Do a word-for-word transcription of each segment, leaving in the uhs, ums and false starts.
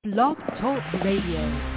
Blog Talk Radio.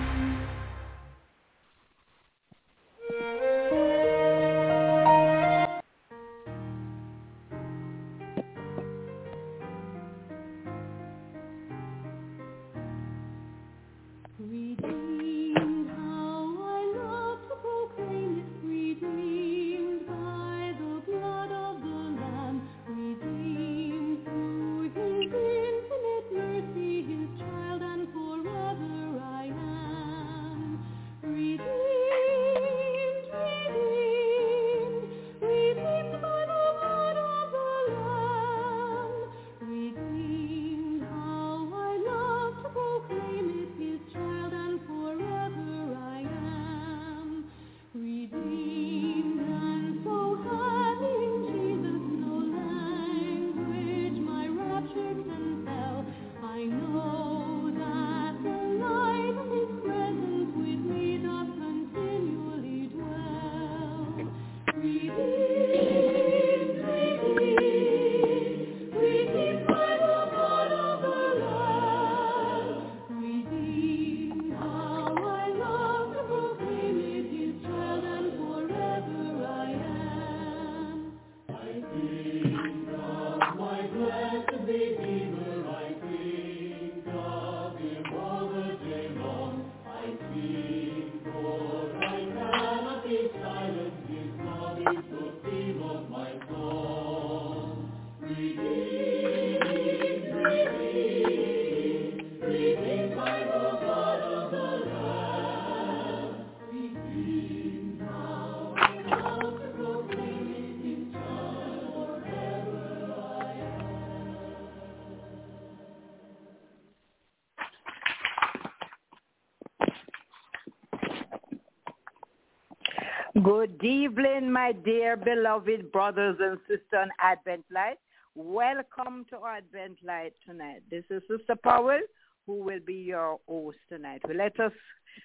Good evening, my dear beloved brothers and sisters on Advent Light. Welcome to Advent Light tonight. This is Sister Powell, who will be your host tonight. Well, let us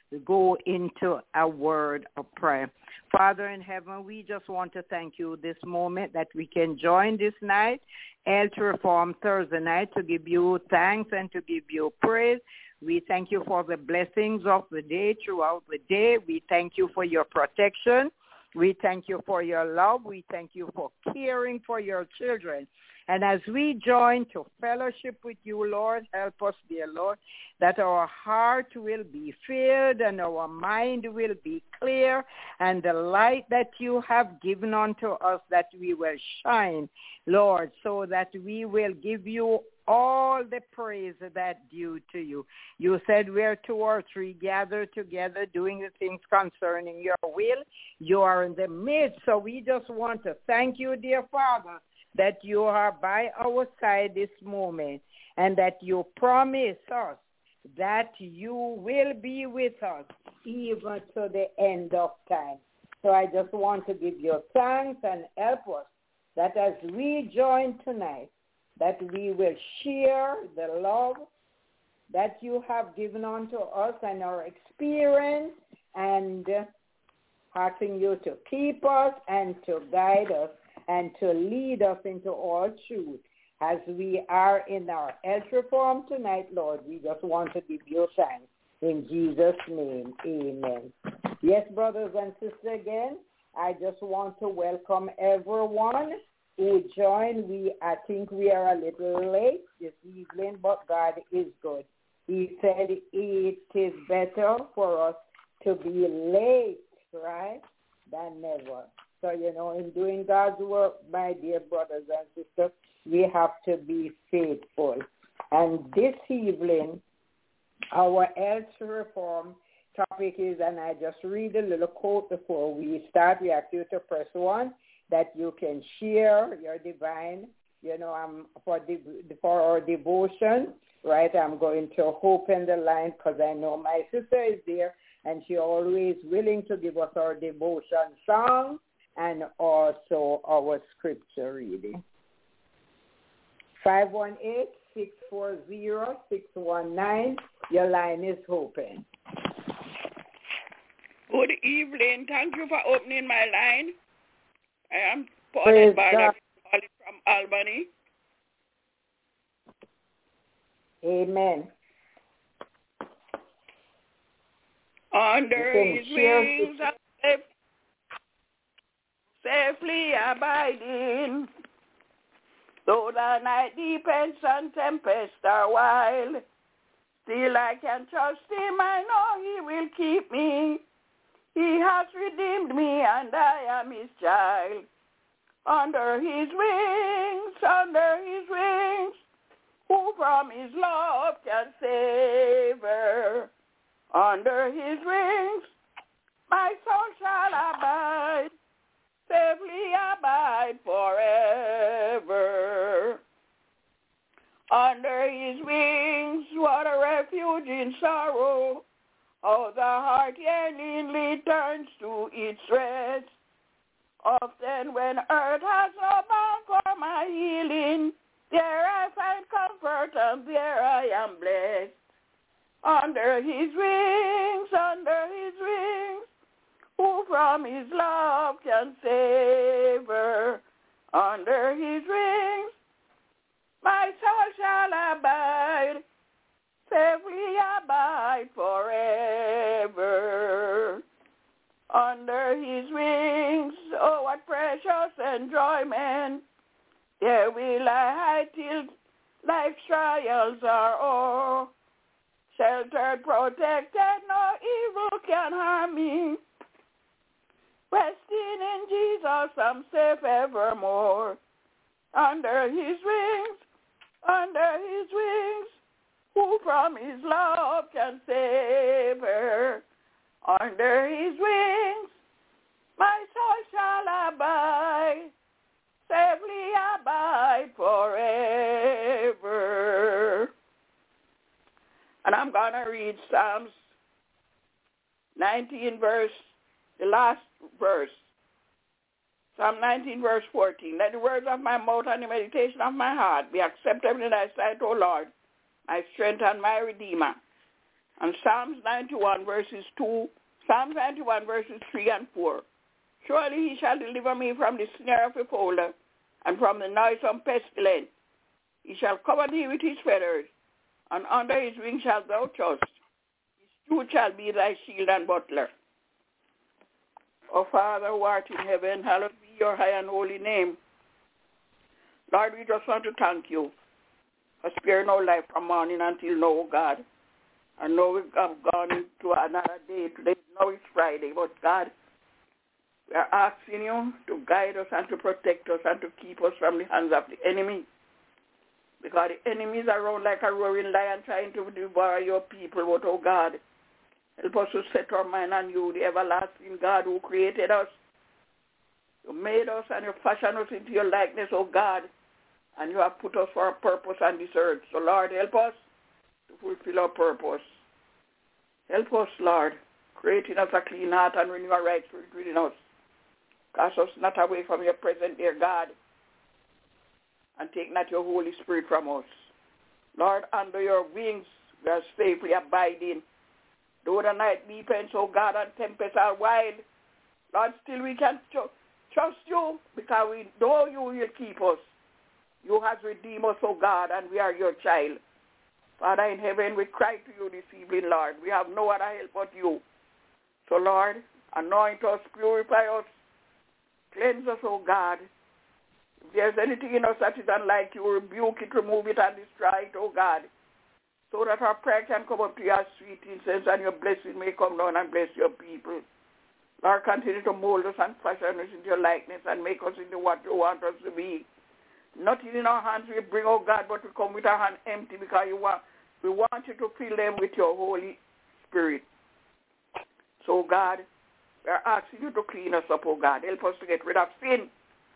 go into a word of prayer. Father in heaven, we just want to thank you this moment that we can join this night, Health Reform Thursday night, to give you thanks and to give you praise. We thank you for the blessings of the day throughout the day. We thank you for your protection. We thank you for your love. We thank you for caring for your children. And as we join to fellowship with you, Lord, help us, dear Lord, that our heart will be filled and our mind will be clear, and the light that you have given unto us, that we will shine, Lord, so that we will give you all the praise that due to you. You said where two or three gather together doing the things concerning your will, you are in the midst. So we just want to thank you, dear Father, that you are by our side this moment, and that you promise us that you will be with us even to the end of time. So I just want to give you thanks and help us that as we join tonight, that we will share the love that you have given unto us and our experience, and asking you to keep us and to guide us and to lead us into all truth. As we are in our Health Reform tonight, Lord, we just want to give you thanks. In Jesus' name, amen. Yes, brothers and sisters, again, I just want to welcome everyone who joined. We, I think we are a little late this evening, but God is good. He said it is better for us to be late, right, than never. So, you know, in doing God's work, my dear brothers and sisters, we have to be faithful. And this evening, our Health Reform topic is, and I just read a little quote before we start. We ask you to press one, that you can share your divine, you know, um, for, the, for our devotion, right? I'm going to open the line because I know my sister is there, and she's always willing to give us our devotion song and also our scripture reading. five one eight, six four zero, six one nine, your line is open. Good evening. Thank you for opening my line. I am Paul Barnett from Albany. Amen. Under his wings I'm safe, safely abiding. Though the night deepens and tempests are wild, still I can trust him, I know he will keep me. He has redeemed me and I am his child. Under his wings, under his wings, who from his love can save her? Under his wings, my soul shall abide, safely abide forever. Under his wings, what a refuge in sorrow. Oh, the heart yearningly turns to its rest. Often when earth has no bound for my healing, there I find comfort and there I am blessed. Under his wings, under his wings, who from his love can save her? Under his wings, my soul shall abide, safely abide forever. Under his wings, oh, what precious enjoyment. There will I hide till life's trials are o'er. Sheltered, protected, no evil can harm me. Resting in Jesus, I'm safe evermore. Under his wings, under his wings, who from his love can save her? Under his wings, my soul shall abide, safely abide forever. And I'm going to read Psalms nineteen, verse, the last verse. Psalm nineteen, verse fourteen. Let the words of my mouth and the meditation of my heart be acceptable in thy sight, O Lord, my strength and my redeemer. And Psalms ninety-one, verses two, Psalms ninety-one, verses three and four. Surely he shall deliver me from the snare of the fowler and from the noisome pestilence. He shall cover thee with his feathers, and under his wings shalt thou trust. His truth shall be thy shield and buckler. O Father who art in heaven, hallowed be your high and holy name. Lord, we just want to thank you for sparing our life from morning until now, O God. I know we have gone into another day. Today, now it's Friday, but God, we are asking you to guide us and to protect us and to keep us from the hands of the enemy. Because the enemy is around like a roaring lion trying to devour your people. But, oh God, help us to set our mind on you, the everlasting God who created us. You made us and you fashioned us into your likeness, oh God. And you have put us for a purpose on this earth. So, Lord, help us to fulfill our purpose. Help us, Lord, create in us a clean heart and renew a right spirit within us. Cast us not away from your presence, dear God, and take not your Holy Spirit from us. Lord, under your wings we are safely abiding. Though the night deepens, oh God, and tempests are wild, Lord, still we can tr- trust you because we know you will keep us. You have redeemed us, oh God, and we are your child. Father in heaven, we cry to you this evening, Lord. We have no other help but you. So, Lord, anoint us, purify us, cleanse us, oh God. If there's anything in us that is unlike you, rebuke it, remove it, and destroy it, oh God, so that our prayer can come up to your sweet incense and your blessing may come down and bless your people. Lord, continue to mold us and fashion us into your likeness and make us into what you want us to be. Nothing in our hands we bring, oh God, but we come with our hand empty because you want, we want you to fill them with your Holy Spirit. So, God, we are asking you to clean us up, oh God. Help us to get rid of sin,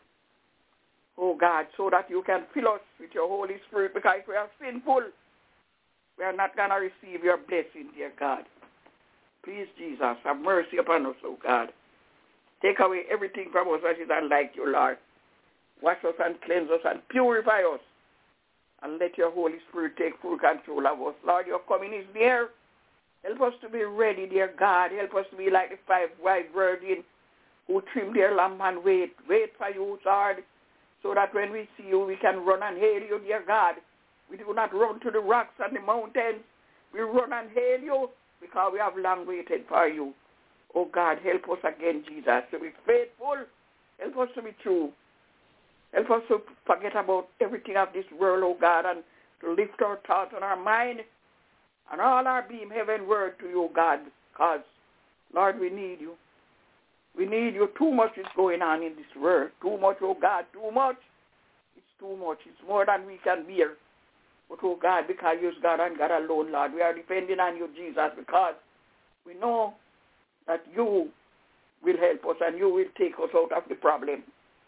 oh God, so that you can fill us with your Holy Spirit, because if we are sinful, we are not going to receive your blessing, dear God. Please, Jesus, have mercy upon us, oh God. Take away everything from us that is unlike you, Lord. Wash us and cleanse us and purify us. And let your Holy Spirit take full control of us. Lord, your coming is near. Help us to be ready, dear God. Help us to be like the five wise virgins who trim their lamp and wait. Wait for you, Lord, so that when we see you, we can run and hail you, dear God. We do not run to the rocks and the mountains. We run and hail you because we have long waited for you. Oh God, help us again, Jesus, to be faithful. Help us to be true. Help us to forget about everything of this world, oh God, and to lift our thoughts and our mind and all our being heavenward to you, God, because, Lord, we need you. We need you. Too much is going on in this world. Too much, oh God, too much. It's too much. It's more than we can bear. But, oh God, because you're God and God alone, Lord, we are depending on you, Jesus, because we know that you will help us and you will take us out of the problem.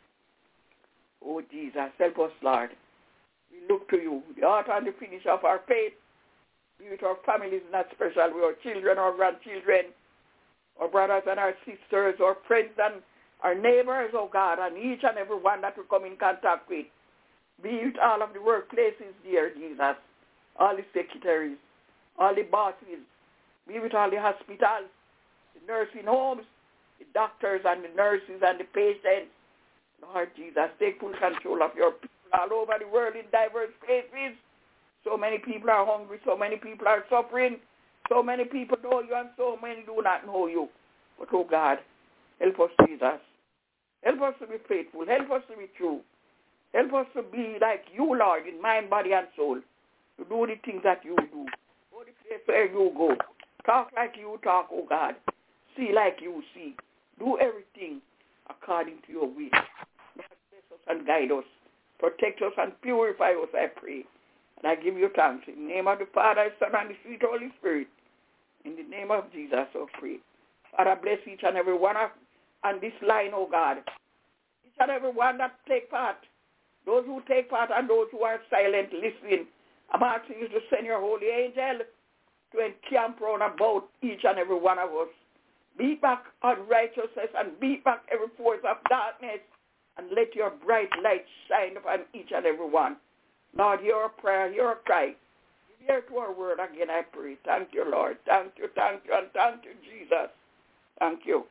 Oh, Jesus, help us, Lord. We look to you, the author and the finisher of our faith. Be with our families, not special, with our children, our grandchildren, our brothers and our sisters, our friends and our neighbors, oh God, and each and every one that we come in contact with. Be with all of the workplaces, dear Jesus, all the secretaries, all the bosses. Be with all the hospitals, the nursing homes, the doctors and the nurses and the patients. Lord Jesus, take full control of your people all over the world in diverse places. So many people are hungry, so many people are suffering, so many people know you and so many do not know you. But, oh God, help us, Jesus. Help us to be faithful. Help us to be true. Help us to be like you, Lord, in mind, body, and soul, to do the things that you do. Go the place where you go. Talk like you talk, oh God. See like you see. Do everything according to your will. Lord, bless us and guide us. Protect us and purify us, I pray. And I give you thanks in the name of the Father, Son, and the sweet Holy Spirit. In the name of Jesus, I pray. Father, bless each and every one of on this line, oh God. Each and every one that take part. Those who take part and those who are silent, listening. I'm asking you to send your holy angel to encamp round about each and every one of us. Beat back unrighteousness and beat back every force of darkness and let your bright light shine upon each and every one. Lord, hear our prayer, hear our cry. Give ear to our word again, I pray. Thank you, Lord. Thank you, thank you, and thank you, Jesus. Thank you.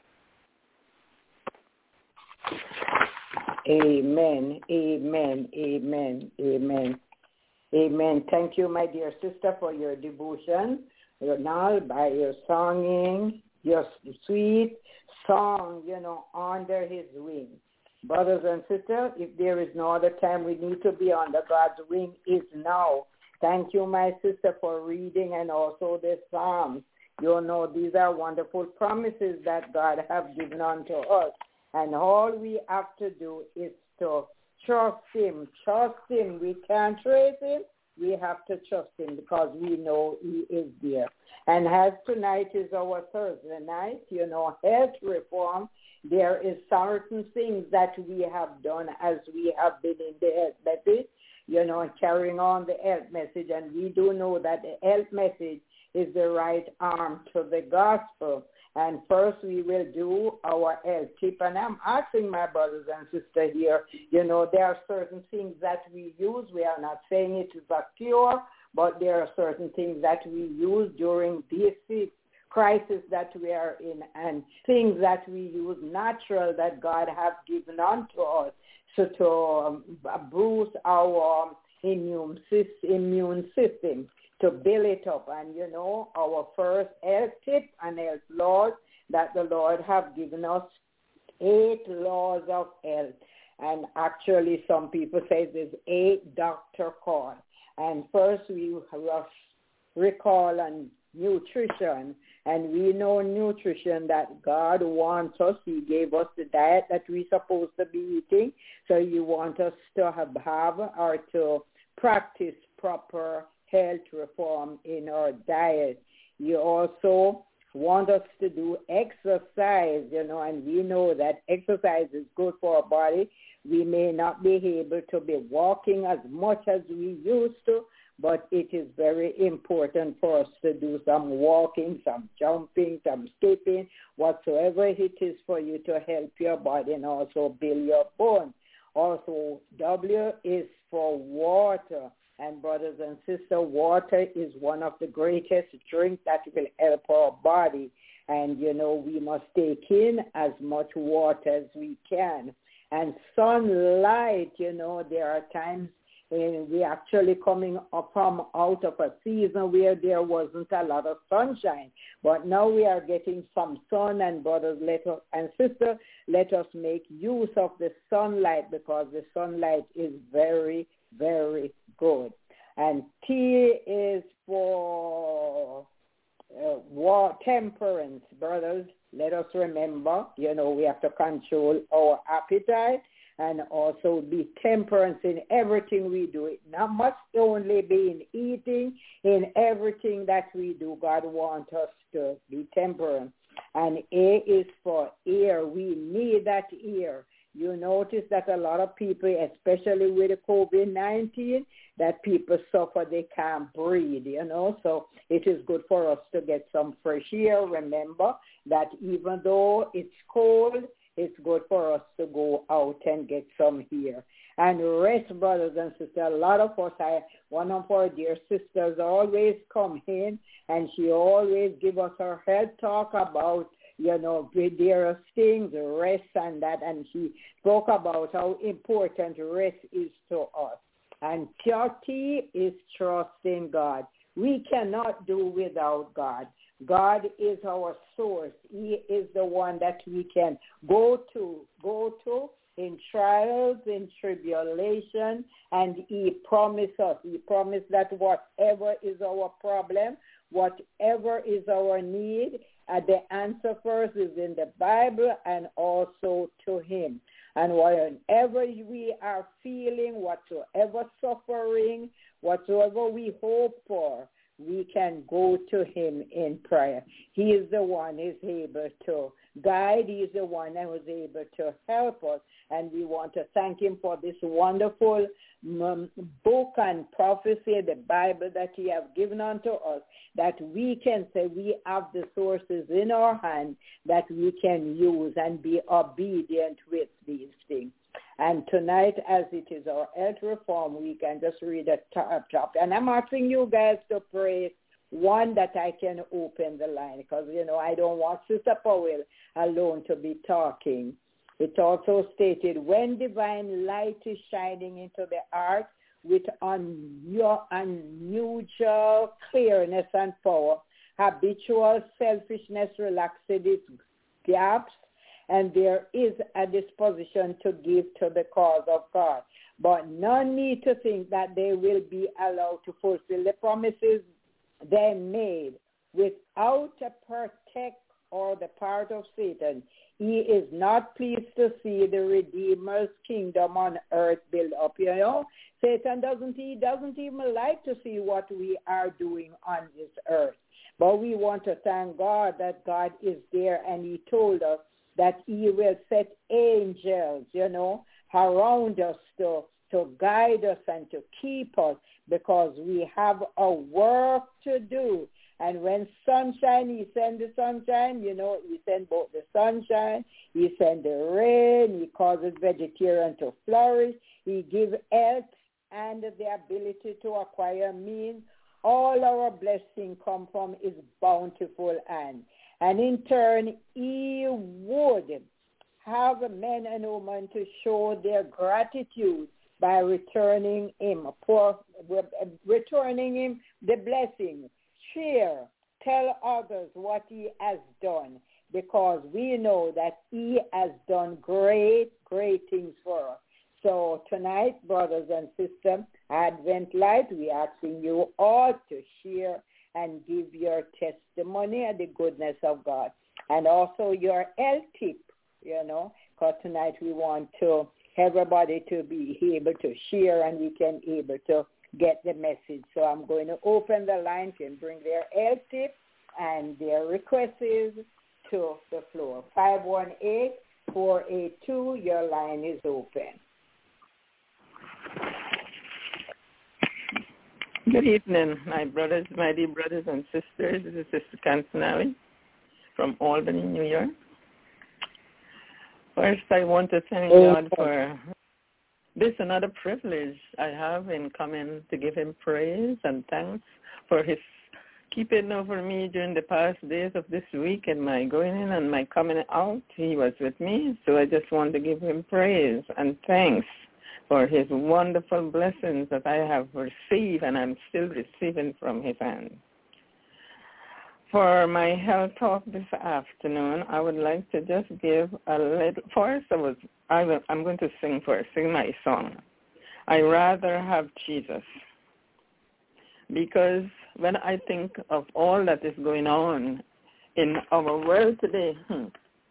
Amen, amen, amen, amen, amen. Thank you, my dear sister, for your devotion. Your now by your songing, your sweet song, you know, under his wing. Brothers and sisters, if there is no other time we need to be under God's wing, is now. Thank you, my sister, for reading and also the Psalms. You know, these are wonderful promises that God has given unto us. And all we have to do is to trust him. Trust him. We can't trace him. We have to trust him because we know he is there. And as tonight is our Thursday night, you know, health reform, there is certain things that we have done as we have been in the health message, you know, carrying on the health message. And we do know that the health message is the right arm to the gospel. And first we will do our health tip. And I'm asking my brothers and sisters here, you know, there are certain things that we use. We are not saying it is a cure, but there are certain things that we use during this crisis that we are in and things that we use natural that God has given unto us. So to um, boost our immune system, immune system. To build it up. And, you know, our first health tip and health laws that the Lord have given us, eight laws of health. And actually some people say there's eight doctor call. And first we recall on nutrition. And we know nutrition that God wants us. He gave us the diet that we're supposed to be eating. So you want us to have, have or to practice proper health reform in our diet. You also want us to do exercise, you know, and we know that exercise is good for our body. We may not be able to be walking as much as we used to, but it is very important for us to do some walking, some jumping, some skipping, whatsoever it is for you to help your body and also build your bones. Also, W is for water. And brothers and sisters, water is one of the greatest drinks that will help our body. And, you know, we must take in as much water as we can. And sunlight, you know, there are times And we actually coming up from out of a season where there wasn't a lot of sunshine. But now we are getting some sun, and brothers let us, and sisters, let us make use of the sunlight, because the sunlight is very, very good. And T is for uh, war, temperance, brothers. Let us remember, you know, we have to control our appetite and also be temperance in everything we do. It not must only be in eating, in everything that we do. God wants us to be temperance. And A is for ear. We need that ear. You notice that a lot of people, especially with the COVID nineteen, that people suffer, they can't breathe, you know. So it is good for us to get some fresh air. Remember that even though it's cold, it's good for us to go out and get some air. And rest, brothers and sisters. A lot of us, I, one of our dear sisters always come in, and she always give us her head talk about, you know, various things, rest and that, and she spoke about how important rest is to us. And T is trust in God. We cannot do without God. God is our source. He is the one that we can go to, go to in trials, in tribulation, and he promised us. He promised that whatever is our problem, whatever is our need, uh, the answer first is in the Bible and also to him. And whatever we are feeling, whatsoever suffering, whatsoever we hope for, we can go to him in prayer. He is the one who is able to guide. He is the one who is able to help us. And we want to thank him for this wonderful um, book and prophecy, the Bible that he has given unto us, that we can say we have the sources in our hand that we can use and be obedient with these things. And tonight, as it is our health reform, we can just read a chapter. And I'm asking you guys to pray, one, that I can open the line, because, you know, I don't want Sister Powell alone to be talking. It's also stated, when divine light is shining into the heart with unusual clearness and power, habitual selfishness relaxes its gaps, and there is a disposition to give to the cause of God. But none need to think that they will be allowed to fulfill the promises they made without a protect or the part of Satan. He is not pleased to see the Redeemer's kingdom on earth built up. You know, Satan doesn't, he doesn't even like to see what we are doing on this earth. But we want to thank God that God is there, and he told us that he will set angels, you know, around us to, to guide us and to keep us, because we have a work to do. And when sunshine, he send the sunshine, you know, he send both the sunshine, he send the rain, he causes vegetarian to flourish, he gives health and the ability to acquire means. All our blessings come from his bountiful hand. And in turn, he would have men and women to show their gratitude by returning him, for, returning him the blessing. Share, tell others what he has done, because we know that he has done great, great things for us. So tonight, brothers and sisters, Advent Light, we are asking you all to share and give your testimony of the goodness of God. And also your health tip, you know, because tonight we want to everybody to be able to share, and we can able to get the message. So I'm going to open the line and bring their health tip and their requests to the floor. five one eight, four eight two, your line is open. Good evening, my brothers, my dear brothers and sisters. This is Sister Cantonelli from Albany, New York. First, I want to thank God for this another privilege I have in coming to give him praise and thanks for his keeping over me during the past days of this week, and my going in and my coming out. He was with me, so I just want to give him praise and thanks for his wonderful blessings that I have received and I'm still receiving from his hand. For my health talk this afternoon, I would like to just give a little, first I was, I will, I'm going to sing first, sing my song. I rather have Jesus. Because when I think of all that is going on in our world today, hmm,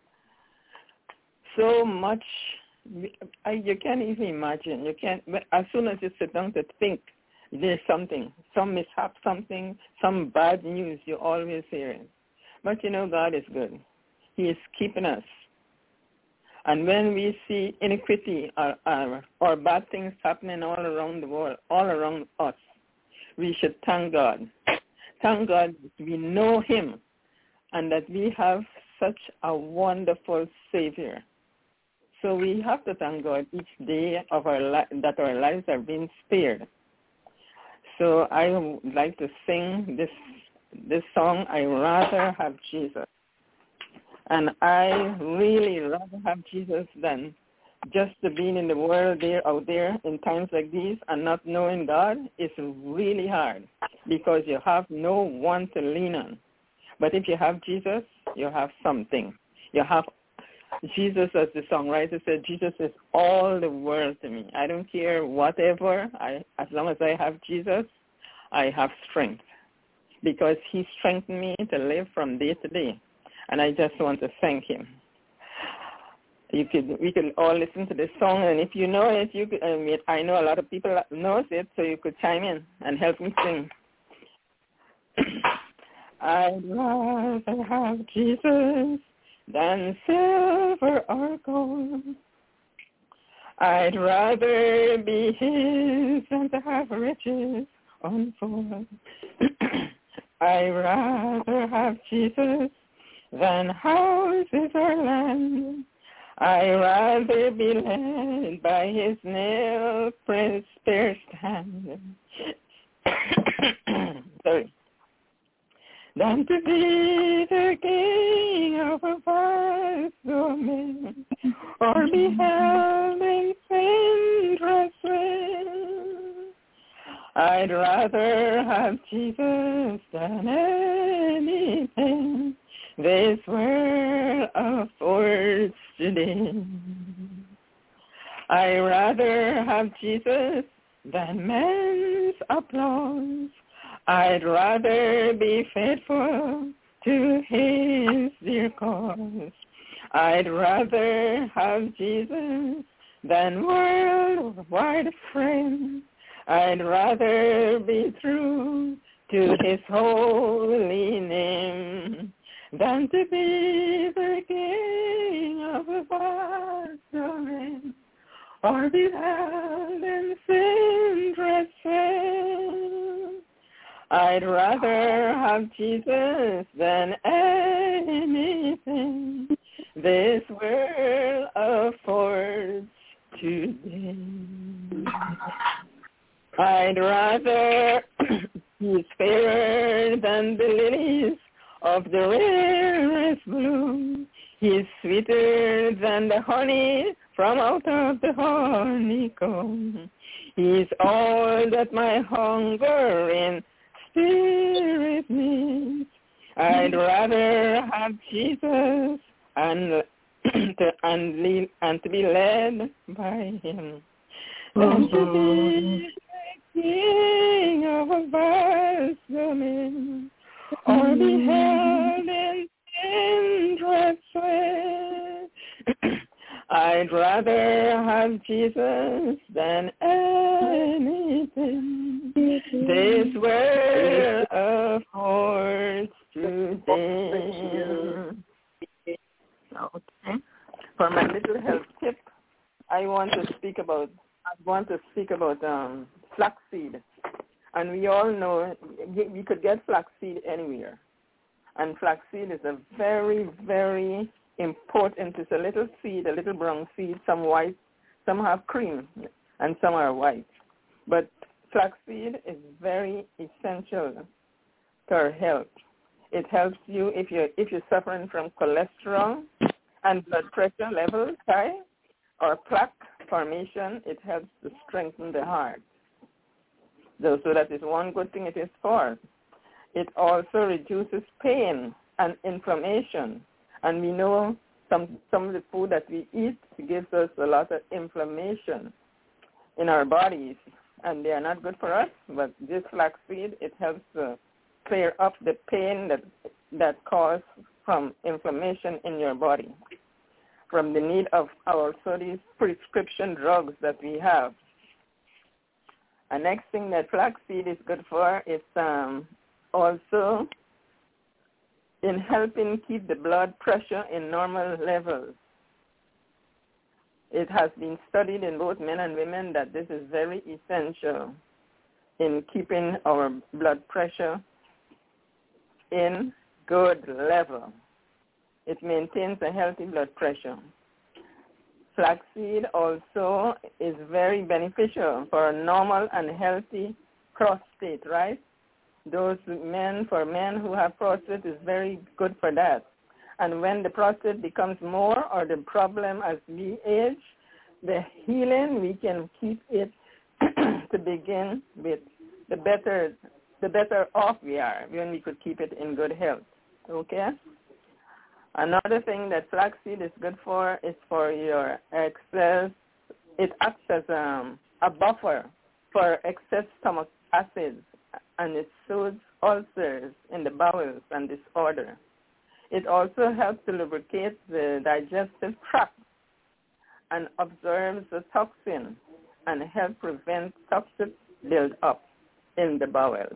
so much, I, you can't even imagine. You can't, as soon as you sit down to think, there's something, some mishap, something, some bad news you're always hearing. But you know, God is good. He is keeping us. And when we see iniquity or, or, or bad things happening all around the world, all around us, we should thank God. Thank God that we know him and that we have such a wonderful Savior. So we have to thank God each day of our li- that our lives are being spared. So I would like to sing this this song, I Rather Have Jesus. And I really rather have Jesus than just to being in the world there, out there in times like these and not knowing God is really hard because you have no one to lean on. But if you have Jesus, you have something. You have Jesus, as the songwriter said, Jesus is all the world to me. I don't care whatever. I, as long as I have Jesus, I have strength because he strengthened me to live from day to day. And I just want to thank him. You could, we could all listen to this song, and if you know it, you could, I mean, I know a lot of people knows it, so you could chime in and help me sing. I'd rather have Jesus than silver or gold. I'd rather be his than to have riches unfold. I'd rather have Jesus than houses or land. I'd rather be led by his nail-pierced hand. Sorry. Than to be the king of a vast domain, or be held in sin restraint. I'd rather have Jesus than anything this world affords today. I'd rather have Jesus than men's applause. I'd rather be faithful to his dear cause. I'd rather have Jesus than worldwide fame. I'd rather be true to his holy name than to be the king of a vast domain, or be held in sin sin. I'd rather have Jesus than anything this world affords today. I'd rather be fairer than the lilies of the rarest bloom. He's sweeter than the honey from out of the honeycomb. He's all that my hunger in spirit needs. I'd rather have Jesus and to, and, lead, and to be led by him than to be the king of a vast domain, or be held in kindred sway. I'd rather have Jesus than anything this world affords today. Okay. For my little health tip, I want to speak about I want to speak about um, flaxseed. And we all know we could get flaxseed anywhere. And flaxseed is a very, very important. It's a little seed, a little brown seed, some white, some have cream, and some are white. But flaxseed is very essential to our health. It helps you if you're, if you're suffering from cholesterol and blood pressure levels high, or plaque, formation, it helps to strengthen the heart. So, so that is one good thing it is for. It also reduces pain and inflammation. And we know some some of the food that we eat gives us a lot of inflammation in our bodies. And they are not good for us, but this flaxseed, it helps to clear up the pain that that caused from inflammation in your body, from the need of also these prescription drugs that we have. The next thing that flaxseed is good for is um, also in helping keep the blood pressure in normal levels. It has been studied in both men and women that this is very essential in keeping our blood pressure in good level. It maintains a healthy blood pressure. Flaxseed also is very beneficial for a normal and healthy prostate, right? Those men, for men who have prostate, is very good for that. And when the prostate becomes more or the problem as we age, the healing, we can keep it to begin with, the better the better off we are when we could keep it in good health, okay? Another thing that flaxseed is good for is for your excess. It acts as um, a buffer for excess stomach acids, and it soothes ulcers in the bowels and disorder. It also helps to lubricate the digestive tract and absorbs the toxin and help prevent toxic build-up in the bowels.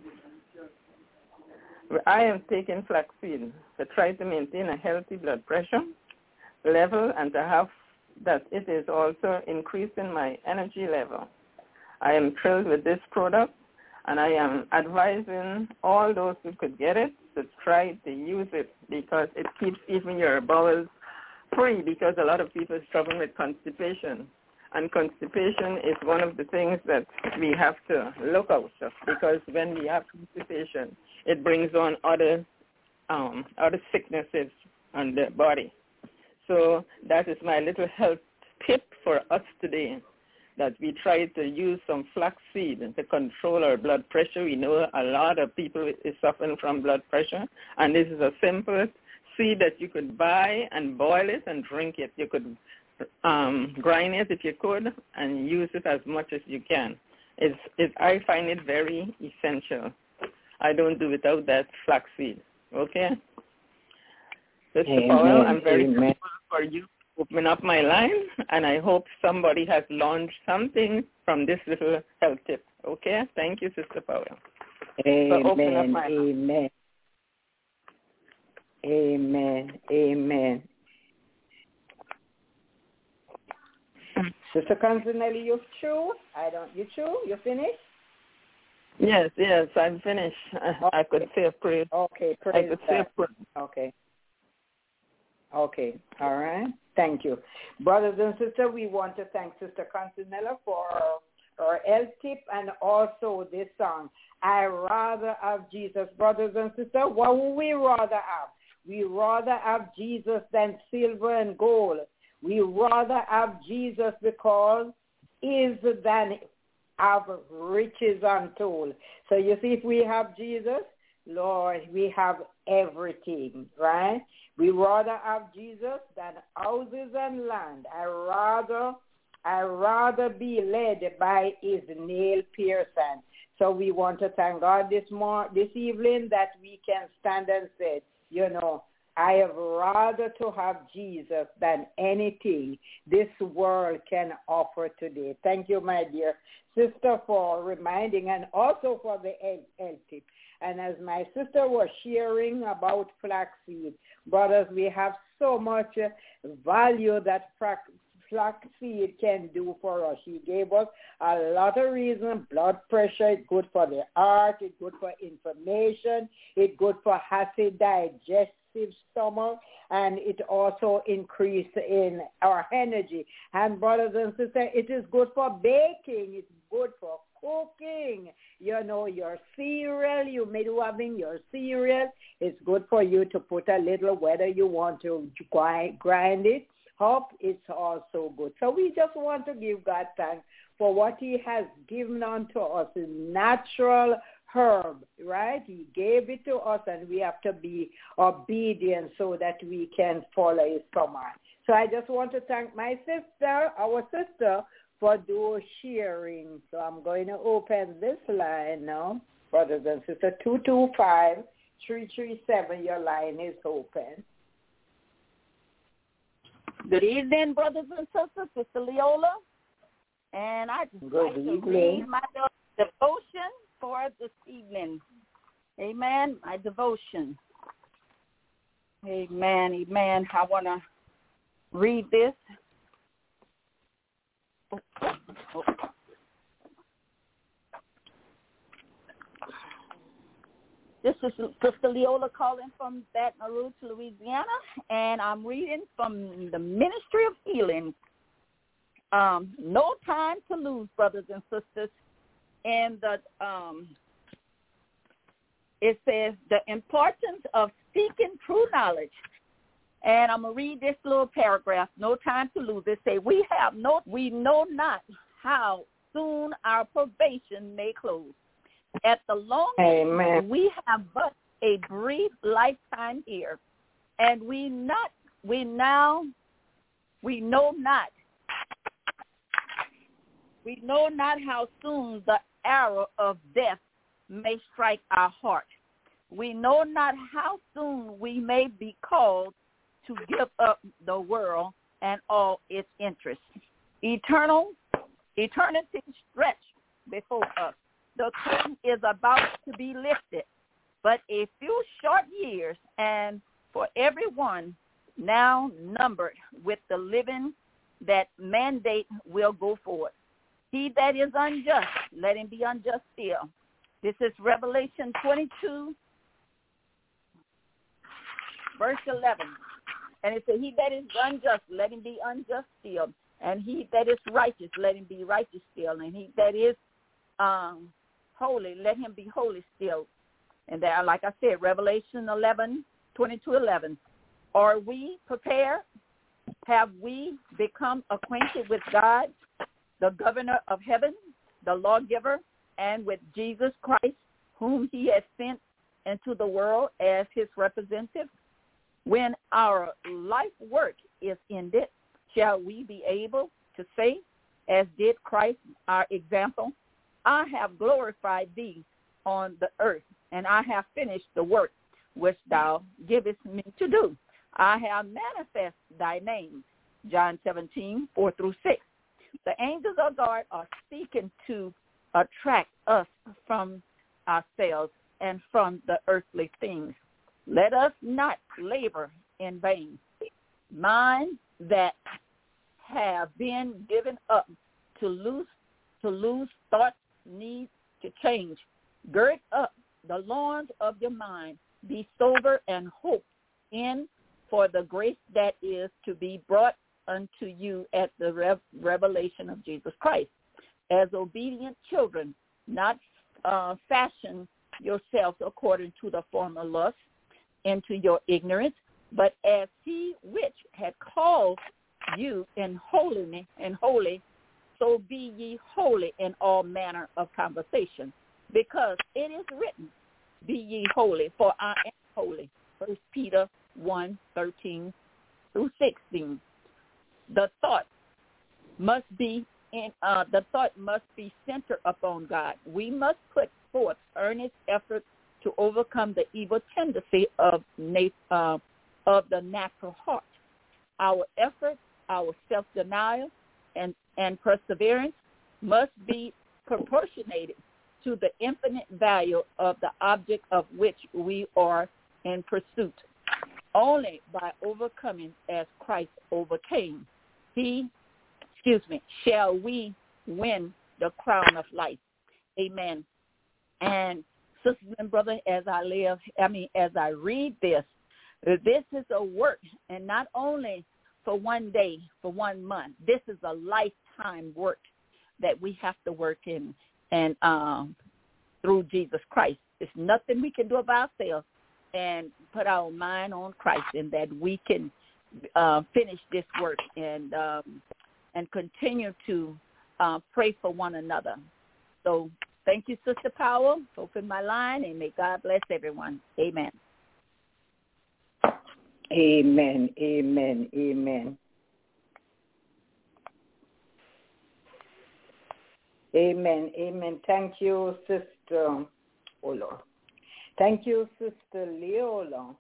I am taking flaxseed to try to maintain a healthy blood pressure level and to have that it is also increasing my energy level. I am thrilled with this product, and I am advising all those who could get it to try to use it because it keeps even your bowels free, because a lot of people struggle with constipation. And constipation is one of the things that we have to look out of, because when we have constipation, it brings on other um, other sicknesses on the body. So that is my little health tip for us today, that we try to use some flaxseed to control our blood pressure. We know a lot of people is suffering from blood pressure, and this is a simple seed that you could buy and boil it and drink it. You could um, grind it if you could and use it as much as you can. It's, it, I find it very essential. I don't do without that flaxseed, okay? Mister Powell, I'm very Amen. grateful for you opening up my line, and I hope somebody has launched something from this little health tip, okay? Thank you, Sister Powell. Amen, amen. Amen, amen. Sister Constanelli, you true? I don't, you true? You finished? Yes, yes, I'm finished. Okay. I could say a prayer. Okay, praise I could say a prayer. Okay. Okay, all right. Thank you. Brothers and sisters, we want to thank Sister Constanella for her health tip and also this song, I Rather Have Jesus. Brothers and sisters, what would we rather have? We rather have Jesus than silver and gold. We rather have Jesus because is than have riches untold. So you see, if we have Jesus, Lord, we have everything, right? We rather have Jesus than houses and land. I rather, I rather be led by his nail piercing. So we want to thank God this mor- this evening that we can stand and say, you know, I have rather to have Jesus than anything this world can offer today. Thank you, my dear sister, for reminding and also for the health tip. And as my sister was sharing about flaxseed, brothers, we have so much value that flaxseed can do for us. She gave us a lot of reasons. Blood pressure, it's good for the heart, it's good for inflammation, it's good for acid digestion, stomach, and it also increased in our energy. And brothers and sisters, it is good for baking. It's good for cooking. You know, your cereal, you may do having your cereal. It's good for you to put a little, whether you want to grind it cup, it's also good. So we just want to give God thanks for what he has given unto us in natural herb, right? He gave it to us, and we have to be obedient so that we can follow his command. So I just want to thank my sister, our sister, for those sharing. So I'm going to open this line now, brothers and sisters. two two five, three three seven, your line is open. Good evening, brothers and sisters. Sister Leola. And I just Good like evening. to read my devotion for this evening. Amen. My devotion. Amen. Amen. I want to read this. Oh, oh. This is Sister Leola calling from Baton Rouge, Louisiana, and I'm reading from the Ministry of Healing. Um, no time to lose, brothers and sisters. And the um, it says the importance of seeking true knowledge. And I'm gonna read this little paragraph. No time to lose. It say we have no, we know not how soon our probation may close. At the longest, Amen. we have but a brief lifetime here, and we not we now we know not we know not how soon the arrow of death may strike our heart. We know not how soon we may be called to give up the world and all its interests. Eternal eternity stretched before us. The curtain is about to be lifted, but a few short years, and for everyone now numbered with the living, that mandate will go forth. He that is unjust, let him be unjust still. This is Revelation twenty-two, verse eleven. And it says, he that is unjust, let him be unjust still. And he that is righteous, let him be righteous still. And he that is um, holy, let him be holy still. And there, like I said, Revelation eleven, twenty-two, eleven. Are we prepared? Have we become acquainted with God, the governor of heaven, the lawgiver, and with Jesus Christ, whom he has sent into the world as his representative? When our life work is ended, shall we be able to say, as did Christ, our example, I have glorified thee on the earth, and I have finished the work which thou givest me to do. I have manifested thy name. John seventeen, four through six. The angels of God are seeking to attract us from ourselves and from the earthly things. Let us not labor in vain. Minds that have been given up to loose, to lose thoughts need to change. Gird up the loins of your mind. Be sober and hope in for the grace that is to be brought unto you at the rev- revelation of Jesus Christ. As obedient children, not uh, fashion yourselves according to the former lust into your ignorance, but as he which had called you in holiness and holy, so be ye holy in all manner of conversation, because it is written, be ye holy, for I am holy. First Peter one, thirteen through sixteen. The thought must be in uh, the thought must be centered upon God. We must put forth earnest effort to overcome the evil tendency of nat- uh, of the natural heart. Our effort, our self-denial, and, and perseverance must be proportionated to the infinite value of the object of which we are in pursuit. Only by overcoming as Christ overcame, he, excuse me, shall we win the crown of life. Amen. And sisters and brothers, as I live, I mean, as I read this, this is a work, and not only for one day, for one month. This is a lifetime work that we have to work in, and um, through Jesus Christ. It's nothing we can do about ourselves, and put our mind on Christ, and that we can uh, finish this work and um, and continue to uh, pray for one another. So thank you, Sister Powell, for opening my line, and may God bless everyone. Amen. Amen, amen, amen. Amen, amen. Thank you, Sister, oh Lord. Thank you, Sister Leola,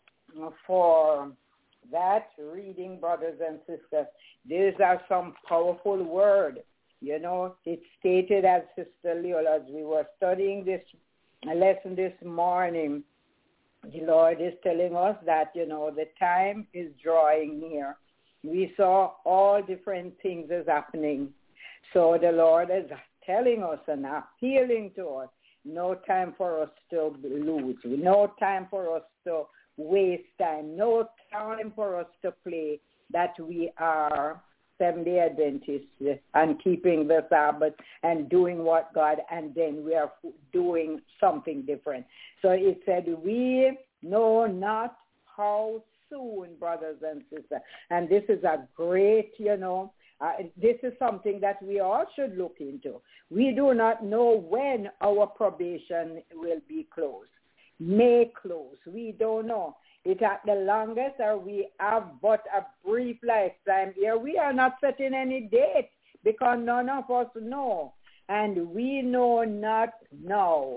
for that reading, brothers and sisters. These are some powerful words. You know, it's stated as Sister Leola, as we were studying this lesson this morning, the Lord is telling us that, you know, the time is drawing near. We saw all different things is happening. So the Lord is telling us and appealing to us, no time for us to lose, no time for us to waste time, no time for us to play that we are Seventh-day Adventists and keeping the Sabbath and doing what God, and then we are doing something different. So it said, we know not how soon, brothers and sisters. And this is a great, you know, uh, this is something that we all should look into. We do not know when our probation will be closed, may close. We don't know. It at the longest, or we have but a brief lifetime here. We are not setting any date because none of us know. And we know not now.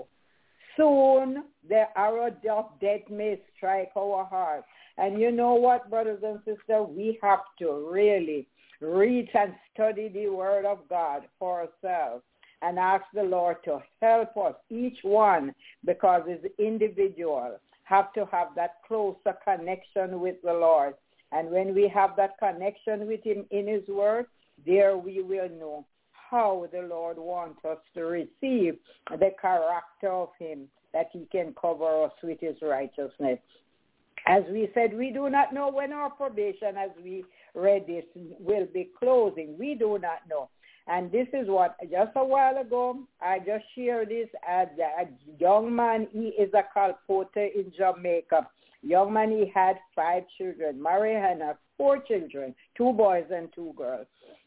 Soon the arrow of death may strike our heart. And you know what, brothers and sisters? We have to really read and study the Word of God for ourselves and ask the Lord to help us, each one, because it's individual. Have to have that closer connection with the Lord. And when we have that connection with him in his word, there we will know how the Lord wants us to receive the character of him, that he can cover us with his righteousness. As we said, we do not know when our probation, as we read this, will be closing. We do not know. And this is what, just a while ago, I just shared this as a young man. He is a colporteur in Jamaica. Young man, he had five children. Married and had four children, two boys and two girls.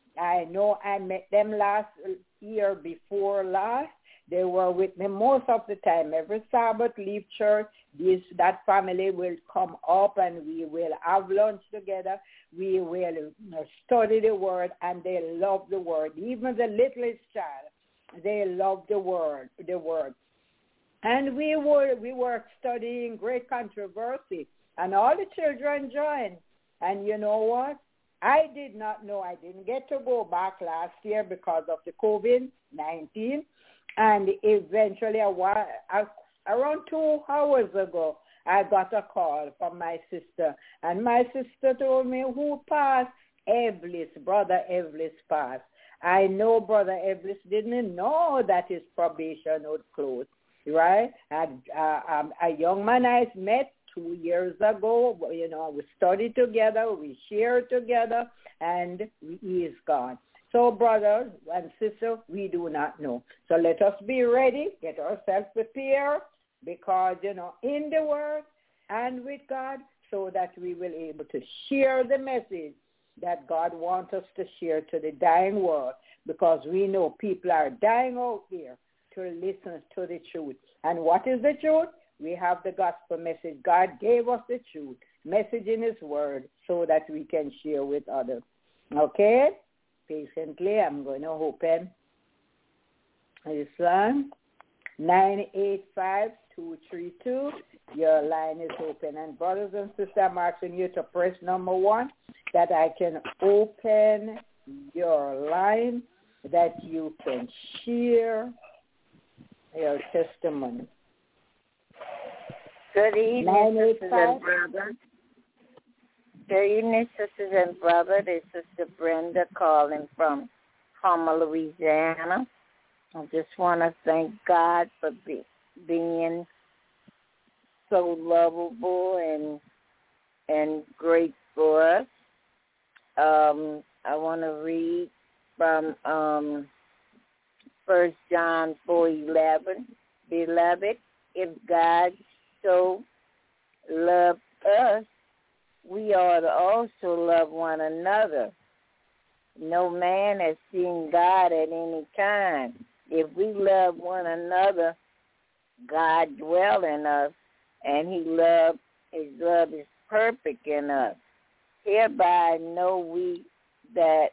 I know I met them last year before last. They were with me most of the time. Every Sabbath, leave church, this that family will come up and we will have lunch together. We will study the word, and they love the word. Even the littlest child, they love the word, the word. And we were we were studying great controversy, and all the children joined. And you know what? I did not know. I didn't get to go back last year because of the covid nineteen. And eventually, a while, around two hours ago, I got a call from my sister. And my sister told me, who passed? Eblis, Brother Eblis passed. I know Brother Eblis didn't know that his probation would close, right? And, uh, um, a young man I met two years ago, you know, we studied together, we shared together, and he is gone. So, brothers and sisters, we do not know. So let us be ready, get ourselves prepared, because, you know, in the Word and with God, so that we will be able to share the message that God wants us to share to the dying world, because we know people are dying out there to listen to the truth. And what is the truth? We have the gospel message. God gave us the truth, message in his word, so that we can share with others. Okay? Patiently, I'm going to open this line. nine eight five, two three two. Your line is open. And brothers and sisters, I'm asking you to press number one, that I can open your line, that you can share your testimony. Good evening, sisters and brothers. Good evening, sisters and brothers. This is Sister Brenda calling from Homer, Louisiana. I just want to thank God for be, being so lovable and and great for us. Um, I want to read from um, First John four eleven. Beloved, if God so loved us, we ought to also love one another. No man has seen God at any time. If we love one another, God dwells in us, and he love, his love is perfect in us. Hereby know we that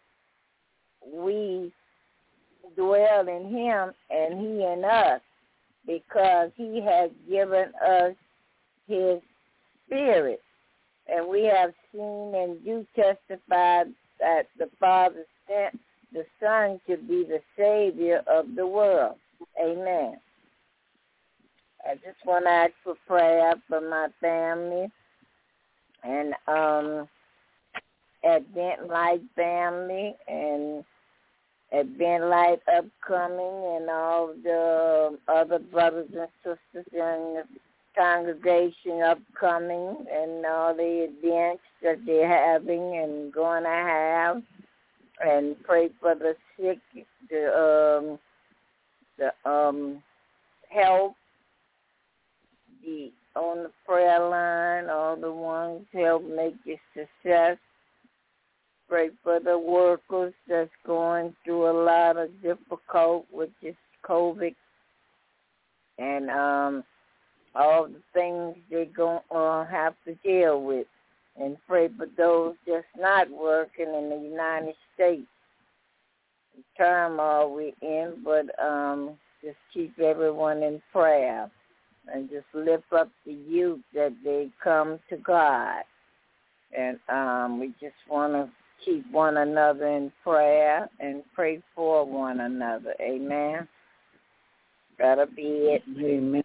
we dwell in him and he in us, because he has given us his Spirit. And we have seen and do testify that the Father sent the Son to be the Savior of the world. Amen. I just want to ask for prayer for my family and um, Advent Light family and Advent Light upcoming and all the other brothers and sisters in the congregation upcoming and all the events that they're having and going to have, and pray for the sick, the um, the um, health, the on the prayer line, all the ones help make your success. Pray for the workers that's going through a lot of difficult with this COVID and um, all the things they're going to uh, have to deal with. And pray for those that's not working in the United States. The turmoil we're in, but um, just keep everyone in prayer and just lift up the youth that they come to God. And um, we just want to keep one another in prayer and pray for one another. Amen. That'll be it. Amen.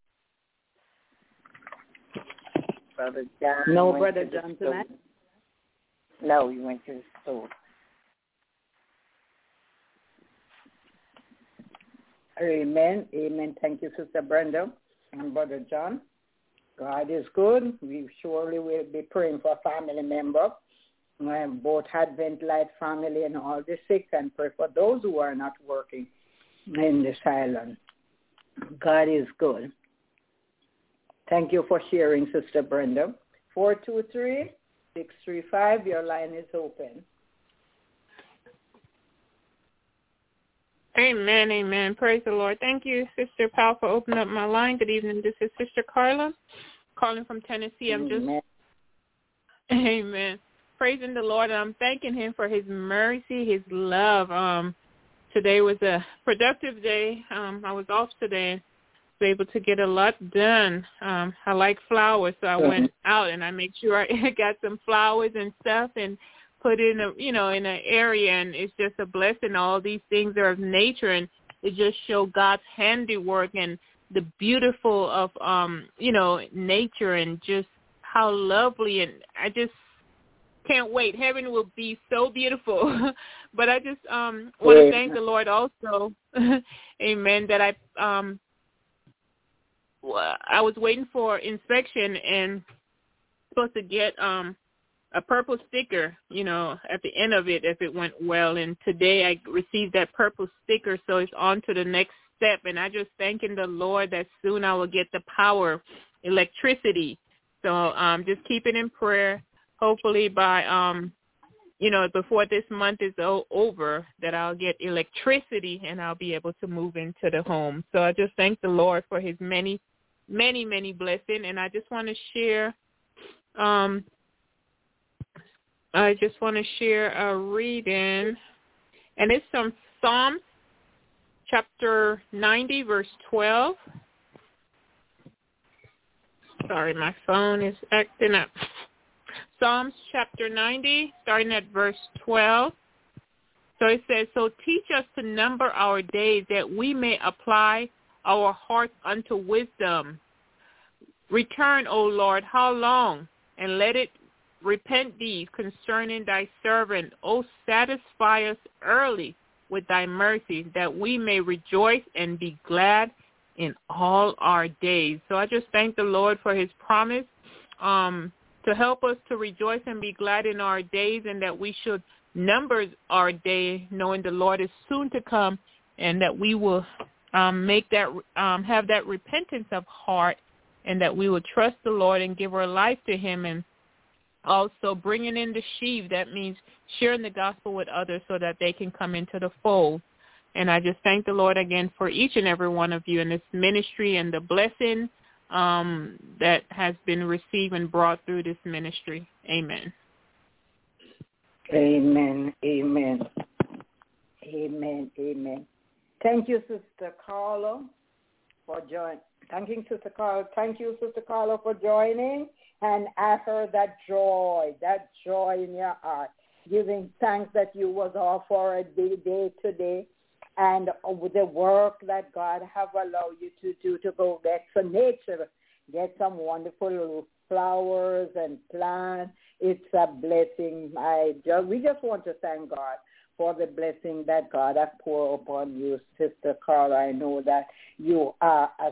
Brother John. No, Brother John tonight? No, he went to the store. Amen. Amen. Thank you, Sister Brenda and Brother John. God is good. We surely will be praying for a family member, um, both Advent Light family and all the sick, and pray for those who are not working in this island. God is good. Thank you for sharing, Sister Brenda. four two three, six three five, your line is open. Amen, amen. Praise the Lord. Thank you, Sister Powell, for opening up my line. Good evening. This is Sister Carla calling from Tennessee. I'm just, Amen. Amen. Praising the Lord. And I'm thanking him for his mercy, his love. Um, today was a productive day. Um, I was off today. Was able to get a lot done. Um, I like flowers, so I mm-hmm. went out and I made sure I got some flowers and stuff and put in a, you know, in an area, and it's just a blessing. All these things are of nature, and it just show God's handiwork and the beautiful of, um, you know, nature and just how lovely. And I just can't wait. Heaven will be so beautiful. But I just um, want to thank the Lord also, amen, that I um, I was waiting for inspection and supposed to get um, a purple sticker, you know, at the end of it if it went well. And today I received that purple sticker, so it's on to the next step. And I just thanking the Lord that soon I will get the power, electricity. So um, just keep it in prayer. Hopefully by, um, you know, before this month is o- over, that I'll get electricity and I'll be able to move into the home. So I just thank the Lord for his many, many, many blessings. And I just want to share, um, I just want to share a reading, and it's from Psalms chapter ninety, verse twelve. Sorry, my phone is acting up. Psalms chapter ninety, starting at verse twelve. So it says, so teach us to number our days that we may apply our hearts unto wisdom. Return, O Lord, how long? And let it repent thee concerning thy servant. O satisfy us early with thy mercy, that we may rejoice and be glad in all our days. So I just thank the Lord for his promise um, to help us to rejoice and be glad in our days, and that we should number our day, knowing the Lord is soon to come, and that we will um, make that um, have that repentance of heart, and that we will trust the Lord and give our life to him, and also bringing in the sheep. That means sharing the gospel with others so that they can come into the fold. And I just thank the Lord again for each and every one of you in this ministry and the blessing um, that has been received and brought through this ministry. Amen. Amen. Amen. Amen. Amen. Thank you, Sister Carla, for joining. Thank you, Sister Carla. Thank you, Sister Carla, for joining. And I heard that joy, that joy in your heart, giving thanks that you was all for a day, day today, and the work that God have allowed you to do to go get some nature, get some wonderful flowers and plants. It's a blessing. I just, we just want to thank God for the blessing that God has poured upon you, Sister Carla. I know that you are a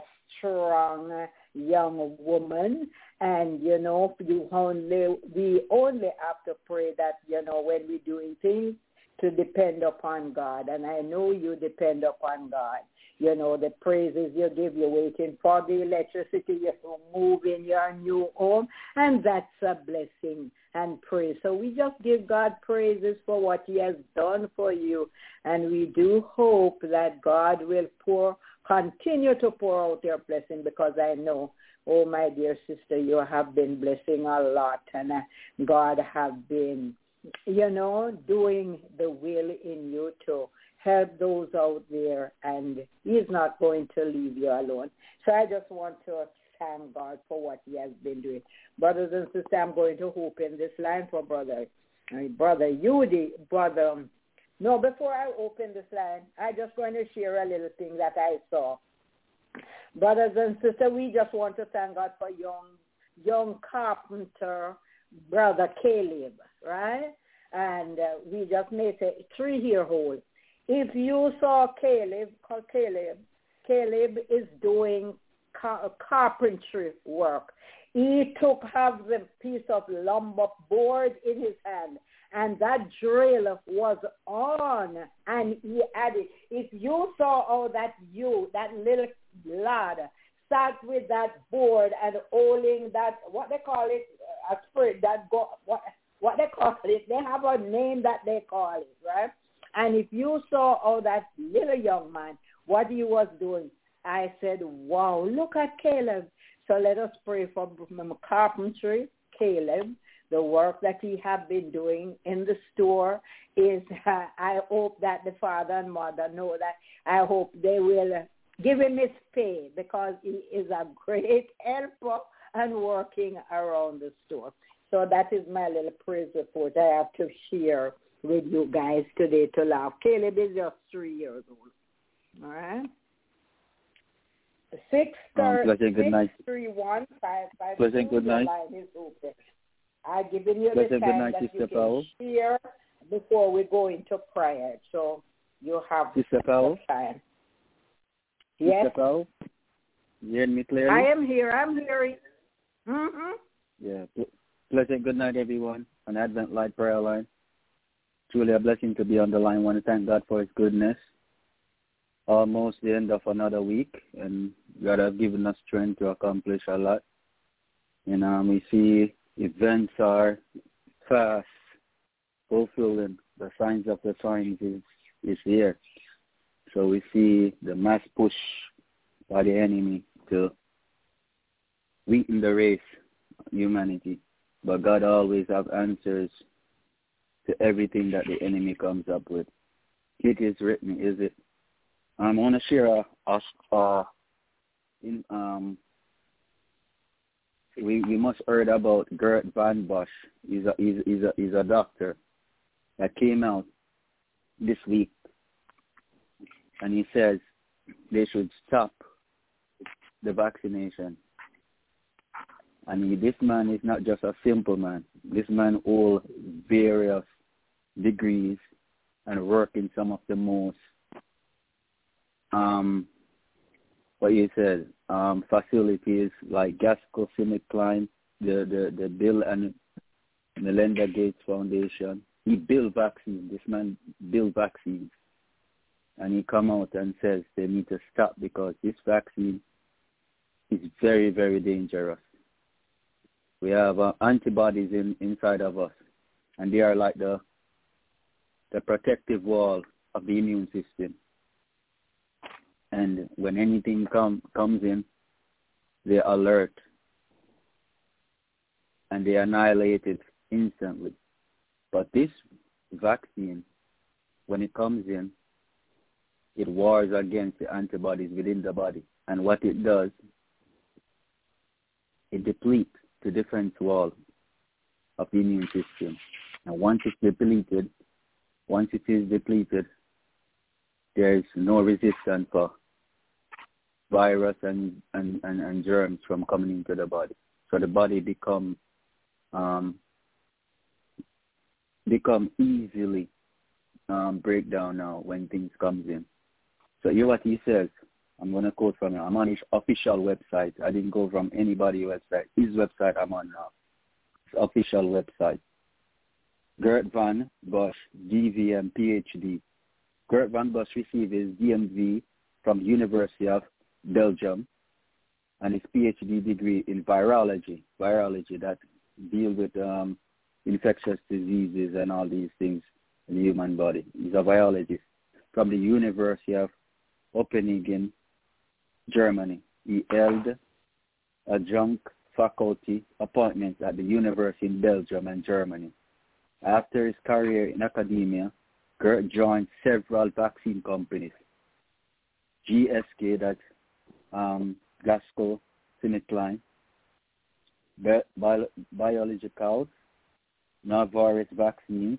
strong young woman, and, you know, you only, we only have to pray that, you know, when we're doing things, to depend upon God. And I know you depend upon God. You know, the praises you give, you're waiting for the electricity, you move in your new home, and that's a blessing and praise. So we just give God praises for what he has done for you, and we do hope that God will pour, continue to pour out your blessing, because I know, oh, my dear sister, you have been blessing a lot, and uh, God have been, you know, doing the will in you to help those out there, and he's not going to leave you alone. So I just want to thank God for what he has been doing. Brothers and sisters, I'm going to open this line for brother, brother Yudi, brother. No, before I open this line, I'm just going to share a little thing that I saw. Brothers and sisters, we just want to thank God for young, young carpenter, brother Caleb, right? And uh, we just made a three-year-old. If you saw Caleb, Caleb, Caleb is doing car- carpentry work. He took half the piece of lumber board in his hand, and that drill was on, and he added. If you saw how that you, that little lad, sat with that board and holding that, what they call it, a spirit that go, what, what they call it, they have a name that they call it, right? And if you saw how that little young man, what he was doing, I said, wow, look at Caleb. So let us pray for carpentry, Caleb. The work that he have been doing in the store is, uh, I hope that the father and mother know that. I hope they will give him his pay, because he is a great helper and working around the store. So that is my little praise report I have to share with you guys today to laugh. Caleb is just three years old. All right? Six, um, thirty, six three one five five two. Good night. Line is open. I've given you the time night, that Sister you can Powell. Share before we go into prayer. So you have Sister Powell. time. Sister Yes. Powell. You hear me clearly? I am here. I'm hearing. Mm-hmm. Yeah. Pleasant good night, everyone, on Advent Light Prayer Line. Truly a blessing to be on the line. I want to thank God for his goodness. Almost the end of another week, and God has given us strength to accomplish a lot. And um, we see events are fast fulfilling. The signs of the times is, is here. So we see the mass push by the enemy to weaken the race, humanity. But God always have answers to everything that the enemy comes up with. It is written, is it? I want to share a, a, a in, um, we we must heard about Gert Van Bosch. He's a, he's, he's, a, he's a doctor that came out this week, and he says they should stop the vaccination. And he, this man is not just a simple man. This man holds various degrees and work in some of the most, um, what you said, um, facilities like GlaxoSmithKline, the, the, the Bill and Melinda Gates Foundation. He built vaccines. This man built vaccines. And he come out and says they need to stop because this vaccine is very, very dangerous. We have uh, antibodies in, inside of us, and they are like the the protective wall of the immune system. And when anything come, comes in, they alert and they annihilate it instantly. But this vaccine, when it comes in, it wars against the antibodies within the body. And what it does, it depletes the defense wall of the immune system. And once it's depleted, once it is depleted, there is no resistance for virus and, and, and, and germs from coming into the body. So the body become um, become easily um, break down now when things comes in. So hear what he says. I'm going to quote from him. I'm on his official website. I didn't go from anybody's website. His website I'm on now. His official website. Gert Van Bosch, D V M, P H D. Gert Van Bosch received his D M V from the University of Belgium and his P H D degree in virology, virology that deal with um, infectious diseases and all these things in the human body. He's a biologist from the University of Copenhagen, Germany. He held adjunct faculty appointments at the University in Belgium and Germany. After his career in academia, Gert joined several vaccine companies. G S K, that's um, GlaxoSmithKline, Bi- Bi- Biologicals, Novartis Vaccines,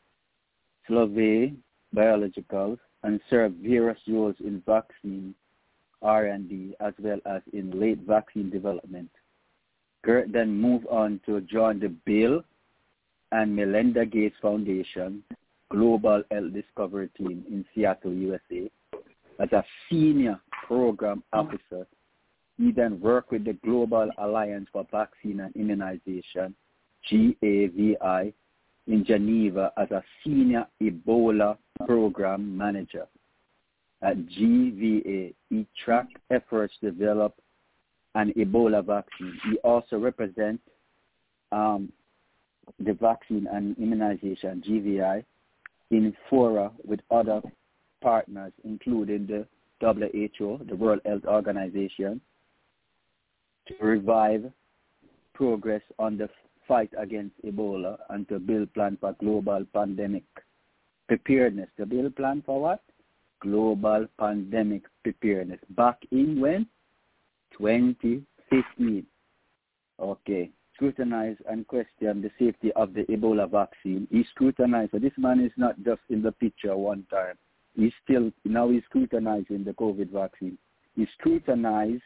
Slovay Biologicals, and served various roles in vaccine R and D as well as in late vaccine development. Gert then moved on to join the Bill and Melinda Gates Foundation Global Health Discovery Team in Seattle, U S A. As a senior program officer, he then worked with the Global Alliance for Vaccine and Immunization, G A V I, in Geneva as a senior Ebola program manager. At G V A, he tracked efforts to develop an Ebola vaccine. He also represents um, the Vaccine and Immunization, G V I, in fora with other partners, including the W H O, the World Health Organization, to revive progress on the fight against Ebola and to build plan for global pandemic preparedness. To build plan for what? Global pandemic preparedness. Back in when? twenty fifteen. Okay. Scrutinize and question the safety of the Ebola vaccine. He scrutinized. So this man is not just in the picture one time. He's still, now he's scrutinizing the COVID vaccine. He scrutinized,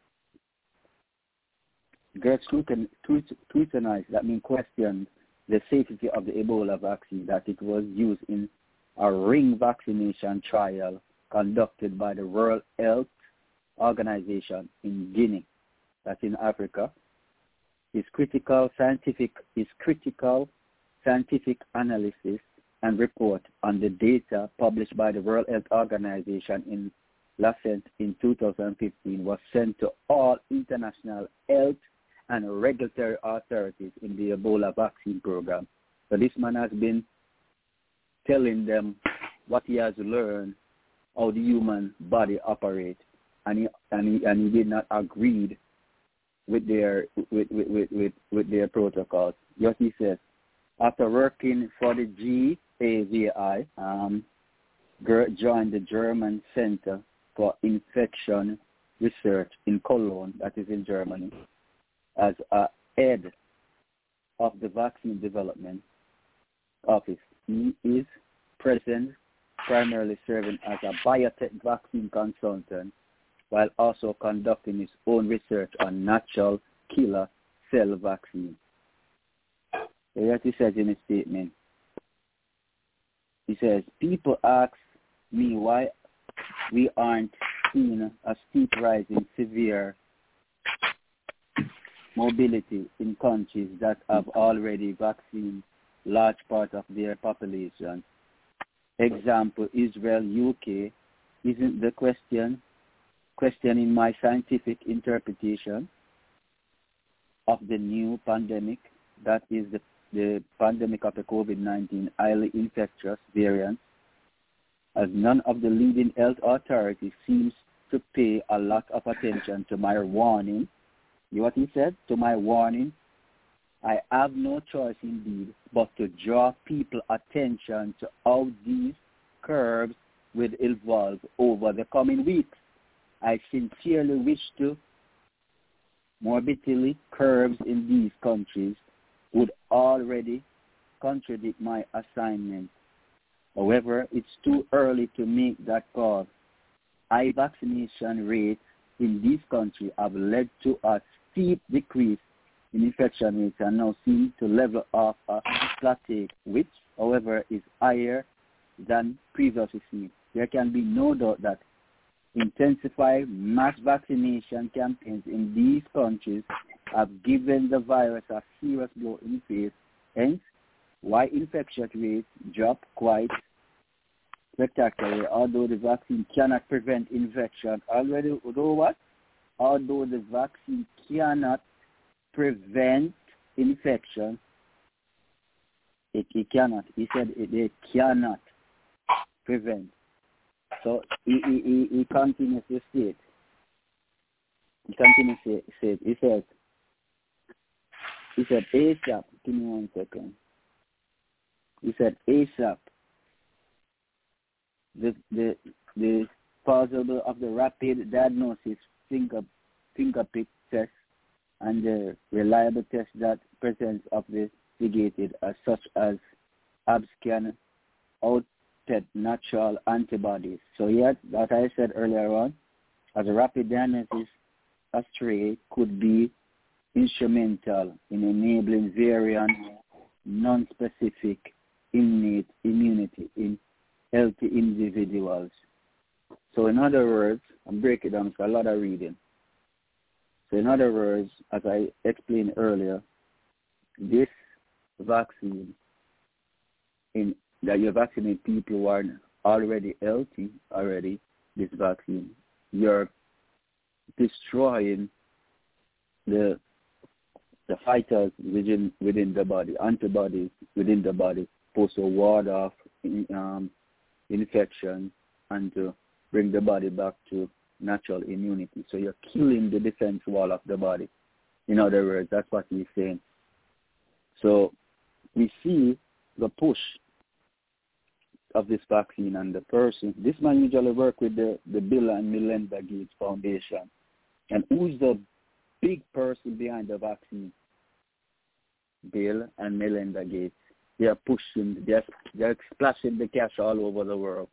Gert scrutinized, that means questioned the safety of the Ebola vaccine, that it was used in a ring vaccination trial conducted by the World Health Organization in Guinea, that's in Africa. His critical scientific, his critical scientific analysis and report on the data published by the World Health Organization in Lancet in two thousand fifteen was sent to all international health and regulatory authorities in the Ebola vaccine program. So this man has been telling them what he has learned, how the human body operates, and he, and he, and he did not agree with their with, with, with, with, with their protocols. Yes, he says, after working for the G A V I, um, Gert joined the German Center for Infection Research in Cologne, that is in Germany, as a head of the vaccine development office. He is present primarily serving as a biotech vaccine consultant while also conducting his own research on natural killer cell vaccine. So what he says in his statement, he says, people ask me why we aren't seeing a steep rise in severe mobility in countries that have already vaccinated large part of their population. Example, Israel, U K. Isn't the question questioning my scientific interpretation? of the new pandemic, that is the, the pandemic of the COVID nineteen highly infectious variant, as none of the leading health authorities seems to pay a lot of attention to my warning. You know what he said? To my warning, I have no choice indeed but to draw people attention to how these curves will evolve over the coming weeks. I sincerely wish to morbidity curves in these countries would already contradict my assignment. However, it's too early to make that call. High vaccination rates in these countries have led to a steep decrease in infection rates and now seem to level off a plateau, which, however, is higher than previously seen. There can be no doubt that intensified mass vaccination campaigns in these countries have given the virus a serious blow in the face, hence why infection rates drop quite spectacularly. Although the vaccine cannot prevent infection, already, although what? Although the vaccine cannot prevent infection, it, it cannot. He said it, it cannot prevent. So he, he, he, he continues to state. He continues to say, he says, he said ASAP, give me one second. He said ASAP, the the the possible of the rapid diagnosis finger fingerprint test and the reliable test that presents of the negated as such as Abscan output natural antibodies. So yet, that I said earlier on, as a rapid diagnosis, a stray could be instrumental in enabling variant non-specific innate immunity in healthy individuals. So in other words, I'm breaking it down, it's a lot of reading. So in other words, as I explained earlier, this vaccine, in that you vaccinate people who are already healthy, already, this vaccine, you're destroying the the fighters within within the body, antibodies within the body, supposed to ward off um, infection and to bring the body back to natural immunity. So you're killing the defense wall of the body. In other words, that's what he's saying. So we see the push of this vaccine and the person. This man usually work with the, the Bill and Melinda Gates Foundation. And who's the big person behind the vaccine? Bill and Melinda Gates. They are pushing, they're, they're splashing the cash all over the world.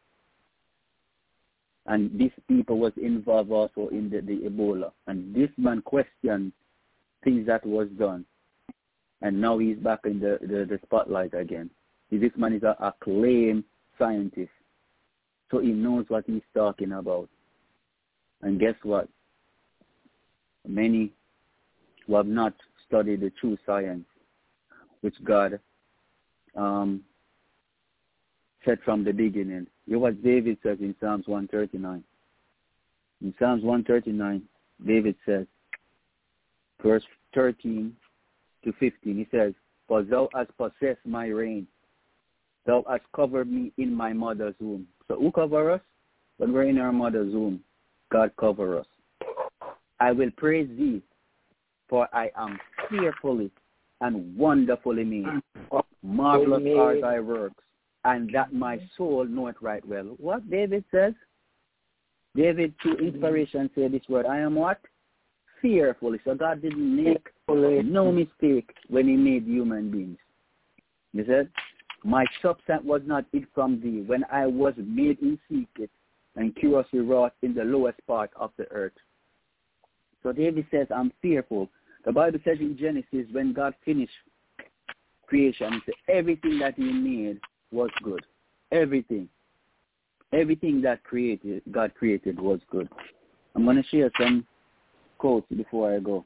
And these people was involved also in the, the Ebola. And this man questioned things that was done. And now he's back in the, the, the spotlight again. This man is an acclaimed scientist. So he knows what he's talking about. And guess what? Many who have not studied the true science, which God um, said from the beginning. Hear what David says in Psalms one thirty-nine. In Psalms one thirty-nine, David says, verse thirteen to fifteen, he says, "For thou hast possessed my reign. Thou hast covered me in my mother's womb." So who cover us? When we're in our mother's womb, God cover us. "I will praise thee, for I am fearfully and wonderfully made. Marvelous are thy works, and that my soul knoweth right well." What David says? David, through inspiration, said this word, I am what? Fearfully. So God didn't make no mistake when he made human beings. He said, "My substance was not hid from thee when I was made in secret and curiously wrought in the lowest part of the earth." So David says, I'm fearful. The Bible says in Genesis, when God finished creation, he said everything that he made was good. Everything. Everything that created, God created was good. I'm going to share some quotes before I go.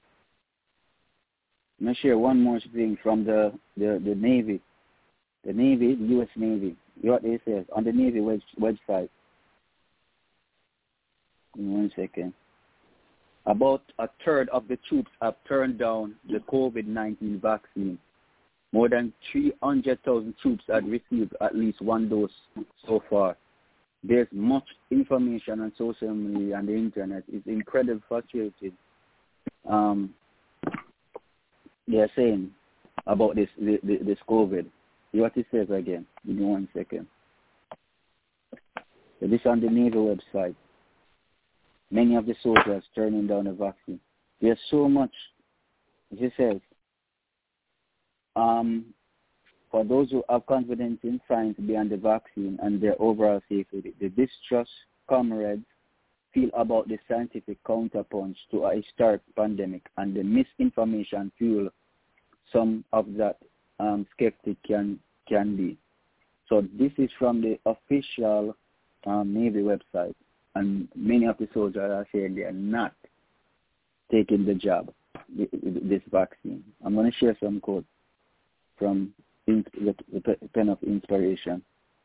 I'm going to share one more thing from the, the, the Navy. The Navy, the U S Navy. You know what they say on the Navy web, website. Give me one second. about a third of the troops have turned down the COVID nineteen vaccine. More than three hundred thousand troops had received at least one dose so far. There's much information on social media and the internet. It's incredibly frustrating. Um, they're saying about this this COVID. See what it says again. Give me one second. So this is on the Navy website. Many of the soldiers turning down the vaccine. There's so much. It says, um, for those who have confidence in science beyond the vaccine and their overall safety, the distrust comrades feel about the scientific counterpunch to a historic pandemic and the misinformation fuel some of that um, skeptic can can be. So this is from the official um, Navy website, and many of the soldiers are saying they are not taking the jab, this vaccine. I'm going to share some quotes from the Pen of Inspiration.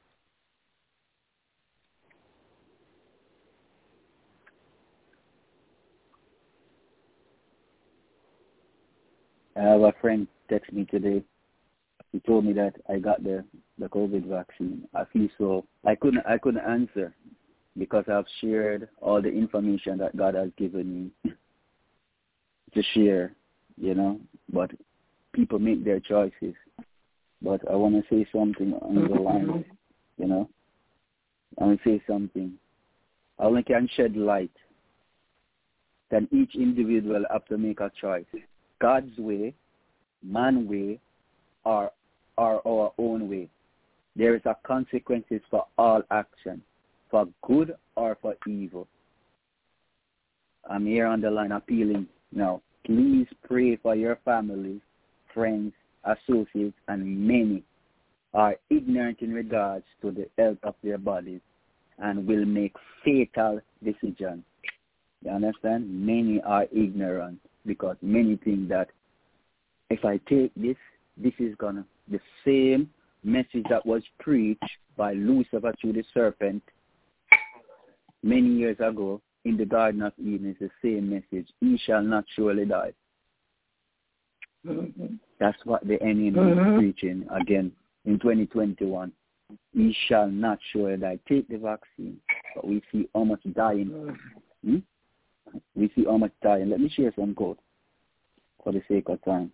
I have a friend text me today. He told me that I got the, the COVID vaccine. I feel so I couldn't I couldn't answer because I've shared all the information that God has given me to share, you know. But people make their choices. But I want to say something on the line, you know. I want to say something. I only can shed light. Then each individual have to make a choice. God's way, man's way, or, or our own way. There is a consequences for all action, for good or for evil. I'm here on the line appealing now. Please pray for your family, friends, associates, and many are ignorant in regards to the health of their bodies and will make fatal decisions. You understand? Many are ignorant because many think that if I take this, this is going to, the same message that was preached by Lucifer through the serpent many years ago in the Garden of Eden is the same message. He shall not surely die. Mm-hmm. That's what the enemy mm-hmm. is preaching again in twenty twenty-one. He shall not surely die. Take the vaccine. But we see how much dying. Mm-hmm. Hmm? We see how much dying. Let me share some code for the sake of time.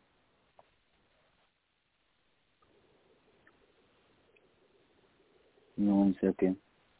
One second.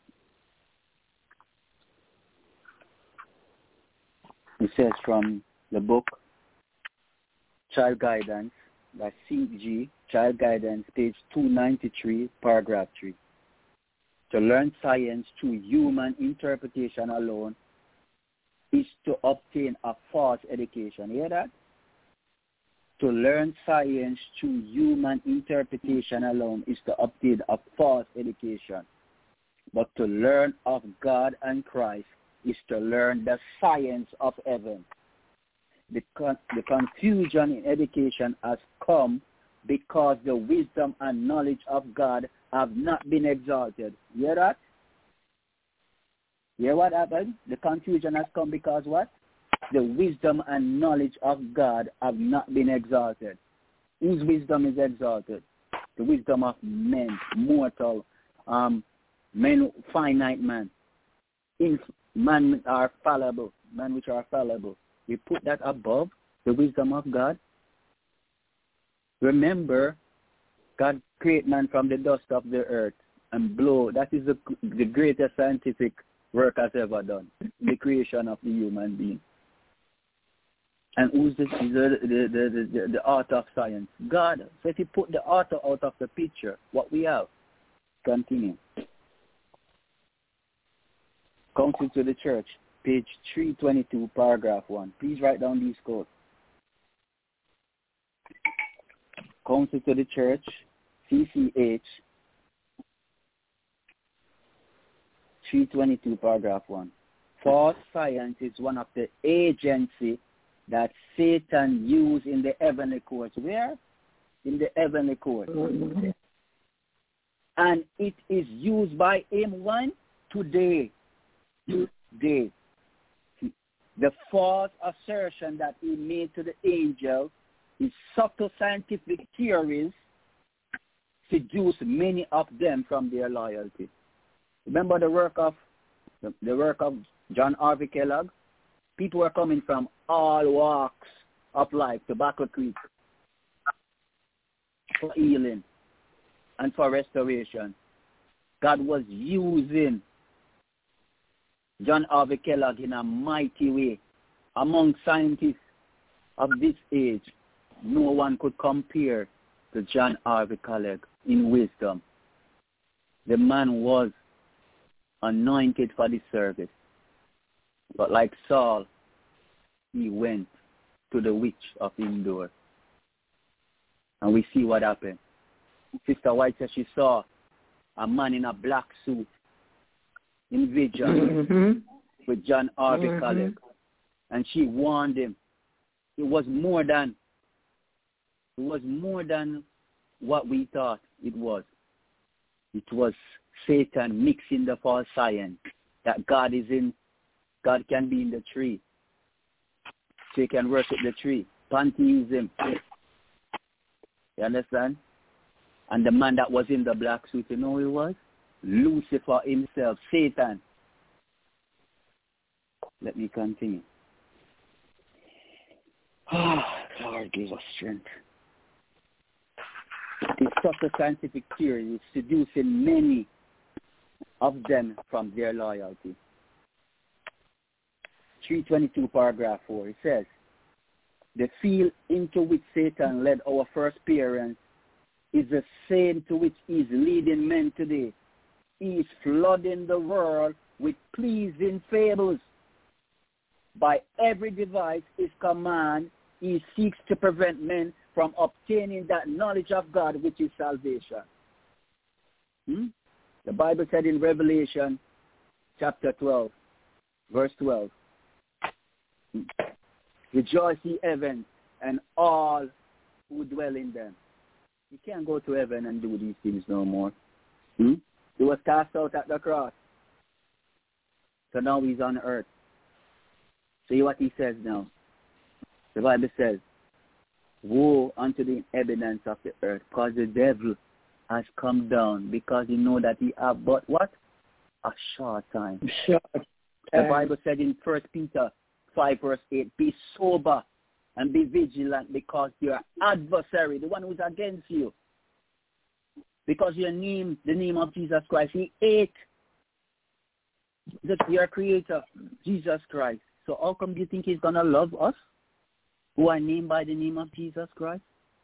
It says from the book Child Guidance by C G, Child Guidance, page two ninety-three, paragraph three. To learn science through human interpretation alone is to obtain a false education. Hear that? To learn science through human interpretation alone is to obtain a false education. But to learn of God and Christ is to learn the science of heaven. The, con- the confusion in education has come because the wisdom and knowledge of God have not been exalted. You hear that? You hear what happened? The confusion has come because what? The wisdom and knowledge of God have not been exalted. Whose wisdom is exalted? The wisdom of men, mortal, um, men, finite man. In, man are fallible, men which are fallible. We put that above the wisdom of God. Remember, God created man from the dust of the earth and blow. That is the, the greatest scientific work has ever done, the creation of the human being. And who's the, the, the, the, the, the author of science? God. So if you put the author out of the picture, what we have? Continue. Counsel to the Church, page three twenty-two, paragraph one. Please write down these quotes. Counsel to the Church, C C H, three twenty-two, paragraph one. False science is one of the agencies that Satan used in the heavenly courts. Where? In the heavenly courts. Mm-hmm. And it is used by him when? Today. Today. The false assertion that he made to the angel, his subtle scientific theories, seduced many of them from their loyalty. Remember the work of the, the work of John Harvey Kellogg? People were coming from all walks of life to Battle Creek for healing and for restoration. God was using John Harvey Kellogg in a mighty way. Among scientists of this age, no one could compare to John Harvey Kellogg in wisdom. The man was anointed for the service. But like Saul, he went to the witch of Endor. And we see what happened. Sister White said she saw a man in a black suit in vision mm-hmm. with John Harvey mm-hmm. Kellogg. And she warned him. It was more than it was more than what we thought it was. It was Satan mixing the false science that God is in. God can be in the tree. So he can worship the tree. Pantheism. You understand? And the man that was in the black suit, you know who he was? Lucifer himself, Satan. Let me continue. Ah, oh, Lord, give us strength. This subtle scientific theory is seducing many of them from their loyalty. three twenty-two, paragraph four, it says, the field into which Satan led our first parents is the same to which he is leading men today. He is flooding the world with pleasing fables. By every device, his command, he seeks to prevent men from obtaining that knowledge of God which is salvation. Hmm? The Bible said in Revelation chapter twelve, verse twelve, rejoice ye heaven and all who dwell in them. You can't go to heaven and do these things no more. Hmm? He was cast out at the cross. So now he's on earth. See what he says now. The Bible says, woe unto the inhabitants of the earth, because the devil has come down, because he know that he have but what? A short time. Short time. The Bible said in First Peter five, verse eight, be sober and be vigilant, because your adversary, the one who's against you, because your name, the name of Jesus Christ, he ate the, your creator, Jesus Christ. So how come do you think he's going to love us, who are named by the name of Jesus Christ?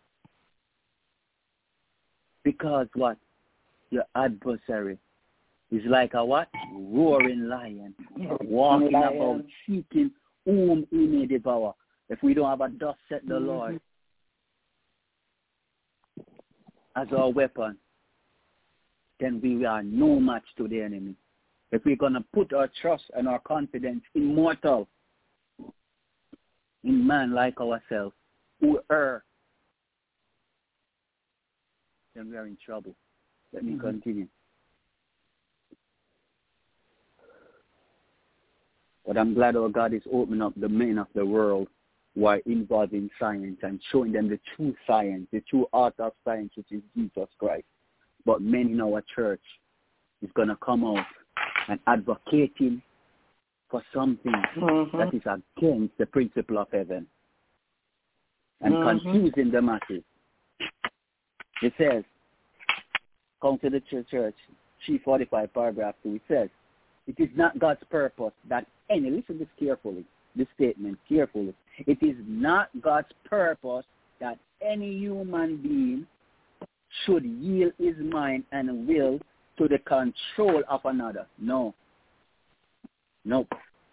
Because what? Your adversary is like a what? Roaring lion, walking lion. about, seeking whom he may devour. If we don't have a thus said the mm-hmm. Lord as our weapon, then we are no match to the enemy. If we're going to put our trust and our confidence in mortal, in man like ourselves, who err, then we are in trouble. Let me mm-hmm. continue. But I'm glad our God is opening up the men of the world who are involved in science and showing them the true science, the true art of science, which is Jesus Christ. But men in our church is going to come out and advocating for something mm-hmm. that is against the principle of heaven and mm-hmm. confusing the masses. It says, come to the church, three forty-five, paragraph two, it says, it is not God's purpose that any, listen to this carefully, this statement carefully, it is not God's purpose that any human being should yield his mind and will to the control of another. No. No.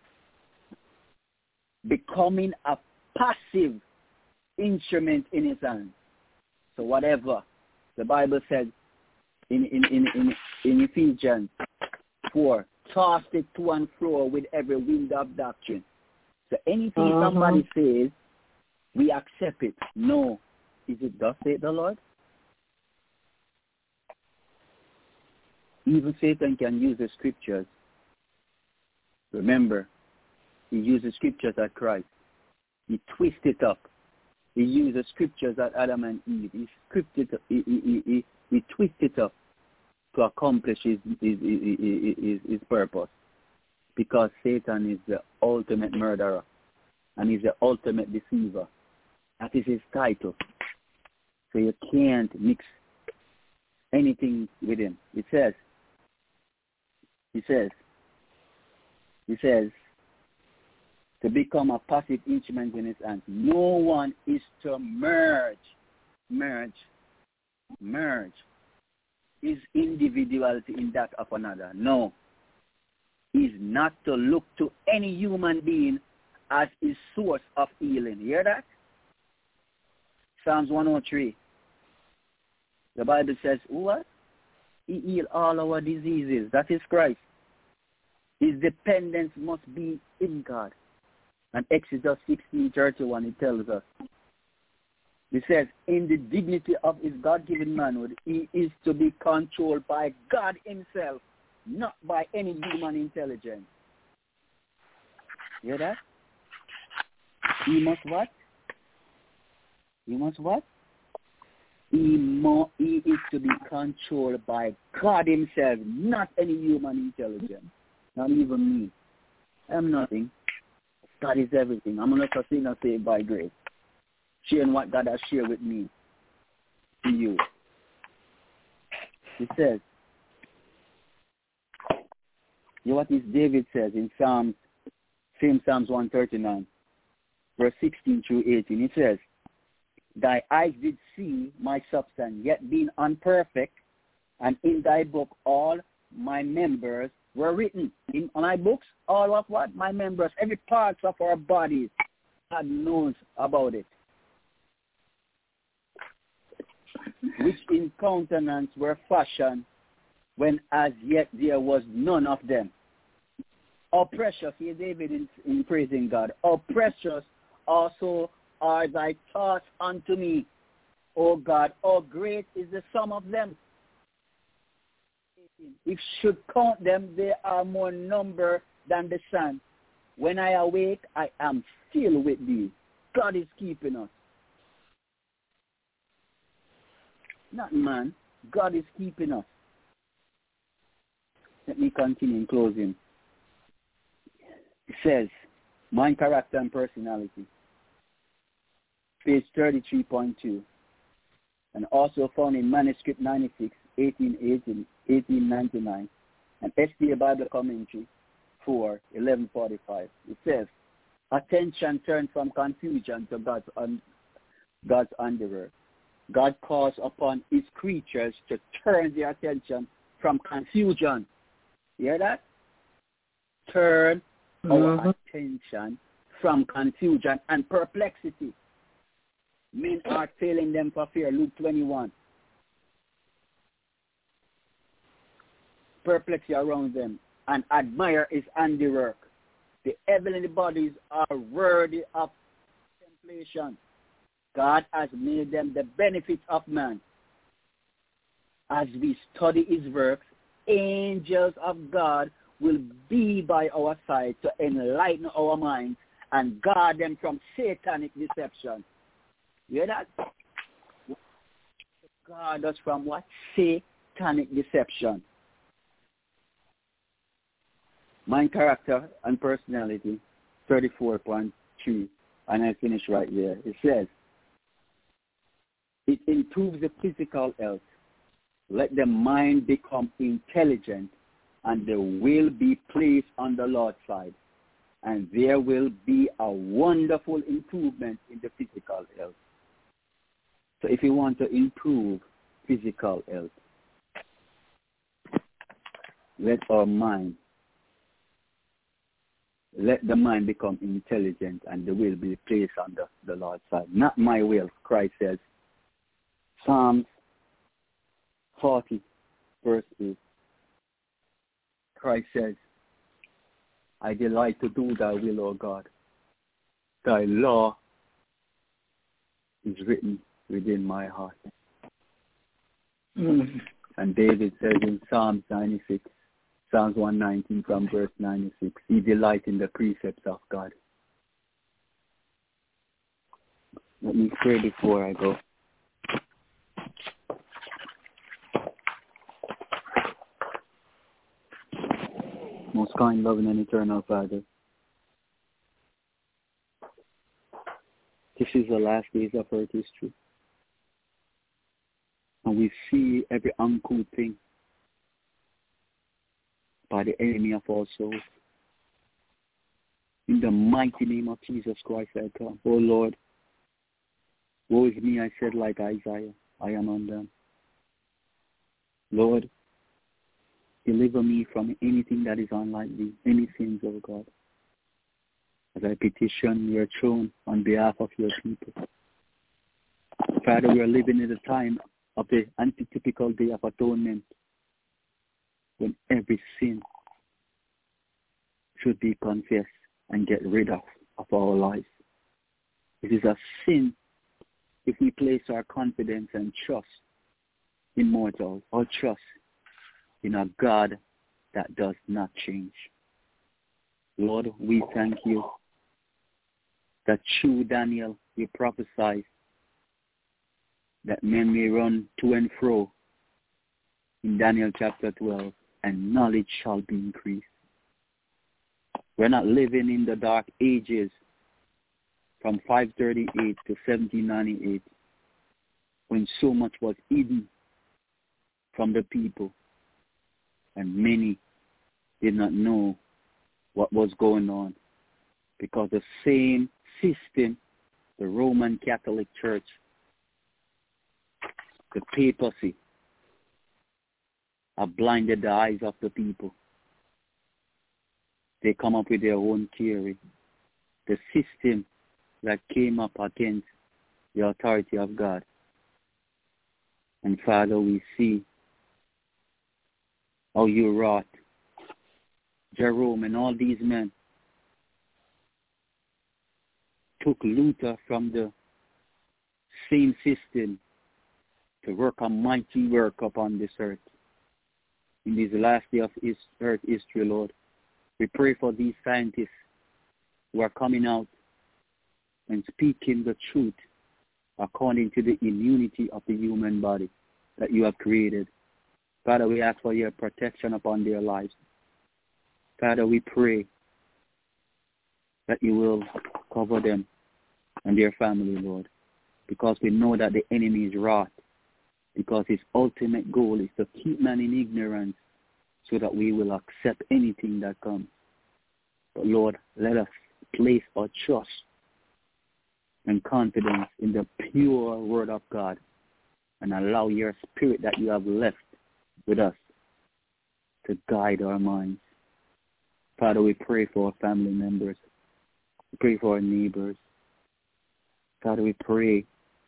Becoming a passive instrument in his hand. So whatever the Bible says in, in, in, in, in Ephesians four, tossed it to and fro with every wind of doctrine. So anything uh-huh. somebody says, we accept it. No. Is it thus saith the Lord? Even Satan can use the scriptures. Remember, He uses scriptures at Christ. He twists it up. He uses scriptures at Adam and Eve. He scripted, he, he, he, he, he twists it up to accomplish his, his, his, his, his purpose. Because Satan is the ultimate murderer and he's the ultimate deceiver. That is his title. So you can't mix anything with him. It says, he says, he says, to become a passive instrument in his hands. No one is to merge, merge, merge his individuality in that of another. No. He's not to look to any human being as his source of healing. Hear that? Psalms one oh three. The Bible says, what? He healed all our diseases. That is Christ. His dependence must be in God. And Exodus sixteen thirty-one, it tells us. It says, in the dignity of his God-given manhood, he is to be controlled by God himself, not by any human intelligence. Hear that? He must what? He must what? He, mo- he is to be controlled by God himself, not any human intelligence. Not even me. I'm nothing. God is everything. I'm not a sinner saved by grace. Sharing what God has shared with me to you. It says, you know what this David says in Psalms, same Psalms one thirty-nine, verse sixteen through eighteen. It says, thy eyes did see my substance, yet being unperfect, and in thy book all my members were written. In my books, all of what? My members, every part of our bodies, God knows about it. Which in countenance were fashioned when as yet there was none of them. How precious, here David in, in praising God, how precious also are thy thoughts unto me, O God, how great is the sum of them. If should count them, they are more number than the sand. When I awake, I am filled with thee. God is keeping us. Not man. God is keeping us. Let me continue in closing. It says, mind, character, and personality. Page thirty-three point two. And also found in manuscript ninety-six, eighteen eighteen, eighteen ninety-nine, and S D A Bible Commentary four, eleven forty-five. It says, attention turned from confusion to God's, un- God's handiwork. God calls upon his creatures to turn their attention from confusion. You hear that? Turn mm-hmm. our attention from confusion and perplexity. Men are failing them for fear. Luke twenty-one. Perplexity around them and admire his handiwork. The heavenly bodies are worthy of contemplation. God has made them the benefits of man. As we study his works, angels of God will be by our side to enlighten our minds and guard them from satanic deception. You hear that? Guard us from what? Satanic deception. Mind, character, and personality, thirty-four point two, and I finish right there. It says, it improves the physical health. Let the mind become intelligent, and the will be placed on the Lord's side. And there will be a wonderful improvement in the physical health. So if you want to improve physical health, let our mind, let the mind become intelligent, and the will be placed on the, the Lord's side. Not my will, Christ says. Psalms forty, verse eight. Christ says, I delight to do thy will, O God. Thy law is written within my heart. Mm. And David says in Psalms ninety-six, Psalms one nineteen from verse ninety-six. He delights in the precepts of God. Let me pray before I go. Most kind, loving, and eternal Father, this is the last days of earth history. And we see every uncouth thing by the enemy of our souls. In the mighty name of Jesus Christ, I come. Oh Lord, woe is me, I said like Isaiah, I am undone. Lord, deliver me from anything that is unlike thee, any sins, oh God, as I petition your throne on behalf of your people. Father, we are living in a time of the antitypical day of atonement, when every sin should be confessed and get rid of of our lives. It is a sin if we place our confidence and trust in mortals or trust in a God that does not change. Lord, we thank you that through Daniel you prophesied that men may run to and fro in Daniel chapter twelve, and knowledge shall be increased. We're not living in the dark ages from five thirty-eight to seventeen ninety-eight, when so much was hidden from the people, and many did not know what was going on, because the same system, the Roman Catholic Church, the papacy, have blinded the eyes of the people. They come up with their own theory. The system that came up against the authority of God. And Father, we see how you wrought Jerome and all these men took Luther from the same system to work a mighty work upon this earth. In this last day of earth history, Lord, we pray for these scientists who are coming out and speaking the truth according to the immunity of the human body that you have created. Father, we ask for your protection upon their lives. Father, we pray that you will cover them and their family, Lord, because we know that the enemy is wrath, because his ultimate goal is to keep man in ignorance so that we will accept anything that comes. But Lord, let us place our trust and confidence in the pure word of God and allow your spirit that you have left with us to guide our minds. Father, we pray for our family members. We pray for our neighbors. Father, we pray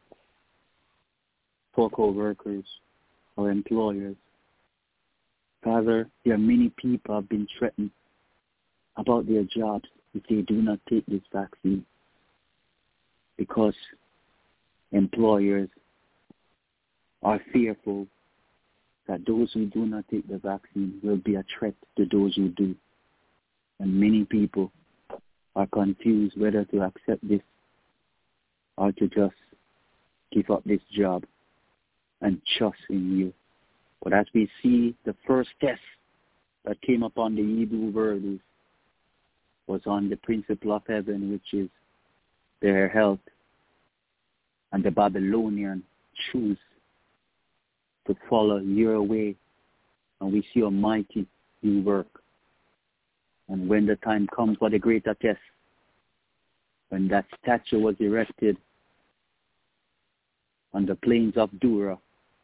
for co-workers, our employers. Father, there are many people have been threatened about their jobs if they do not take this vaccine, because employers are fearful that those who do not take the vaccine will be a threat to those who do. And many people are confused whether to accept this or to just give up this job and trust in you. But as we see, the first test that came upon the Hebrew world was on the principle of heaven, which is their health. And the Babylonian choose to follow your way. And we see a mighty new work. And when the time comes for the greater test, when that statue was erected on the plains of Dura,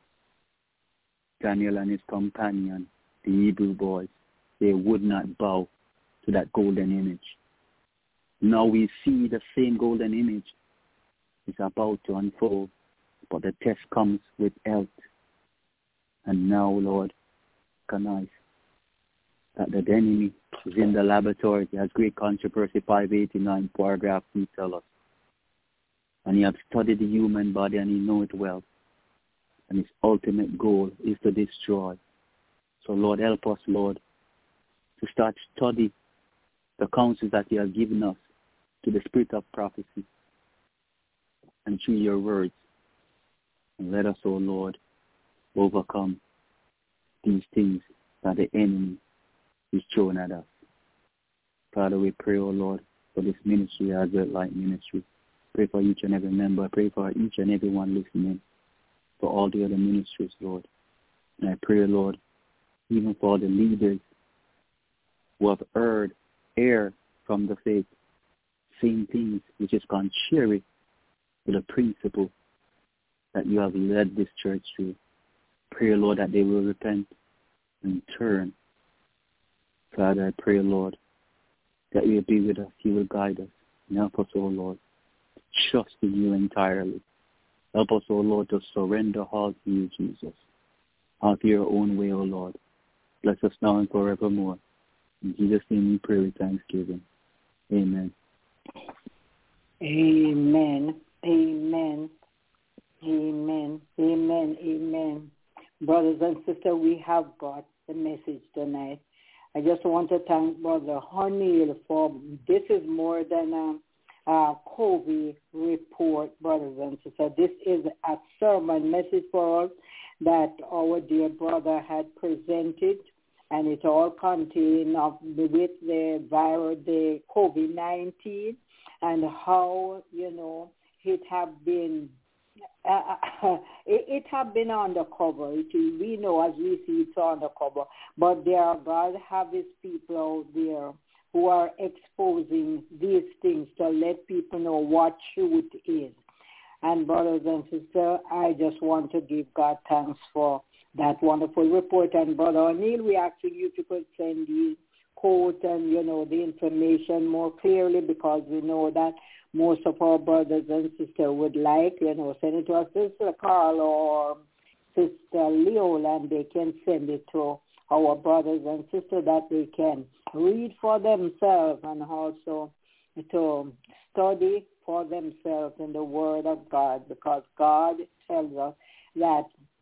Daniel and his companion, the Hebrew boys, they would not bow to that golden image. Now we see the same golden image is about to unfold, but the test comes with health. And now, Lord, recognize that the enemy is in the laboratory. He has great controversy, five eighty-nine paragraph two tell us. And he has studied the human body and he knows it well. And his ultimate goal is to destroy. So Lord, help us, Lord, to start study the counsels that you have given us to the spirit of prophecy and through your words. And let us, O Lord, overcome these things that the enemy is throwing at us. Father, we pray, O Lord, for this ministry, as a light ministry. Pray for each and every member. Pray for each and every one listening, for all the other ministries, Lord. And I pray, Lord, even for the leaders who have heard, err from the faith, saying things which is contrary to the principle that you have led this church to. Pray, Lord, that they will repent and turn. Father, I pray, Lord, that you will be with us, you will guide us, and help us, O Lord, to trust in you entirely. Help us, O Lord, to surrender all to you, Jesus. Out to your own way, O Lord. Bless us now and forevermore. In Jesus' name we pray with thanksgiving. Amen. Amen. Amen. Amen. Amen. Amen. Brothers and sisters, we have got the message tonight. I just want to thank Brother O'Neill for this is more than a, a COVID report, brothers and sisters. This is a sermon message for us that our dear brother had presented, and it all contained of the, with the virus, the COVID nineteen, and how, you know, it have been Uh, it, it have been undercover. It, we know as we see it's undercover. But there are, God have his people out there who are exposing these things to let people know what truth is. And brothers and sisters, I just want to give God thanks for that wonderful report. And Brother O'Neill, we asking you to could send the quote and, you know, the information more clearly, because we know that most of our brothers and sisters would like, you know, send it to our Sister Carl or Sister Leola, and they can send it to our brothers and sisters that they can read for themselves and also to study for themselves in the Word of God, because God tells us that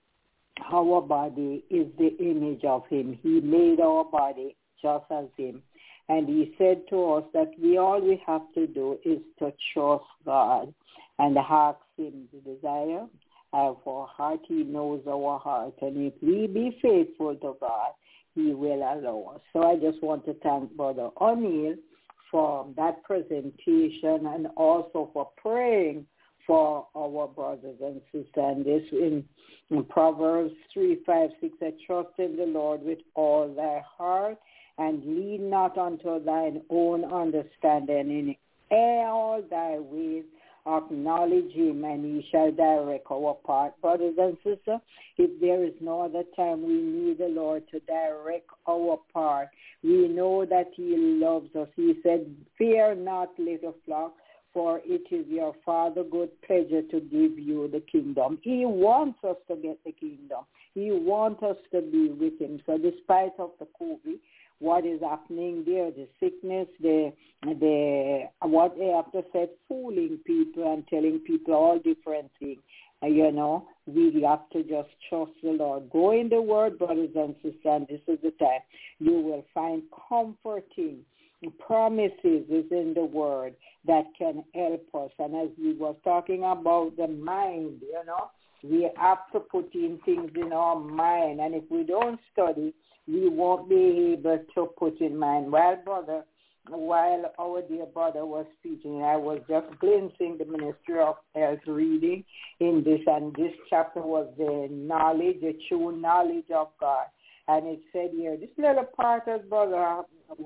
our body is the image of him. He made our body just as him. And he said to us that we all we have to do is to trust God and ask him the desire of our heart. He knows our heart. And if we be faithful to God, he will allow us. So I just want to thank Brother O'Neill for that presentation and also for praying for our brothers and sisters. And this in, in Proverbs three, five, six, I trust in the Lord with all thy heart, and lean not unto thine own understanding. In all thy ways acknowledge him, and he shall direct our path. Brothers and sisters, if there is no other time we need the Lord to direct our path, we know that he loves us. He said, fear not, little flock, for it is your Father good pleasure to give you the kingdom. He wants us to get the kingdom. He wants us to be with him. So despite of the COVID, what is happening there, the sickness, the the what they have to say, fooling people and telling people all different things. Uh, you know, we have to just trust the Lord. Go in the Word, brothers and sisters, and this is the time. You will find comforting promises is in the Word that can help us. And as we were talking about the mind, you know, we have to put in things in our mind. And if we don't study, we won't be able to put in mind. Well, brother, while our dear brother was speaking, I was just glimpsing the Ministry of Health reading in this, and this chapter was the knowledge, the true knowledge of God. And it said here, this little part of brother,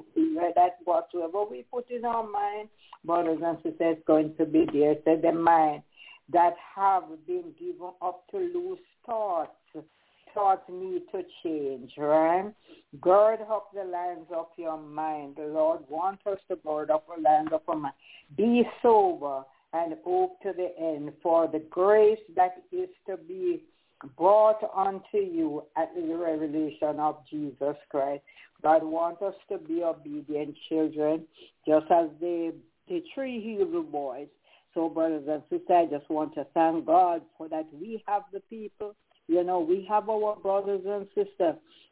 that whatsoever we put in our mind, brothers and sisters, is going to be there. It said the mind that have been given up to loose thoughts, thoughts need to change, right? Gird up the lines of your mind. The Lord wants us to gird up the lines of our mind. Be sober and hope to the end, for the grace that is to be brought unto you at the revelation of Jesus Christ. God wants us to be obedient children, just as the, the three Hebrew boys. So, brothers and sisters, I just want to thank God for that we have the people. You know, we have our brothers and sisters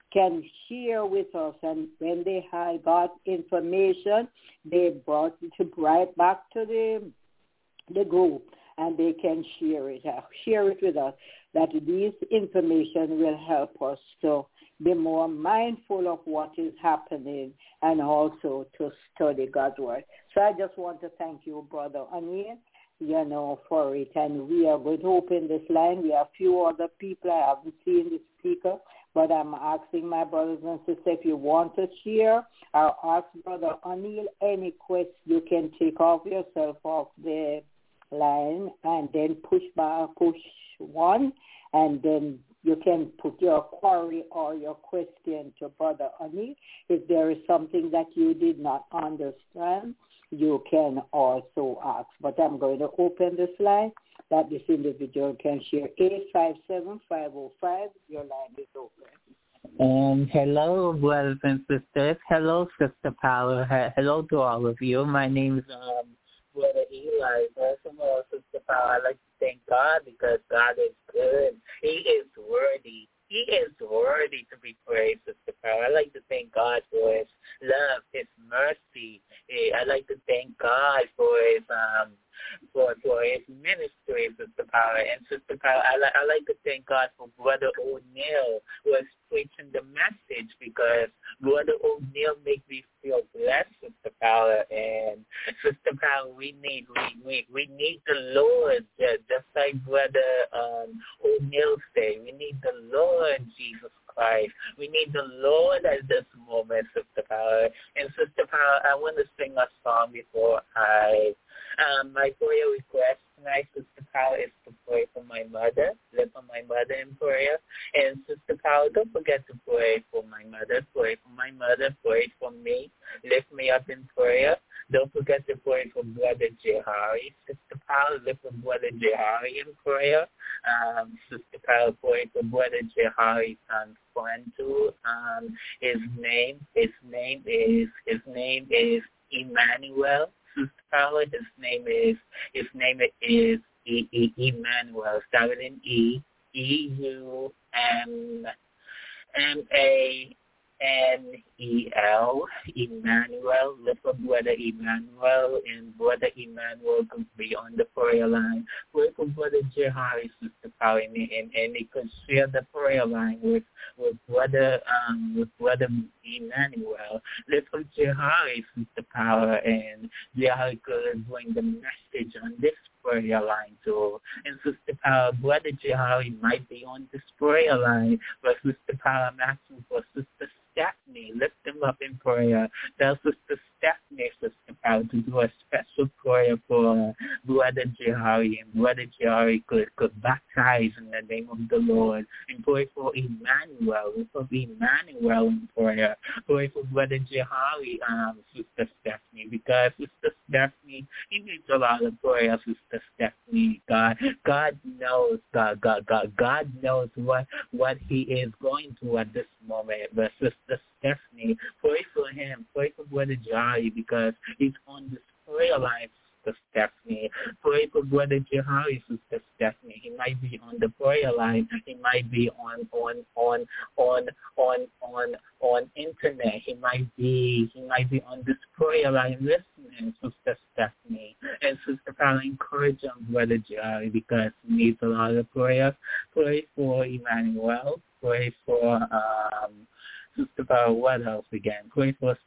can share with us. And when they had got information, they brought it right back to the the group, and they can share it, uh, share it with us, that this information will help us to be more mindful of what is happening and also to study God's word. So I just want to thank you, Brother Anil, you know, for it. And we are going to open this line. We have a few other people. I haven't seen the speaker, but I'm asking my brothers and sisters, if you want to share, I'll ask Brother Anil any question. You can take off yourself off the line and then push back, push one, and then you can put your query or your question to Brother Anil. If there is something that you did not understand, you can also ask. But I'm going to open this line that this individual can share. eight five seven, five oh five, your line is open. Um, hello, brothers and sisters. Hello, Sister Power. Hello to all of you. My name is um, Brother Eli. First of all, Sister Power, I'd like to thank God because God is good. He is worthy. He is worthy to be praised, Sister Power. I'd like to thank God for his love, his mercy. I'd like to thank God for his um for for his ministry, Sister Power. And Sister Power, I like I like to thank God for Brother O'Neill who is preaching the message, because Brother O'Neill makes me feel blessed, Sister Power. And Sister Power, we need we we, we need the Lord, just, just like Brother um O'Neill said. We need the Lord Jesus Christ. We need the Lord at this moment, Sister Power. And Sister Power, I want to sing a song before I Um, my prayer request tonight, Sister Power, is to pray for my mother. Lift up my mother in prayer. And Sister Power, don't forget to pray for my mother. Pray for my mother. Pray for me. Lift me up in prayer. Don't forget to pray for Brother Jehari. Sister Power, lift up Brother Jehari in prayer. Um, Sister Power, pray for Brother Jehari's son, friend too. Um, his name, his name is, his name is Emmanuel. Sister Power, his name is his name is e, e, Emmanuel, started in E E U M M A N E L, Emmanuel. Lift up Brother Emmanuel, and Brother Emmanuel could be on the prayer line. Pray for Brother Jehari, Sister Power, and, and, and he could share the prayer line with with Brother um with Brother Emmanuel. Lift up Jehari, Sister Power, and Jehari could bring the message on this prayer line too. And Sister Power, Brother Jehari might be on this prayer line, but Sister Power, I'm asking for Sister Stephanie. Lift them up in prayer. Tell Sister Stephanie, Sister Power, to do a special prayer for Brother Jehari, and Brother Jehari could, could baptize in the name of the Lord. And pray for Emmanuel. Lift up Emmanuel in prayer. Pray for Brother Jehari, um, Sister Stephanie, because Sister Stephanie, he needs a lot of prayer, Sister Stephanie. God, God knows, God, God, God, God knows what what he is going through at this moment. But Sister Stephanie, pray for him. Pray for Brother Jehari, because he's on this prayer line, Sister Stephanie. Pray for Brother Jehari, Sister Stephanie. He might be on the prayer line. He might be on on on on on on on internet. He might be he might be on this prayer line listening, Sister Stephanie. And Sister Power, encourage him, Brother Jehari, because he needs a lot of prayer. Pray for Emmanuel. Pray for um Sister Power, what else again? Pray for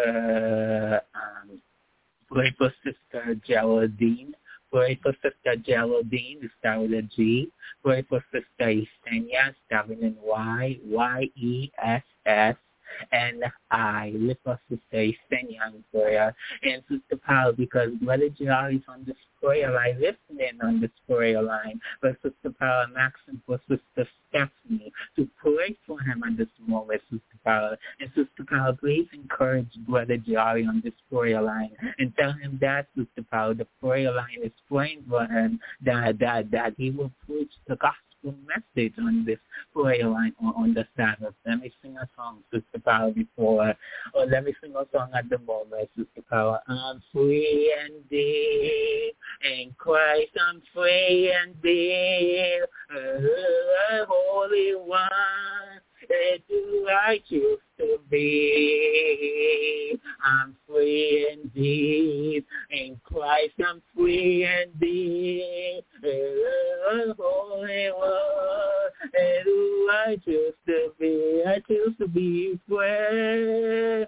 Sister um Pray for Sister Geraldine. Pray for Sister Geraldine, start with a G. Pray for Sister Yesenia, starting in Y, Y E S S N I. Lift up Sister Yesenia in prayer. And Sister Power, because Brother Jehari is on this prayer line, listening on this prayer line. But Sister Power, I'm asking for Sister Stephanie to pray for him at this moment, Sister Power. And Sister Power, please encourage Brother Jehari on this prayer line and tell him that, Sister Power, the prayer line is praying for him, that, that, that he will preach the gospel message on this prayer line on, on the Sabbath. Let me sing a song, Sister Power, before, or let me sing a song at the moment, Sister Power. I'm free indeed, in Christ I'm free indeed, the Holy One and who I choose to be. I'm free indeed. In Christ I'm free indeed. The Holy One, and who I choose to be. I choose to be free.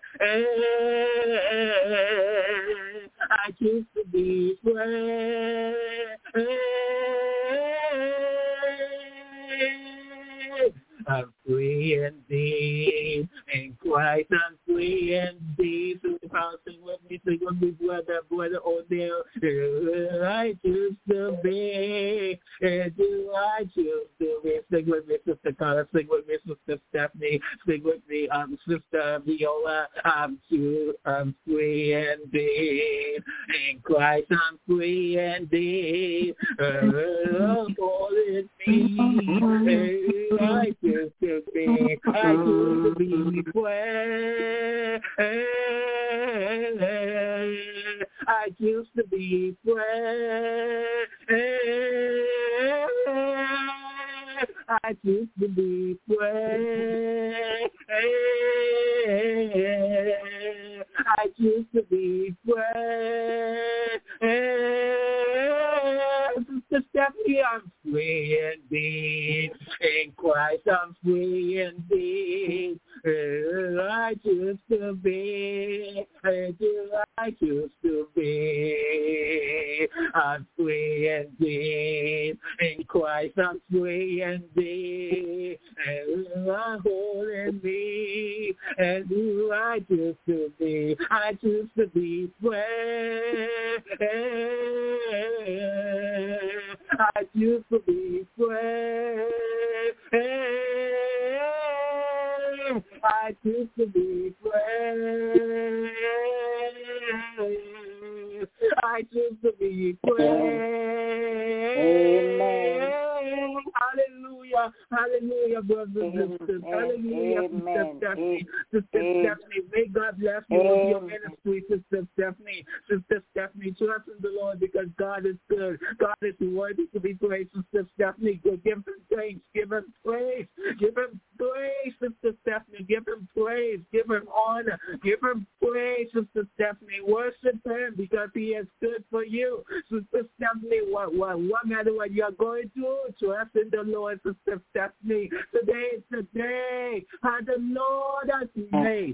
I choose to be free. I'm free indeed. In Christ I'm free indeed. So if I'll sing with me, sing with me, brother, brother, oh dear. I choose to be. And do I choose to be? Sing with me, Sister Carla. Sing with me, Sister Stephanie. Sing with me, um, Sister Viola. I'm true, I'm free indeed. In Christ I'm free indeed. Oh, in me. I choose to be. I choose to be free. I choose to be free. I choose to be free. I choose to be free. Sister Stephanie, I'm free indeed. In Christ I'm free indeed. I choose to be. I choose to be. I'm free indeed. In Christ I'm free indeed. And I'm holding me. And who I choose to be. I choose to be free. I choose to be free. I choose to be free. I choose to be free. Amen. Hallelujah. Hallelujah, brothers and sisters. Hallelujah, Sister Stephanie. Sister Stephanie, may God bless you with your ministry, Sister Stephanie. Sister Stephanie, trust in the Lord because God is good. God is worthy to be praised. Sister Stephanie, give him thanks. Give him praise. Give him praise, Sister Stephanie. Give him praise. Give him honor. Give him praise, Sister Stephanie. Worship him because he is good for you. Sister Stephanie, what, what, what matter what you're going through, trust in the Lord, Sister Stephanie. Today is the day how the Lord has made.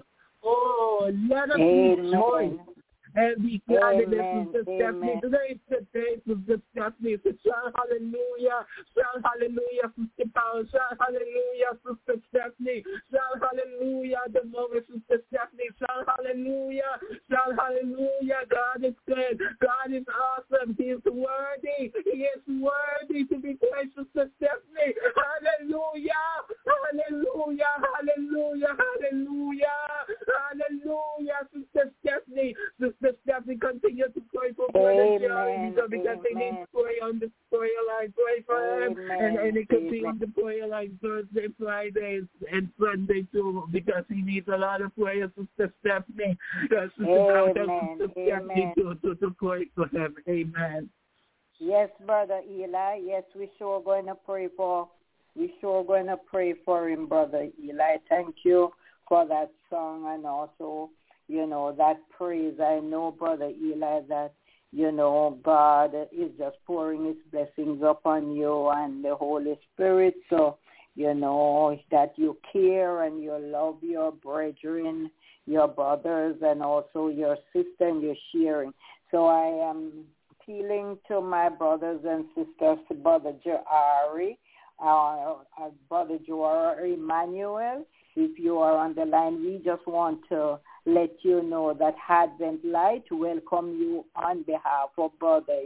Oh, let us rejoice and be glad in this, Sister Stephanie. Today is the day, Sister Stephanie. So shout hallelujah. Shout hallelujah, Sister Paul. Shout hallelujah, Sister Stephanie. Shout hallelujah, the moment, Sister Stephanie. Shout hallelujah. Shout hallelujah. God is good. God is awesome. He is worthy. He is worthy to be praised, Sister Stephanie. Hallelujah. Hallelujah. Hallelujah. Hallelujah. Hallelujah, Sister Stephanie. Sister Stephanie, continue to pray for Brother Jerry because they need to pray on the prayer line. Pray for him. And, and it could be on the prayer line Thursday, Fridays, and Sunday too because he needs a lot of prayer, Sister Stephanie. Uh, Sister Sister Stephanie to, to, to pray for him. Amen. Yes, Brother Eli. Yes, we sure going to pray for we sure going to pray for him, Brother Eli. Thank you for that song and also, you know, that praise. I know, Brother Eli, that, you know, God is just pouring his blessings upon you and the Holy Spirit. So, you know, that you care and you love your brethren, your brothers, and also your sister, and you're sharing. So I am appealing to my brothers and sisters, Brother Joari, uh, uh, Brother Joari Emmanuel. If you are on the line, we just want to let you know that Advent Light welcome you on behalf of Brother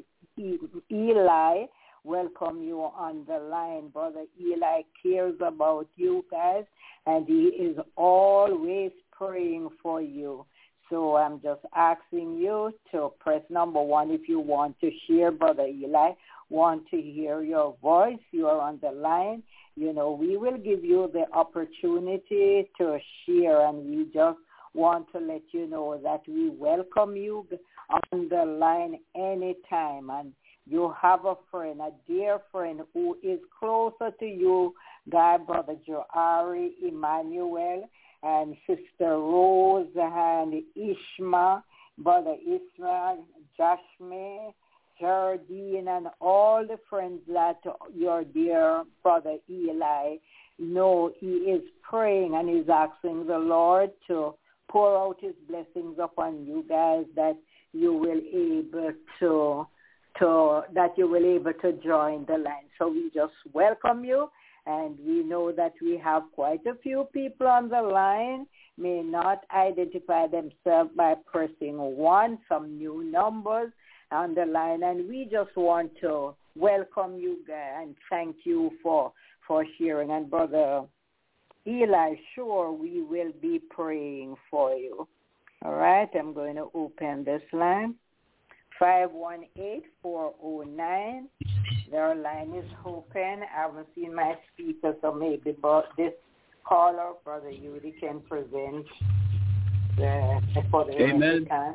Eli. Welcome you on the line. Brother Eli cares about you guys, and he is always praying for you. So I'm just asking you to press number one if you want to share, Brother Eli, want to hear your voice. You are on the line. You know, we will give you the opportunity to share, and we just want to let you know that we welcome you on the line anytime. And you have a friend, a dear friend who is closer to you God, Brother Joari, Emmanuel, and Sister Rose, and Ishma, Brother Israel, Joshme, Jardine, and all the friends that your dear Brother Eli know he is praying and is asking the Lord to pour out his blessings upon you guys, that you will able to to that you will able to join the line. So we just welcome you, and we know that we have quite a few people on the line may not identify themselves by pressing one, some new numbers on the line, and we just want to welcome you guys and thank you for for sharing. And Brother Eli, sure, we will be praying for you. All right, I'm going to open this line. five one eight, four oh nine. Their line is open. I haven't seen my speaker, so maybe but this caller, Brother Yudi, can present the, for the Amen. time.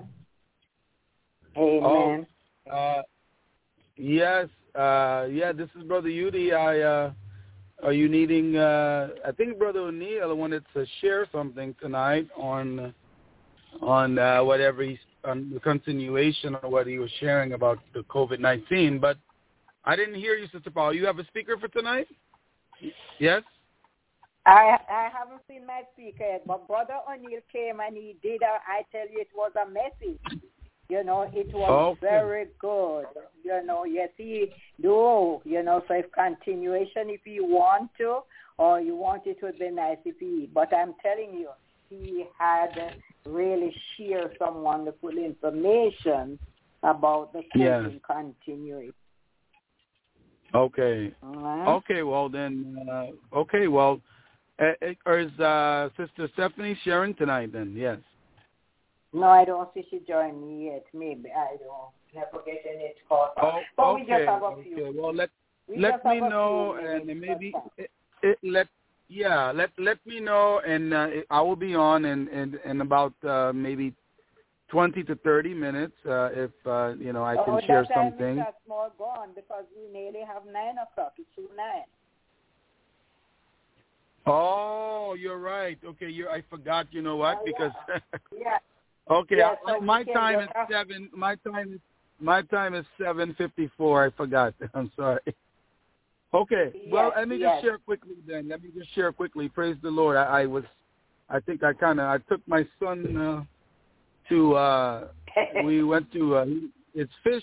Amen. Oh, uh, yes, uh, yeah, this is Brother Yudi. I, uh, are you needing, uh, I think Brother O'Neill wanted to share something tonight on on uh, whatever he's, on the continuation of what he was sharing about the COVID nineteen, but I didn't hear you, Sister Paul. You have a speaker for tonight? Yes? I I haven't seen my speaker yet, but Brother O'Neill came and he did, a, I tell you, it was a message. You know, it was okay. Very good. You know, yes, he do. You know, so if continuation, if you want to, or you want it, would be nice if he, but I'm telling you, he had really shared some wonderful information about the yeah. continuation. Okay. Right. Okay, well then, uh, okay, well, uh, is uh, Sister Stephanie sharing tonight then? Yes. No, I don't see she joined me yet. Maybe, I don't. Never get in it call. Oh, but okay. we just have a few. Okay. Well, let we let me know, and maybe it, it, let yeah let let me know, and uh, I will be on in in, in about uh, maybe twenty to thirty minutes uh, if uh, you know I can oh, share that time something. That's more gone because we nearly have nine o'clock. It's two nine. Oh, you're right. Okay, you I forgot. You know what? Oh, because yeah. yeah. Okay, yeah, I, so my time is have... seven. My time is my time is seven fifty four. I forgot. I'm sorry. Okay. Yes, well, let me yes. just share quickly then. Let me just share quickly. Praise the Lord. I, I was, I think I kind of I took my son uh, to. Uh, we went to. Uh, it's fish.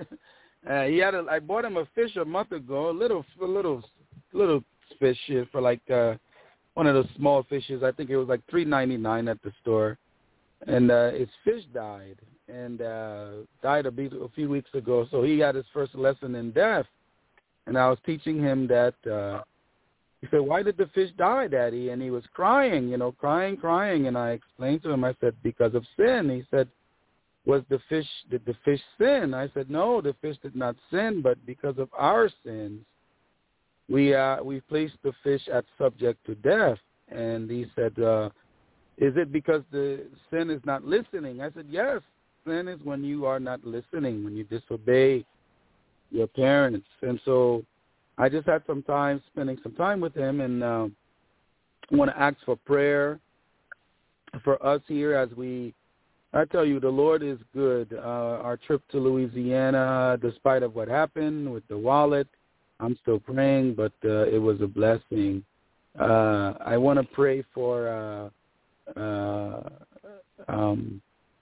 uh, he had a. I bought him a fish a month ago. A little, a little, little fish for like uh, one of those small fishes. I think it was like three ninety nine at the store. And uh, his fish died, and uh, died a, bit, a few weeks ago. So he got his first lesson in death. And I was teaching him that, uh, he said, why did the fish die, Daddy? And he was crying, you know, crying, crying. And I explained to him, I said, because of sin. He said, was the fish, did the fish sin? I said, no, the fish did not sin, but because of our sins, we uh, we placed the fish at subject to death. And he said, uh, is it because the sin is not listening? I said, yes, sin is when you are not listening, when you disobey your parents. And so I just had some time, spending some time with him, and uh, I want to ask for prayer for us here as we, I tell you, the Lord is good. Uh, our trip to Louisiana, despite of what happened with the wallet, I'm still praying, but uh, it was a blessing. Uh, I want to pray for... Uh, Uh, um,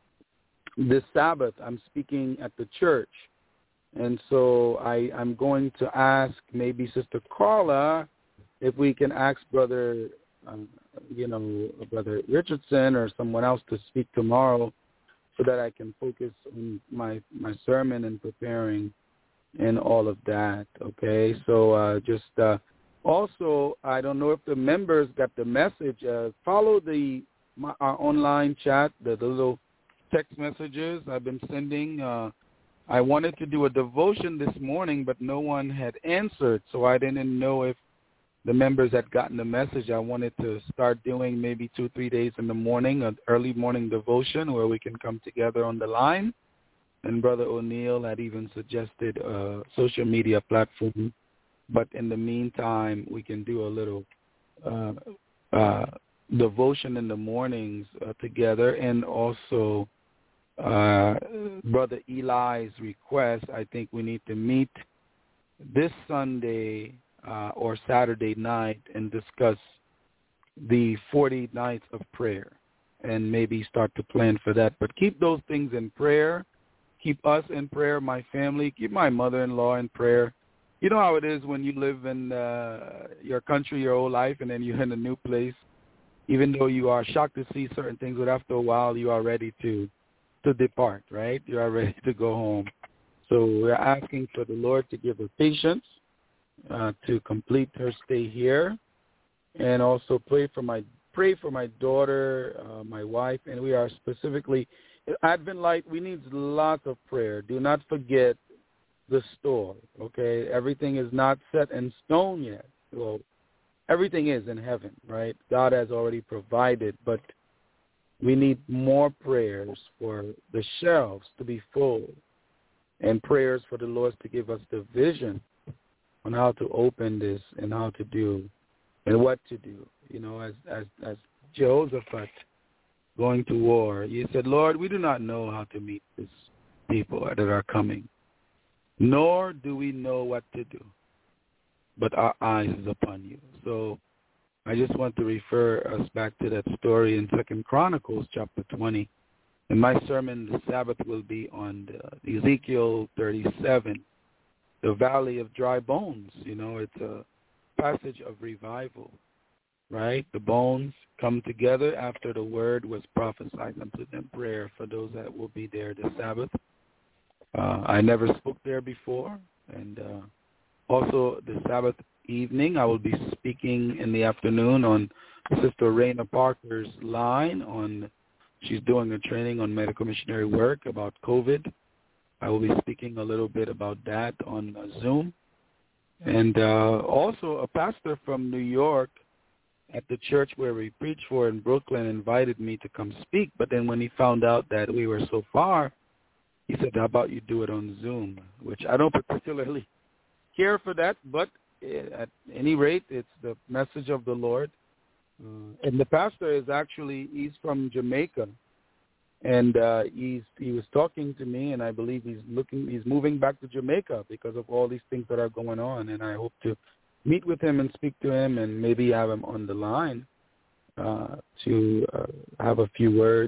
this Sabbath, I'm speaking at the church, and so I, I'm going to ask maybe Sister Carla if we can ask Brother, um, you know, Brother Richardson or someone else to speak tomorrow, so that I can focus on my my sermon and preparing and all of that. Okay, so uh, just uh, also, I don't know if the members got the message. Uh, follow the My, our online chat, the, the little text messages I've been sending. Uh, I wanted to do a devotion this morning, but no one had answered, so I didn't know if the members had gotten the message. I wanted to start doing maybe two, three days in the morning, an early morning devotion where we can come together on the line. And Brother O'Neill had even suggested a social media platform But in the meantime, we can do a little uh, uh, devotion in the mornings uh, together, and also uh, Brother Eli's request. I think we need to meet this Sunday uh, or Saturday night and discuss the forty nights of prayer, and maybe start to plan for that. But keep those things in prayer. Keep us in prayer, my family. Keep my mother-in-law in prayer. You know how it is when you live in uh, your country your whole life, and then you're in a new place. Even though you are shocked to see certain things, but after a while you are ready to to depart, right? You are ready to go home. So we're asking for the Lord to give her patience uh, to complete her stay here, and also pray for my pray for my daughter, uh, my wife, and we are specifically Advent Light. We need lots of prayer. Do not forget the store, okay? Everything is not set in stone yet. Well, everything is in heaven, right? God has already provided, but we need more prayers for the shelves to be full, and prayers for the Lord to give us the vision on how to open this and how to do and what to do. You know, as as, as Jehoshaphat going to war, he said, Lord, we do not know how to meet these people that are coming, nor do we know what to do, but our eyes is upon you. So I just want to refer us back to that story in Second Chronicles chapter twenty. And my sermon this Sabbath will be on the Ezekiel thirty-seven, the valley of dry bones. You know, it's a passage of revival, right? The bones come together after the word was prophesied unto them. Prayer for those that will be there this Sabbath. Uh, I never spoke there before, and uh, also the Sabbath evening I will be speaking in the afternoon on Sister Raina Parker's line. On she's doing a training on medical missionary work about COVID. I will be speaking a little bit about that on uh, Zoom. And uh, also a pastor from New York at the church where we preach for in Brooklyn invited me to come speak, but then when he found out that we were so far, he said, how about you do it on Zoom, which I don't particularly care for that, but at any rate, it's the message of the Lord. Uh, and the pastor is actually, he's from Jamaica, and uh, he's he was talking to me, and I believe he's looking, he's moving back to Jamaica because of all these things that are going on, and I hope to meet with him and speak to him and maybe have him on the line uh, to uh, have a few words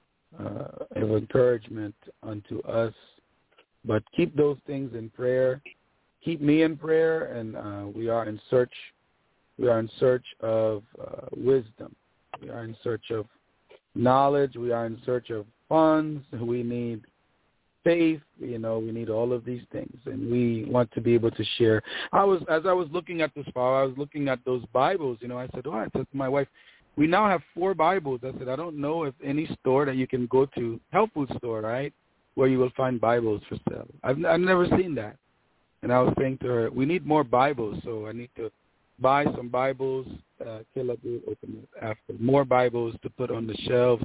uh, of encouragement unto us. But keep those things in prayer. Keep me in prayer, and uh, we are in search. We are in search of uh, wisdom. We are in search of knowledge. We are in search of funds. We need faith. You know, we need all of these things, and we want to be able to share. I was, as I was looking at this file, I was looking at those Bibles. You know, I said, "Oh," I said to my wife, "We now have four Bibles." I said, "I don't know if any store that you can go to, health food store, right, where you will find Bibles for sale. I've I've never seen that." And I was saying to her, "We need more Bibles, so I need to buy some Bibles, uh, kill up, open it after, more Bibles to put on the shelves,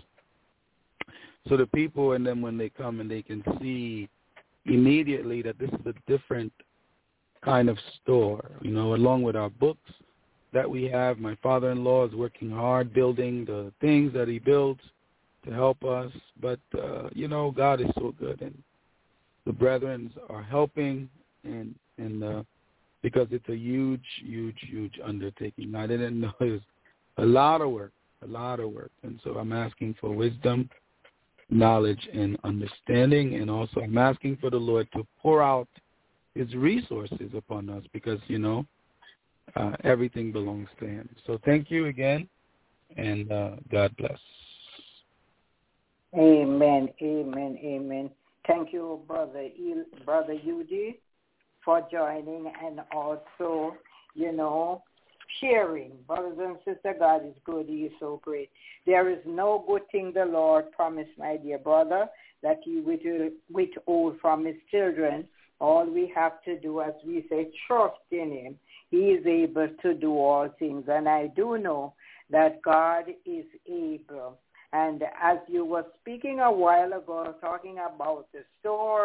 so the people, and then when they come and they can see immediately that this is a different kind of store, you know, along with our books that we have. My father-in-law is working hard building the things that he builds to help us, but, uh, you know, God is so good, and the brethren are helping, and, and, uh, because it's a huge, huge, huge undertaking. I didn't know it was a lot of work, a lot of work. And so I'm asking for wisdom, knowledge, and understanding. And also I'm asking for the Lord to pour out his resources upon us because, you know, uh, everything belongs to him. So thank you again, and uh, God bless. Amen, amen, amen. Thank you, Brother Il, Brother Yudi, for joining and also, you know, sharing. Brothers and sisters, God is good. He is so great. There is no good thing the Lord promised, my dear brother, that he will withhold from his children. All we have to do, as we say, trust in him. He is able to do all things. And I do know that God is able. And as you were speaking a while ago, talking about the store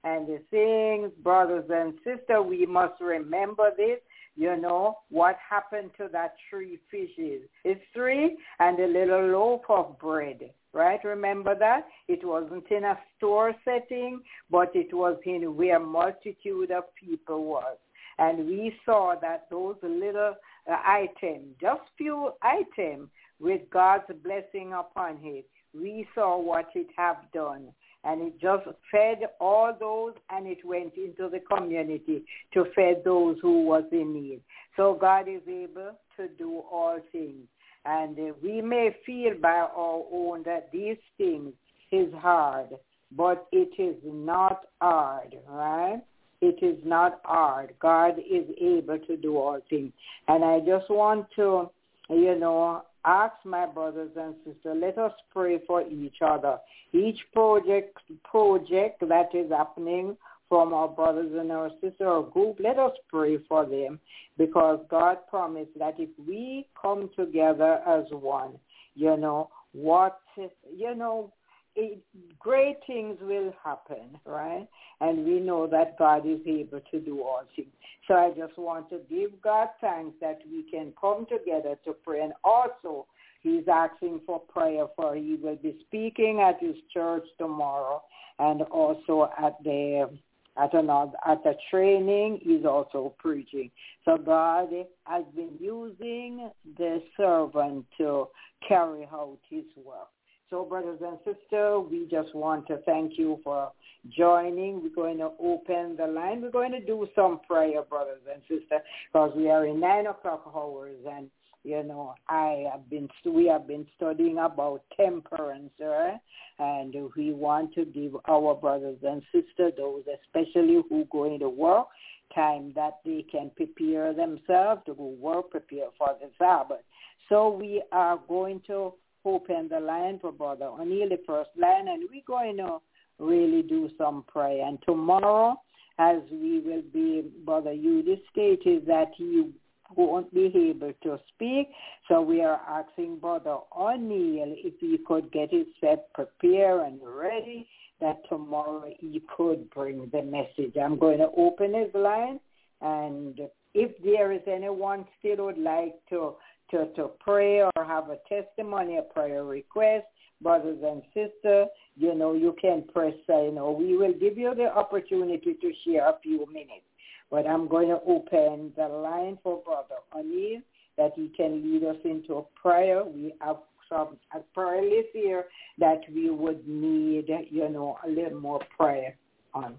and the things, brothers and sisters, we must remember this. You know, what happened to that three fishes? It's three and a little loaf of bread, right? Remember that? It wasn't in a store setting, but it was in where multitude of people was. And we saw that those little uh, items, just few items with God's blessing upon it, we saw what it have done. And it just fed all those, and it went into the community to feed those who was in need. So God is able to do all things. And uh, we may feel by our own that these things is hard, but it is not hard, right? It is not hard. God is able to do all things. And I just want to, you know, ask my brothers and sisters, let us pray for each other. Each project project that is happening from our brothers and our sisters or group, let us pray for them, because God promised that if we come together as one, you know, what, you know, it, great things will happen, right? And we know that God is able to do all things. So I just want to give God thanks that we can come together to pray. And also, he's asking for prayer, for he will be speaking at his church tomorrow, and also at the at another at the training he's also preaching. So God has been using the servant to carry out his work. So, brothers and sisters, we just want to thank you for joining. We're going to open the line. We're going to do some prayer, brothers and sisters, because we are in nine o'clock hours, and you know, I have been we have been studying about temperance, right? And we want to give our brothers and sisters, those especially who go into work, time that they can prepare themselves to go work, prepare for the Sabbath. So we are going to open the line for Brother O'Neill, the first line, and we're going to really do some prayer. And tomorrow, as we will be, Brother Eudy stated that he won't be able to speak, so we are asking Brother O'Neill if he could get his set prepared and ready, that tomorrow he could bring the message. I'm going to open his line, and if there is anyone still would like to To, to pray or have a testimony, a prayer request, brothers and sisters, you know, you can press, you know, we will give you the opportunity to share a few minutes. But I'm going to open the line for Brother O'Neill that he can lead us into a prayer. We have some a prayer list here that we would need, you know, a little more prayer on.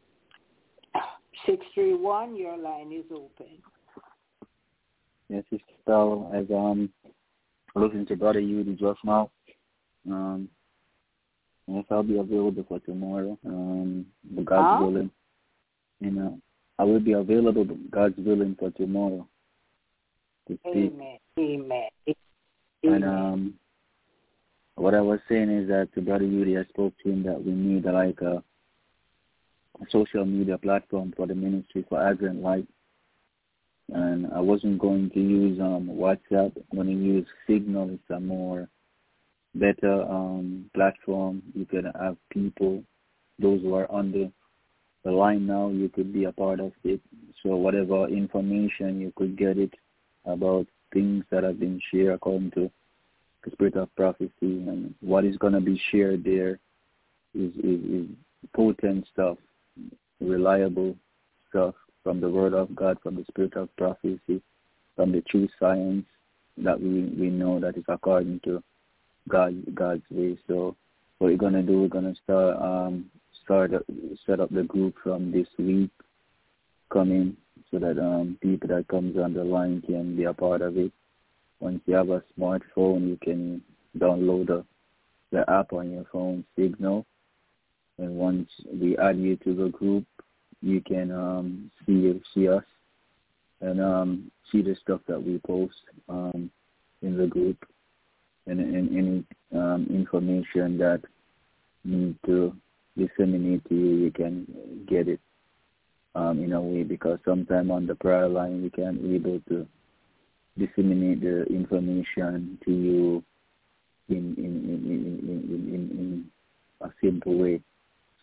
six three one, your line is open. Yes, Sister Bell, as um listening to Brother Eudy just now. Um, yes, I'll be available for tomorrow. Um, but God's huh? willing, you know, I will be available, but God's willing for tomorrow to speak. Amen. Amen. And um, what I was saying is that to Brother Eudy, I spoke to him that we need like a, a social media platform for the ministry for Advent Light. And I wasn't going to use um, WhatsApp. I'm going to use Signal. It's a more better um, platform. You can have people, those who are on the, the line now, you could be a part of it. So whatever information, you could get it about things that have been shared according to the spirit of prophecy. And what is going to be shared there is, is, is potent stuff, reliable stuff, from the word of God, from the spirit of prophecy, from the true science that we, we know that is according to God God's way. So what we're gonna do, we're gonna start um start set up the group from this week coming, so that um people that comes on the line can be a part of it. Once you have a smartphone, you can download the the app on your phone, Signal, and once we add you to the group, you can um, see see us and um, see the stuff that we post um, in the group, and, and any um, information that need to disseminate to you, you can get it um, in a way, because sometime on the prayer line we can't be able to disseminate the information to you in in in in, in, in, in a simple way.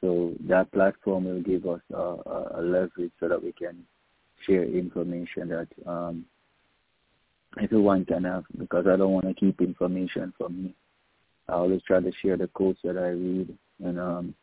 So that platform will give us a, a, a leverage so that we can share information that um, everyone can have, because I don't want to keep information from me. I always try to share the quotes that I read and um,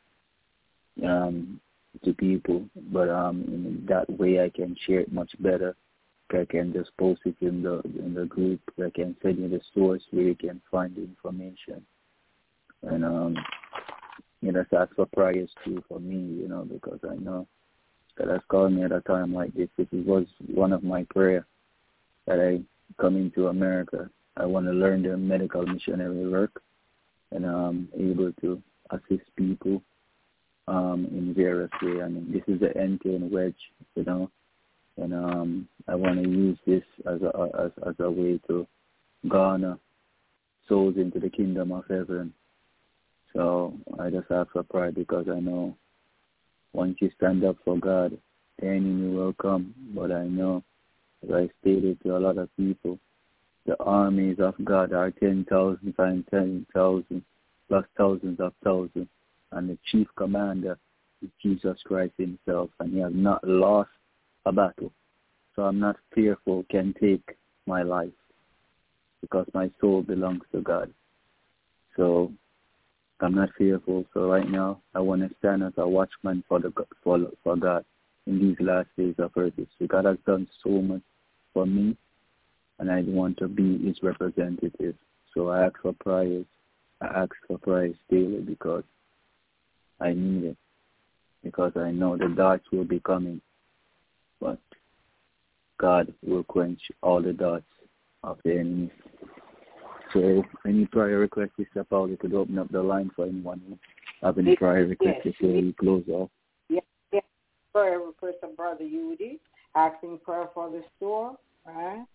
um, to people, but um, in that way I can share it much better. I can just post it in the in the group. I can send you the source where you can find the information. And um, you know, that's ask for prayers too for me, you know, because I know God has called me at a time like this. This was one of my prayers that I come into America. I want to learn the medical missionary work and um able to assist people um in various ways. I mean, this is the end and wedge, you know. And um, I want to use this as a as, as a way to garner souls into the kingdom of heaven. So I just ask for pride, because I know once you stand up for God, the enemy will come. But I know, as I stated to a lot of people, the armies of God are ten thousand times ten thousand plus thousands of thousands, and the chief commander is Jesus Christ himself, and he has not lost a battle. So I'm not fearful can take my life, because my soul belongs to God. So I'm not fearful. So right now I want to stand as a watchman for the for, for God in these last days of earth. So God has done so much for me, and I want to be his representative. So I ask for prayers. I ask for prayers daily, because I need it, because I know the darts will be coming. But God will quench all the darts of the enemy. So any prayer requests, Sister Paul, you could open up the line for anyone who have any prayer requests yes. before we close off. Yes, yes. Prayer request of Brother Yudi, asking prayer for the store, right?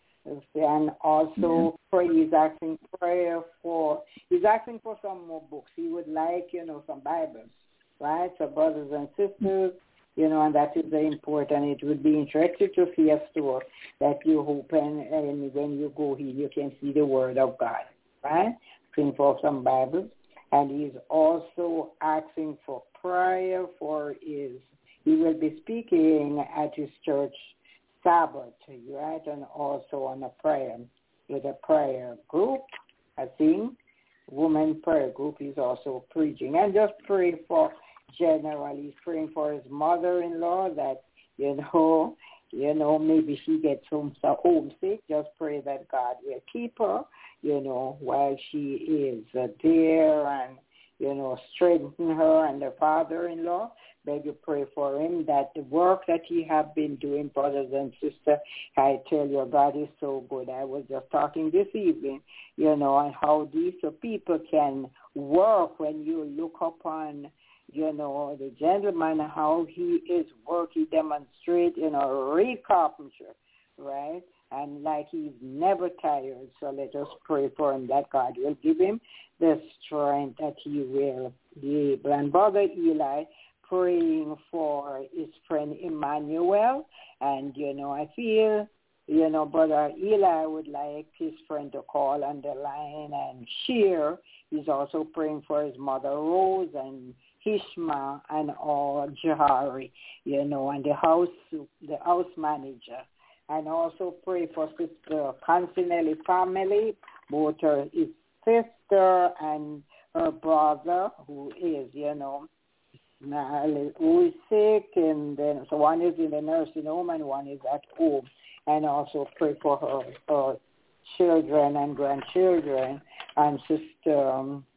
And also yeah. pray, he's asking prayer for, he's asking for some more books. He would like, you know, some Bibles, right? So brothers and sisters, you know, and that is very important. It would be interesting to see a store that you open, and when you go here, you can see the Word of God, right? Asking for some Bibles. And he's also asking for prayer for his, he will be speaking at his church Sabbath, right? And also on a prayer, with a prayer group, I think, woman prayer group, he's also preaching. And just pray for, generally, he's praying for his mother-in-law that, you know, you know, maybe she gets home so homesick. Just pray that God will keep her, you know, while she is uh, there, and, you know, strengthen her and the father-in-law. Beg you pray for him, that the work that he have been doing, brothers and sisters, I tell you, God is so good. I was just talking this evening, you know, and how these people can work when you look upon, you know, the gentleman, how he is working, demonstrate, you know, real carpenter, right? And like he's never tired. So let us pray for him that God will give him the strength that he will be able. And Brother Eli, praying for his friend Emmanuel. And, you know, I feel, you know, Brother Eli would like his friend to call on the line and share. He's also praying for his mother Rose and Hishma and all Jahari, you know, and the house the house manager. And also pray for Sister Consinelli family, both her his sister and her brother, who is, you know, who is sick, and then so one is in the nursing home and one is at home. And also pray for her, her children and grandchildren. And Sister um,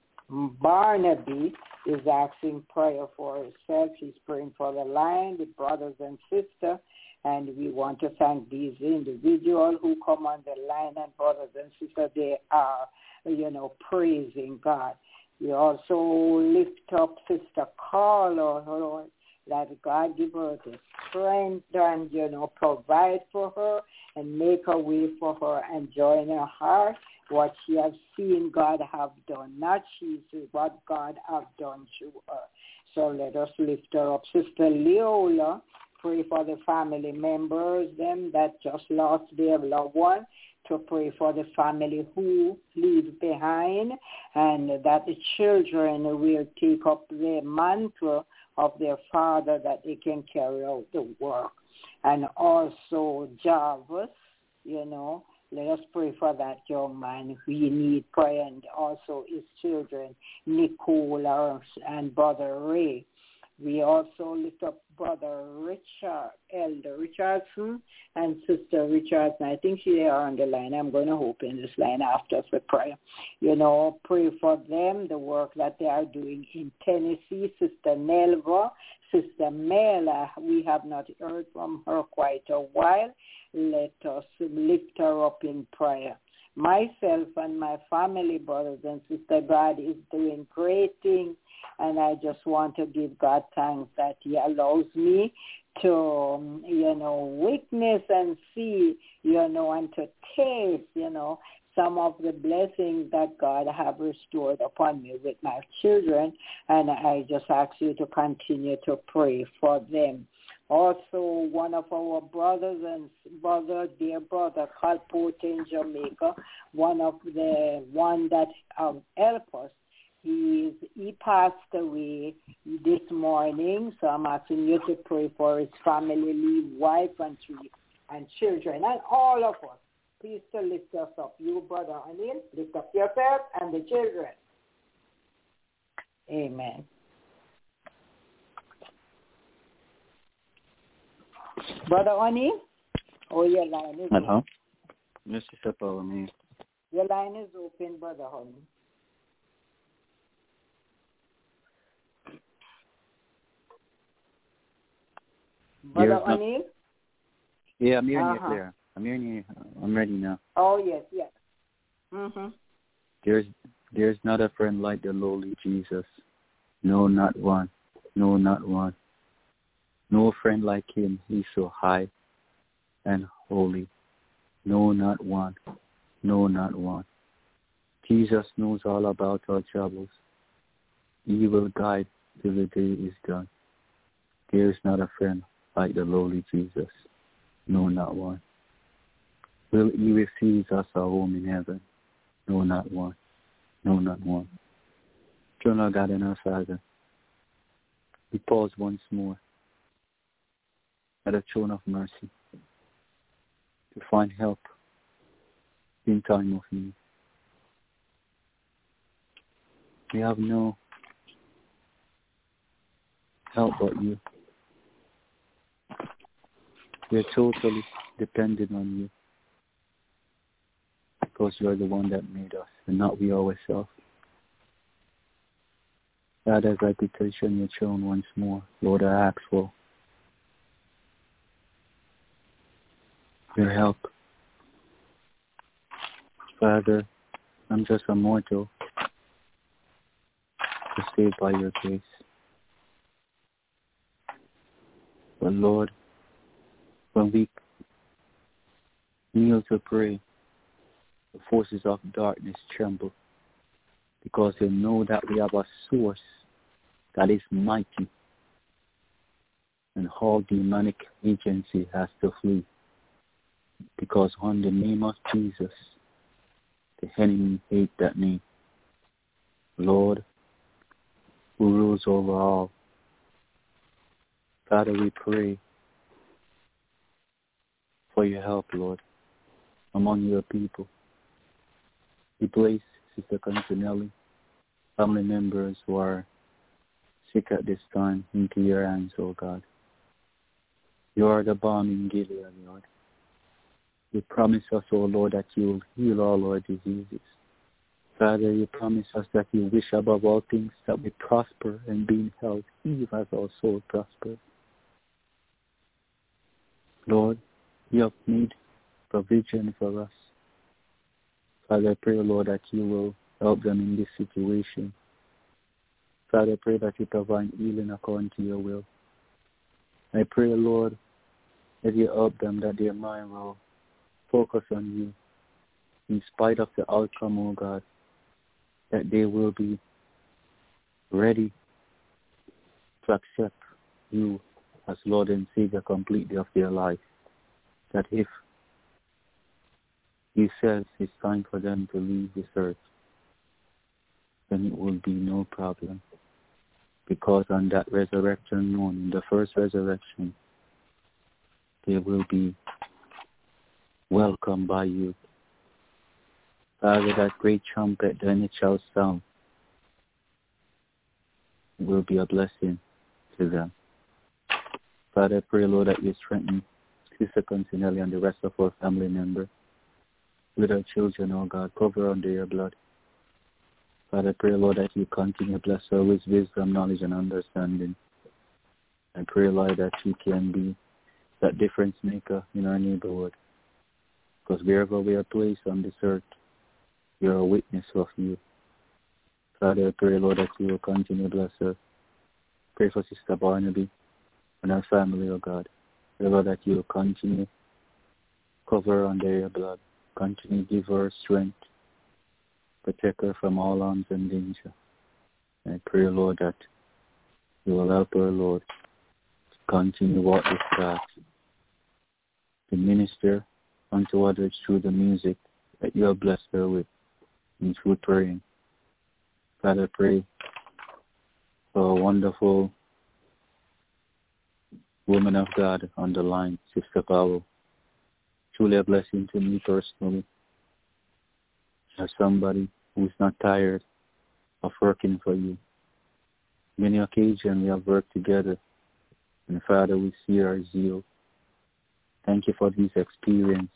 Barnaby is asking prayer for herself. She's praying for the line with brothers and sisters. And we want to thank these individuals who come on the line, and brothers and sisters, they are, you know, praising God. We also lift up Sister Carla, Lord, that God give her the strength and, you know, provide for her and make a way for her and join her heart what she has seen God have done, not she, what God have done through her. So let us lift her up. Sister Leola, pray for the family members, them that just lost their loved one. to pray for the family who leaves behind, and that the children will take up the mantle of their father, that they can carry out the work. And also Jarvis, you know, let us pray for that young man. We need prayer, and also his children, Nicole and Brother Ray. We also lift up Brother Richard, Elder Richardson, and Sister Richardson. I think she are on the line. I'm going to open this line after the prayer. You know, pray for them, the work that they are doing in Tennessee. Sister Nelva, Sister Mela, we have not heard from her quite a while. Let us lift her up in prayer. Myself and my family, brothers and sisters, God is doing great things, and I just want to give God thanks that he allows me to, um, you know, witness and see, you know, and to taste, you know, some of the blessings that God have restored upon me with my children, and I just ask you to continue to pray for them. Also, one of our brothers and brother, dear brother, Calport in Jamaica, one of the one that um, helped us, he he passed away this morning. So I'm asking you to pray for his family, leave wife and three and children, and all of us. Please to lift us up. You, Brother Anil, lift up yourself and the children. Amen. Brother Oni, oh, your line is Hello. open. Yes, Sister Paul, me. Your line is open, Brother Oni. Brother no... Oni? Yeah, I'm hearing uh-huh. you clear. I'm hearing you. I'm ready now. Oh, yes, yes. Mm-hmm. There's, there's not a friend like the lowly Jesus. No, not one. No, not one. No friend like him. He's so high and holy. No, not one. No, not one. Jesus knows all about our troubles. He will guide till the day is done. There is not a friend like the lowly Jesus. No, not one. Will he receive us a home in heaven? No, not one. No, not one. Turn our God and our Father. We pause once more at a throne of mercy to find help in time of need. We have no help but you. We are totally dependent on you because you are the one that made us and not we ourselves. God, as I petition your throne once more, Lord, I ask for your help. Father, I'm just a mortal, just saved by your grace. But Lord, when we kneel to pray, the forces of darkness tremble because they know that we have a source that is mighty, and all demonic agency has to flee. Because on the name of Jesus, the enemy hates that name. Lord, who rules over all. Father, we pray for your help, Lord, among your people. We place Sister Cantinelli, family members who are sick at this time, into your hands, oh God. You are the balm in Gilead, Lord. You promise us, O Lord, that you will heal all our diseases. Father, you promise us that you wish above all things that we prosper and be in health, even as our soul prospers. Lord, you have made provision for us. Father, I pray, Lord, that you will help them in this situation. Father, I pray that you provide healing according to your will. I pray, Lord, that you help them, that their mind will focus on you in spite of the outcome, oh God, that they will be ready to accept you as Lord and Savior completely of their life. That if He says it's time for them to leave this earth, then it will be no problem. Because on that resurrection morning, the first resurrection, they will be welcomed by you. Father, that great trumpet, then it shall sound, will be a blessing to them. Father, I pray, Lord, that you strengthen Sister Continelli and the rest of our family members. With our children, oh God, cover under your blood. Father, I pray, Lord, that you continue to bless her with wisdom, knowledge, and understanding. I pray, Lord, that she can be that difference maker in our neighborhood. Because wherever we are placed on this earth, you're a witness of you. Father, I pray, Lord, that you will continue to bless her. Pray for Sister Barnaby and her family, oh God. Pray, Lord, that you will continue cover her under your blood. Continue to give her strength. Protect her from all harms and danger. And I pray, Lord, that you will help her, Lord, to continue to walk this path, to minister unto others through the music that you have blessed her with, and through praying. Father, I pray for a wonderful woman of God on the line, Sister Powell. Truly a blessing to me personally, as somebody who's not tired of working for you. Many occasions we have worked together, and Father, we see our zeal. Thank you for this experience.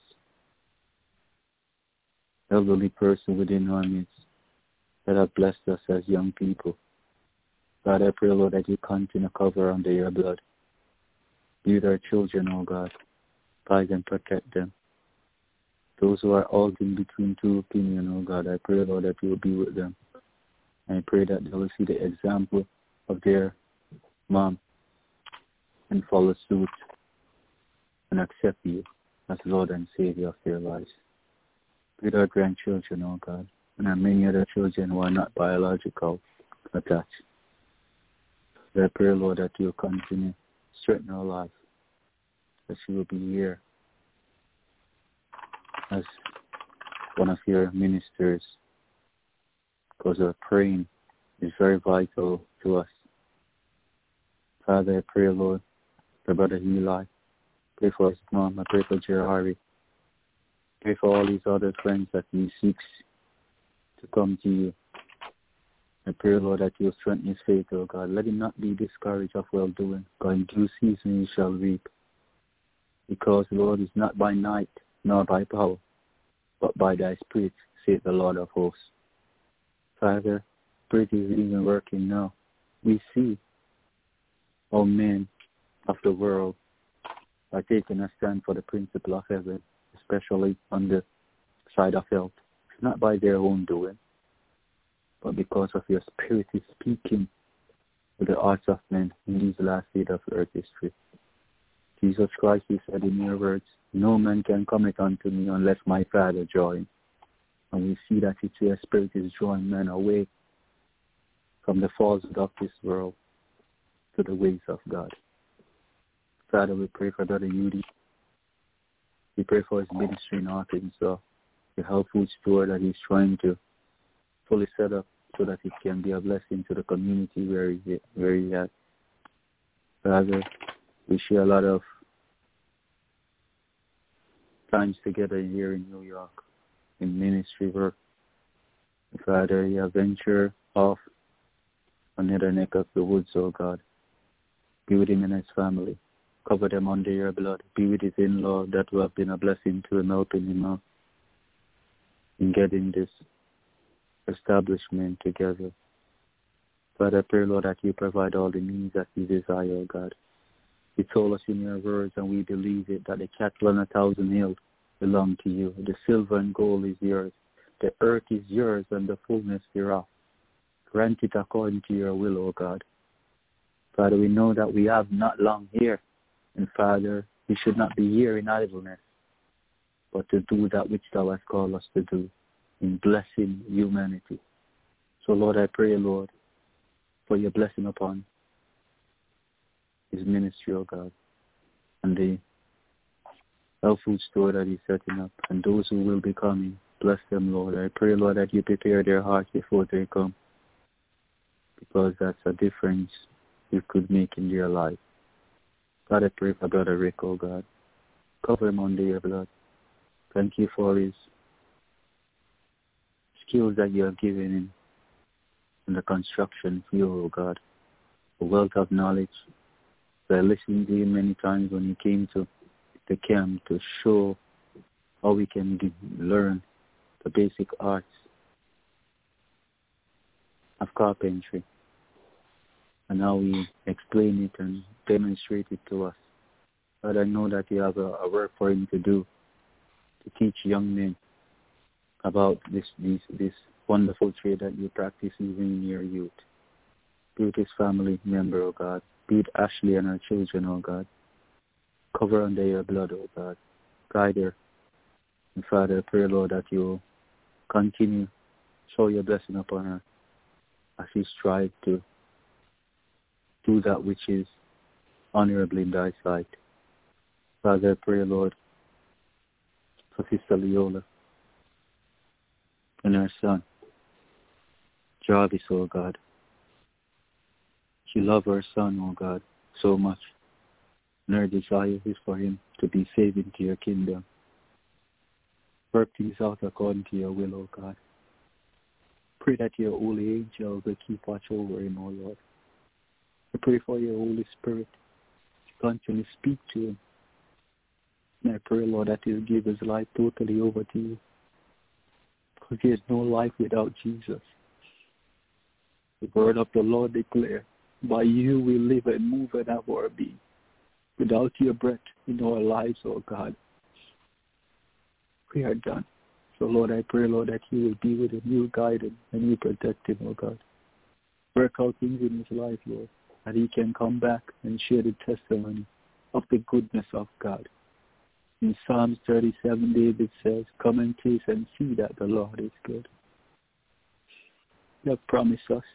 Elderly person within our midst that have blessed us as young people. God, I pray, Lord, that you continue to cover under your blood. Be with our children, oh God. Guide and protect them. Those who are all in between two opinions, oh God, I pray, Lord, that you will be with them. And I pray that they will see the example of their mom and follow suit and accept you as Lord and Savior of their lives. With our grandchildren, oh God, and our many other children who are not biological attached. I pray, Lord, that you will continue to strengthen our life, that she will be here as one of your ministers, because our praying is very vital to us. Father, I pray, Lord, for Brother Eli. Pray for his mom. I pray for Jerry. Pray for all these other friends that he seeks to come to you. I pray, Lord, that you will strengthen his faith, O God. Let him not be discouraged of well-doing, for in due season he shall reap. Because, Lord, it's not by night, nor by power, but by thy Spirit, saith the Lord of hosts. Father, Spirit is even working now. We see how men of the world are taking a stand for the principle of heaven, especially on the side of health. It's not by their own doing, but because of your Spirit is speaking to the hearts of men in these last days of earth history. Jesus Christ, you said in your words, no man can come it unto me unless my Father join. And we see that it's your Spirit is drawing men away from the falsehood of this world to the ways of God. Father, we pray for Brother Yudi. We pray for his ministry in Arkansas, the health food store that he's trying to fully set up so that it can be a blessing to the community where he where he at. Father, we share a lot of times together here in New York in ministry work. Father, you venture off on the other neck of the woods, oh God. Be with him and his family. Cover them under your blood. Be with his in-law that will have been a blessing to him, helping him out in getting this establishment together. Father, I pray, Lord, that you provide all the needs that you desire, oh God. You told us in your words, and we believe it, that the cattle on a thousand hills belong to you. The silver and gold is yours. The earth is yours and the fullness thereof. Grant it according to your will, O God. Father, we know that we have not long here. And Father, we should not be here in idleness, but to do that which thou hast called us to do, in blessing humanity. So, Lord, I pray, Lord, for your blessing upon his ministry, O God, and the health food store that he's setting up, and those who will be coming. Bless them, Lord. I pray, Lord, that you prepare their hearts before they come, because that's a difference you could make in their life. God, I pray for Brother Rick, oh God. Cover him under your blood. Thank you for his skills that you have given him in the construction field, oh God. A wealth of knowledge. I listened to him many times when he came to the camp to show how we can do, learn the basic arts of carpentry, and how we explain it and demonstrate it to us. But I know that you have a, a work for him to do, to teach young men about this this, this wonderful trade that you practice even in your youth. Be with his family member, oh God. Be with Ashley and her children, oh God. Cover under your blood, oh God. Guide her. And Father, I pray, Lord, that you continue, show your blessing upon her as she strives to do that which is honorable in thy sight. Father, I pray, Lord, for Sister Leola and her son, Jarvis, oh God. She loves her son, oh God, so much. And her desire is for him to be saved into your kingdom. Work things out according to your will, oh God. Pray that your holy angel will keep watch over him, oh Lord. I pray for your Holy Spirit to continue to speak to him. And I pray, Lord, that he'll give his life totally over to you. Because there is no life without Jesus. The word of the Lord declares, by you we live and move and have our being. Without your breath in our lives, oh God, we are done. So, Lord, I pray, Lord, that you will be with him, you will guide him, and you protect him, oh God. Work out things in his life, Lord, that he can come back and share the testimony of the goodness of God. In Psalms thirty-seven, David says, come and taste and see that the Lord is good. You have promised us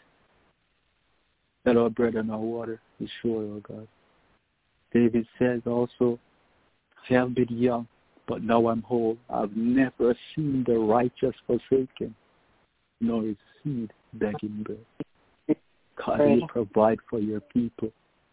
that our bread and our water is sure, oh God. David says also, I have been young, but now I'm old. I've never seen the righteous forsaken, nor his seed begging bread. God, you provide for your people.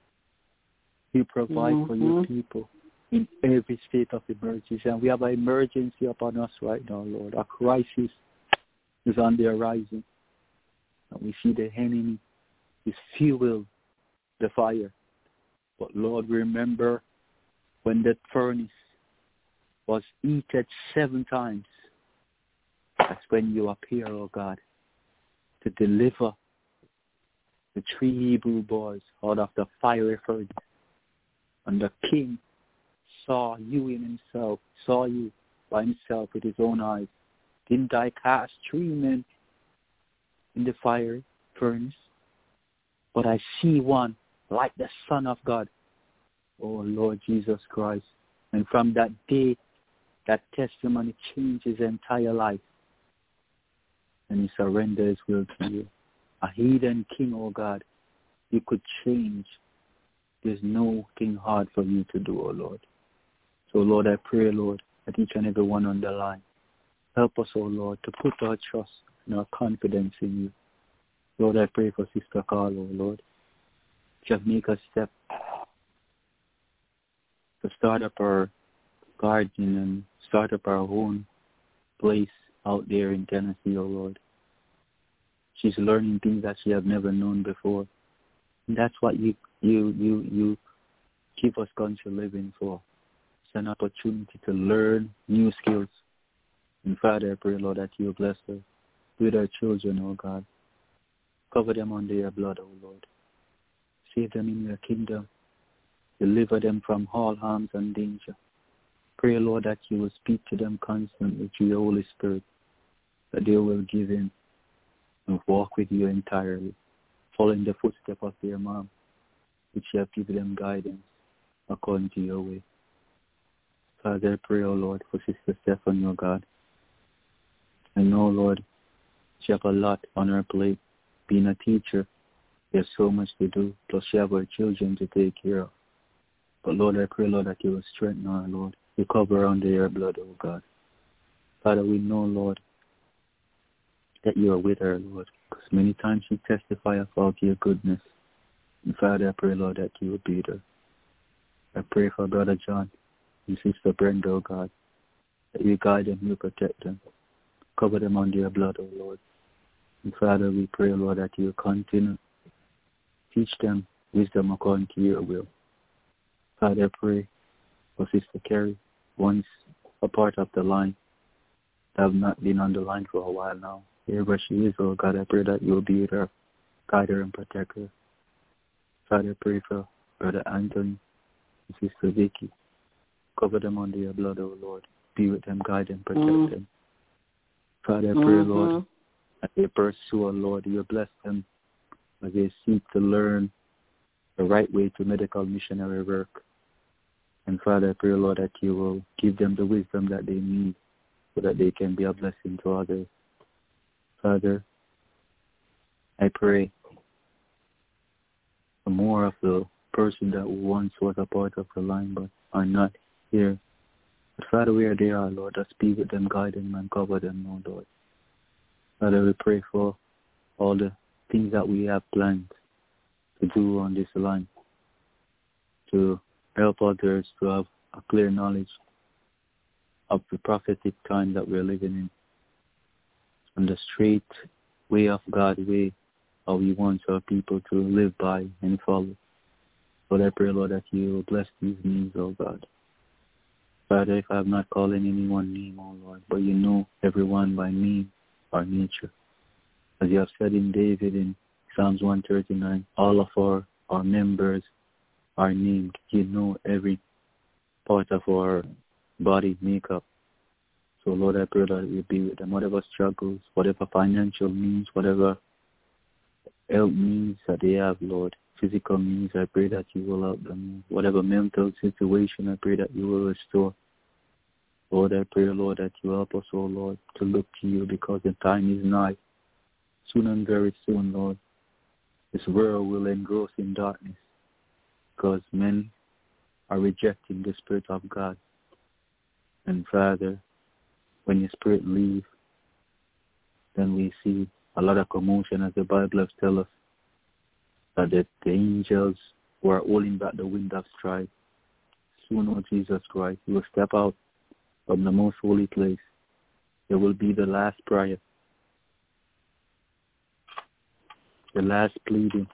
You provide mm-hmm. for your people in every state of emergency. And we have an emergency upon us right now, Lord. A crisis is on the horizon. And we see the enemy is fuel the fire. But Lord, remember when that furnace was heated seven times. That's when you appear, oh God, to deliver the three Hebrew boys out of the fiery furnace. And the king saw you in himself, saw you by himself with his own eyes. Didn't I cast three men in the fiery furnace? But I see one like the Son of God, oh Lord Jesus Christ. And from that day, that testimony changed his entire life. And he surrendered his will to you. A heathen king, oh God, you could change. There's no thing hard for you to do, oh Lord. So Lord, I pray, Lord, that each and every one on the line, help us, oh Lord, to put our trust and our confidence in you. Lord, I pray for Sister Carla, oh Lord. Just make a step to start up our garden and start up our own place out there in Tennessee, oh Lord. She's learning things that she has never known before. And that's what you you you you keep us country living for. It's an opportunity to learn new skills. And Father, I pray, Lord, that you bless her with her children, oh God. Cover them under your blood, oh Lord. Save them in your kingdom. Deliver them from all harms and danger. Pray, Lord, that you will speak to them constantly through your Holy Spirit, that they will give in and walk with you entirely, following the footsteps of their mom, which you have given them guidance according to your way. Father, I pray, O Lord, for Sister Stephanie, O God. I know, Lord, she has a lot on her plate. Being a teacher, there's so much to do, plus she has her children to take care of. But Lord, I pray, Lord, that you will strengthen her, Lord. You cover under your blood, oh God. Father, we know, Lord, that you are with her, Lord, because many times she testifies about your goodness. And Father, I pray, Lord, that you will be there. I pray for Brother John and Sister Brenda, oh God, that you guide them, you protect them. Cover them under your blood, oh Lord. And Father, we pray, Lord, that you continue. Teach them wisdom according to your will. Father, I pray for Sister Carrie, once a part of the line, that have not been on the line for a while now. Wherever she is, oh God, I pray that you will be with her, guide her and protect her. Father, I pray for Brother Anthony and Sister Vicky. Cover them under your blood, oh Lord. Be with them, guide them, protect mm. them. Father, I pray, mm-hmm. Lord, as they pursue, oh Lord, you bless them as they seek to learn the right way to medical missionary work. And Father, I pray, Lord, that you will give them the wisdom that they need so that they can be a blessing to others. Father, I pray for more of the person that once was a part of the line but are not here. But Father, where they are, Lord, just be with them, guide them, and cover them, oh Lord. Father, we pray for all the things that we have planned to do on this line, to help others to have a clear knowledge of the prophetic time that we're living in, and the straight way of God, way how He wants our people to live by and follow. Lord, I pray, Lord, that you will bless these needs, oh God. Father, if I have not called anyone name, oh Lord, but you know everyone by name or nature. As you have said in David in Psalms one thirty-nine, all of our, our members are named. You know every part of our body makeup. So, Lord, I pray that you be with them. Whatever struggles, whatever financial needs, whatever health needs that they have, Lord, physical needs, I pray that you will help them. Whatever mental situation, I pray that you will restore. Lord, I pray, Lord, that you help us, oh Lord, to look to you because the time is nigh. Soon and very soon, Lord, this world will engross in darkness because men are rejecting the Spirit of God. And Father, when your Spirit leaves, then we see a lot of commotion, as the Bible has tell us, that the, the angels who are holding back the wind of strife, soon, oh Jesus Christ, you will step out from the most holy place. There will be the last prayer, the last pleading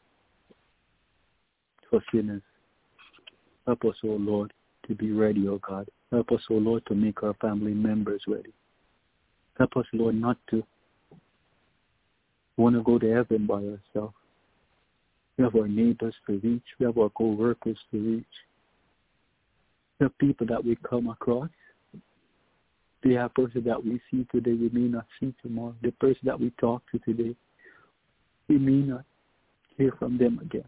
for sinners. Help us, O Lord, to be ready, O God. Help us, O Lord, to make our family members ready. Help us, Lord, not to want to go to heaven by ourselves. We have our neighbors to reach. We have our co-workers to reach. We have people that we come across. They have person that we see today, we may not see tomorrow. The person that we talk to today, we may not hear from them again.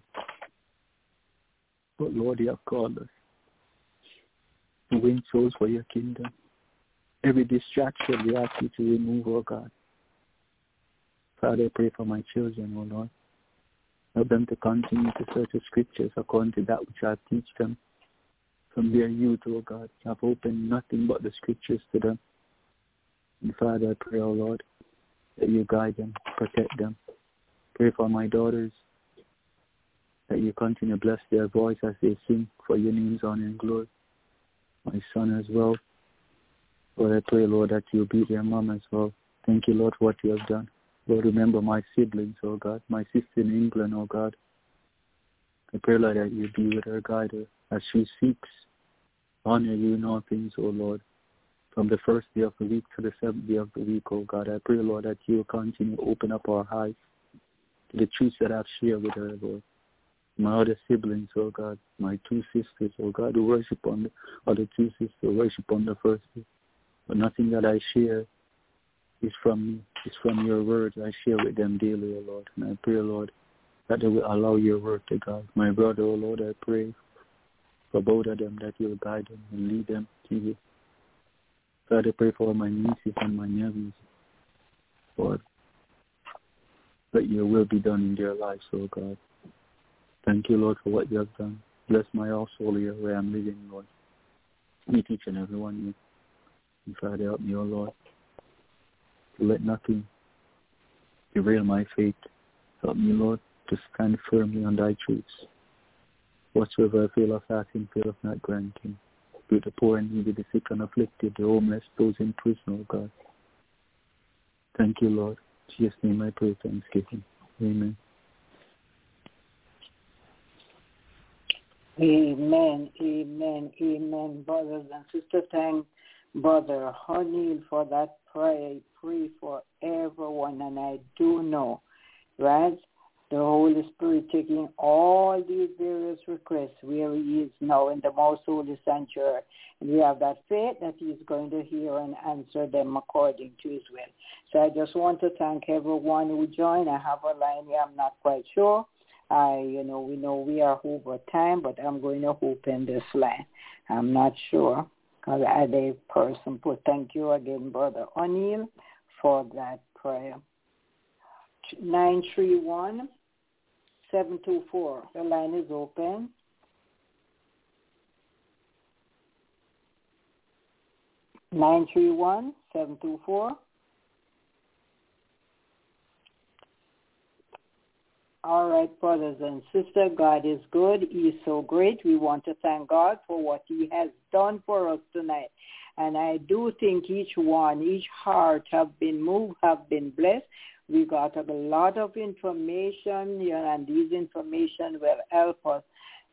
But Lord, you have called us to win souls for your kingdom. Every distraction we ask you to remove, oh God. Father, I pray for my children, oh Lord. Help them to continue to search the scriptures according to that which I teach them from their youth, oh God. You have opened nothing but the scriptures to them. And Father, I pray, oh Lord, that you guide them, protect them. Pray for my daughters, that you continue to bless their voice as they sing for your name's honor and glory. My son as well. Lord, I pray, Lord, that you be their mom as well. Thank you, Lord, for what you have done. Lord, remember my siblings, oh God, my sister in England, oh God. I pray, Lord, that you be with her, guide her, as she seeks honor you in all things, oh Lord. From the first day of the week to the seventh day of the week, oh God, I pray, Lord, that you will continue to open up our eyes to the truths that I've shared with her, Lord. My other siblings, oh God, my two sisters, oh God, who worship on the other two sisters, worship on the first day. But nothing that I share is from me. It's from your word. I share with them daily, O Lord. And I pray, Lord, that they will allow your word to God. My brother, O Lord, I pray for both of them that you will guide them and lead them to you. God, I pray for my nieces and my nephews, Lord, that your will be done in their lives, O God. Thank you, Lord, for what you have done. Bless my household here where I'm living, Lord. Meet each and every one of you. And Father, help me, O Lord, to let nothing derail my faith. Help me, Lord, to stand firmly on thy truths. Whatsoever I fail of asking, fail of not granting. Be the poor and needy, the sick and afflicted, the homeless, those in prison, O God. Thank you, Lord. In Jesus' name I pray thanksgiving. Amen. Amen, amen, amen. Brothers and sisters, thank Brother O'Neill for that prayer. I pray for everyone, and I do know, right, the Holy Spirit taking all these various requests where he is now in the most holy sanctuary. And we have that faith that he is going to hear and answer them according to his will. So I just want to thank everyone who joined. I have a line here, I'm not quite sure. I, you know, we know we are over time, but I'm going to open this line. I'm not sure because I had a person put, thank you again, Brother O'Neill, for that prayer. nine three one, seven two four. The line is open. nine three one, seven two four. All right, brothers and sisters, God is good. He is so great. We want to thank God for what he has done for us tonight. And I do think each one, each heart have been moved, have been blessed. We got a lot of information, you know, and these information will help us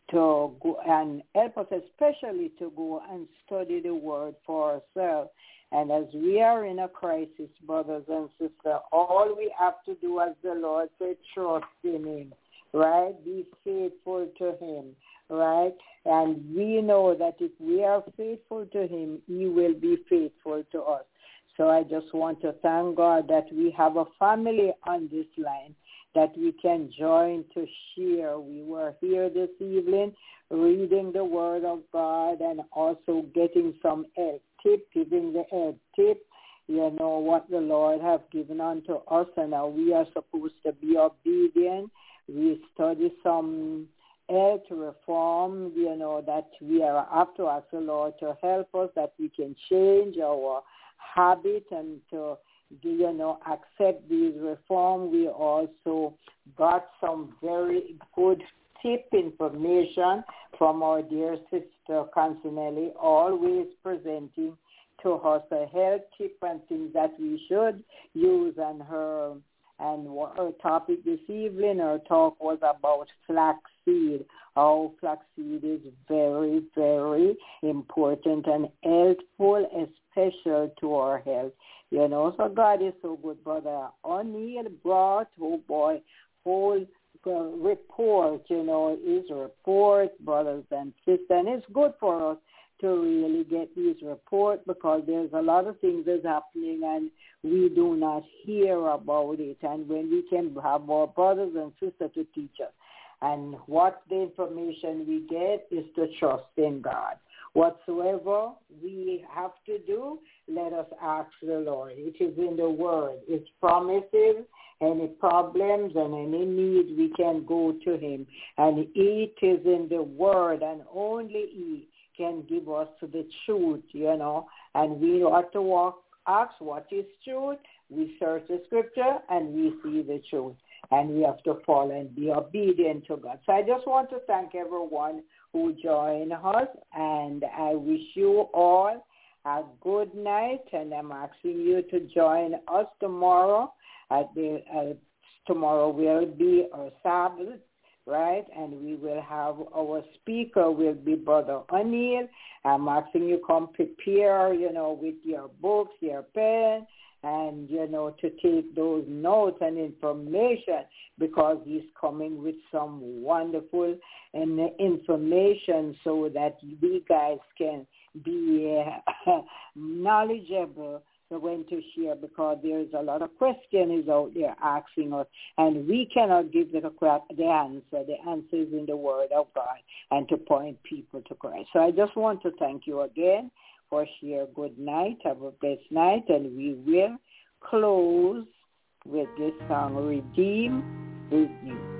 to go and help us especially to go and study the word for ourselves. And as we are in a crisis, brothers and sisters, all we have to do, as the Lord said, trust in him, right? Be faithful to him, right? And we know that if we are faithful to him, he will be faithful to us. So I just want to thank God that we have a family on this line that we can join to share. We were here this evening reading the Word of God and also getting some help, tip, giving the help tip, you know, what the Lord have given unto us, and now we are supposed to be obedient. We study some health reform, you know, that we are have to ask the Lord to help us, that we can change our habit and to, you know, accept these reform. We also got some very good tip information from our dear sister Consinelli, always presenting to us a health tip and things that we should use. And her and her topic this evening, her talk was about flaxseed. How flaxseed is very, very important and helpful, especially to our health. You know, so God is so good, Brother O'Neill brought, oh boy, whole uh, report, you know, his report, brothers and sisters, and it's good for us to really get these reports because there's a lot of things that's happening and we do not hear about it. And when we can have our brothers and sisters to teach us, and what the information we get is to trust in God. Whatsoever we have to do, let us ask the Lord. It is in the Word. It's promises, any problems and any need, we can go to him. And it is in the Word, and only he can give us the truth, you know. And we ought to walk, ask what is truth. We search the Scripture, and we see the truth. And we have to follow and be obedient to God. So I just want to thank everyone who joined us, and I wish you all a good night, and I'm asking you to join us tomorrow. At the, uh, tomorrow will be our Sabbath, right? And we will have our speaker will be Brother O'Neill. I'm asking you come prepare, you know, with your books, your pen, and, you know, to take those notes and information because he's coming with some wonderful and information so that we guys can be uh, knowledgeable when to share because there's a lot of questions out there asking us and we cannot give the, the answer. The answer is in the Word of God and to point people to Christ. So I just want to thank you again for share. Good night. Have a blessed night, and we will close with this song, Redeem With You.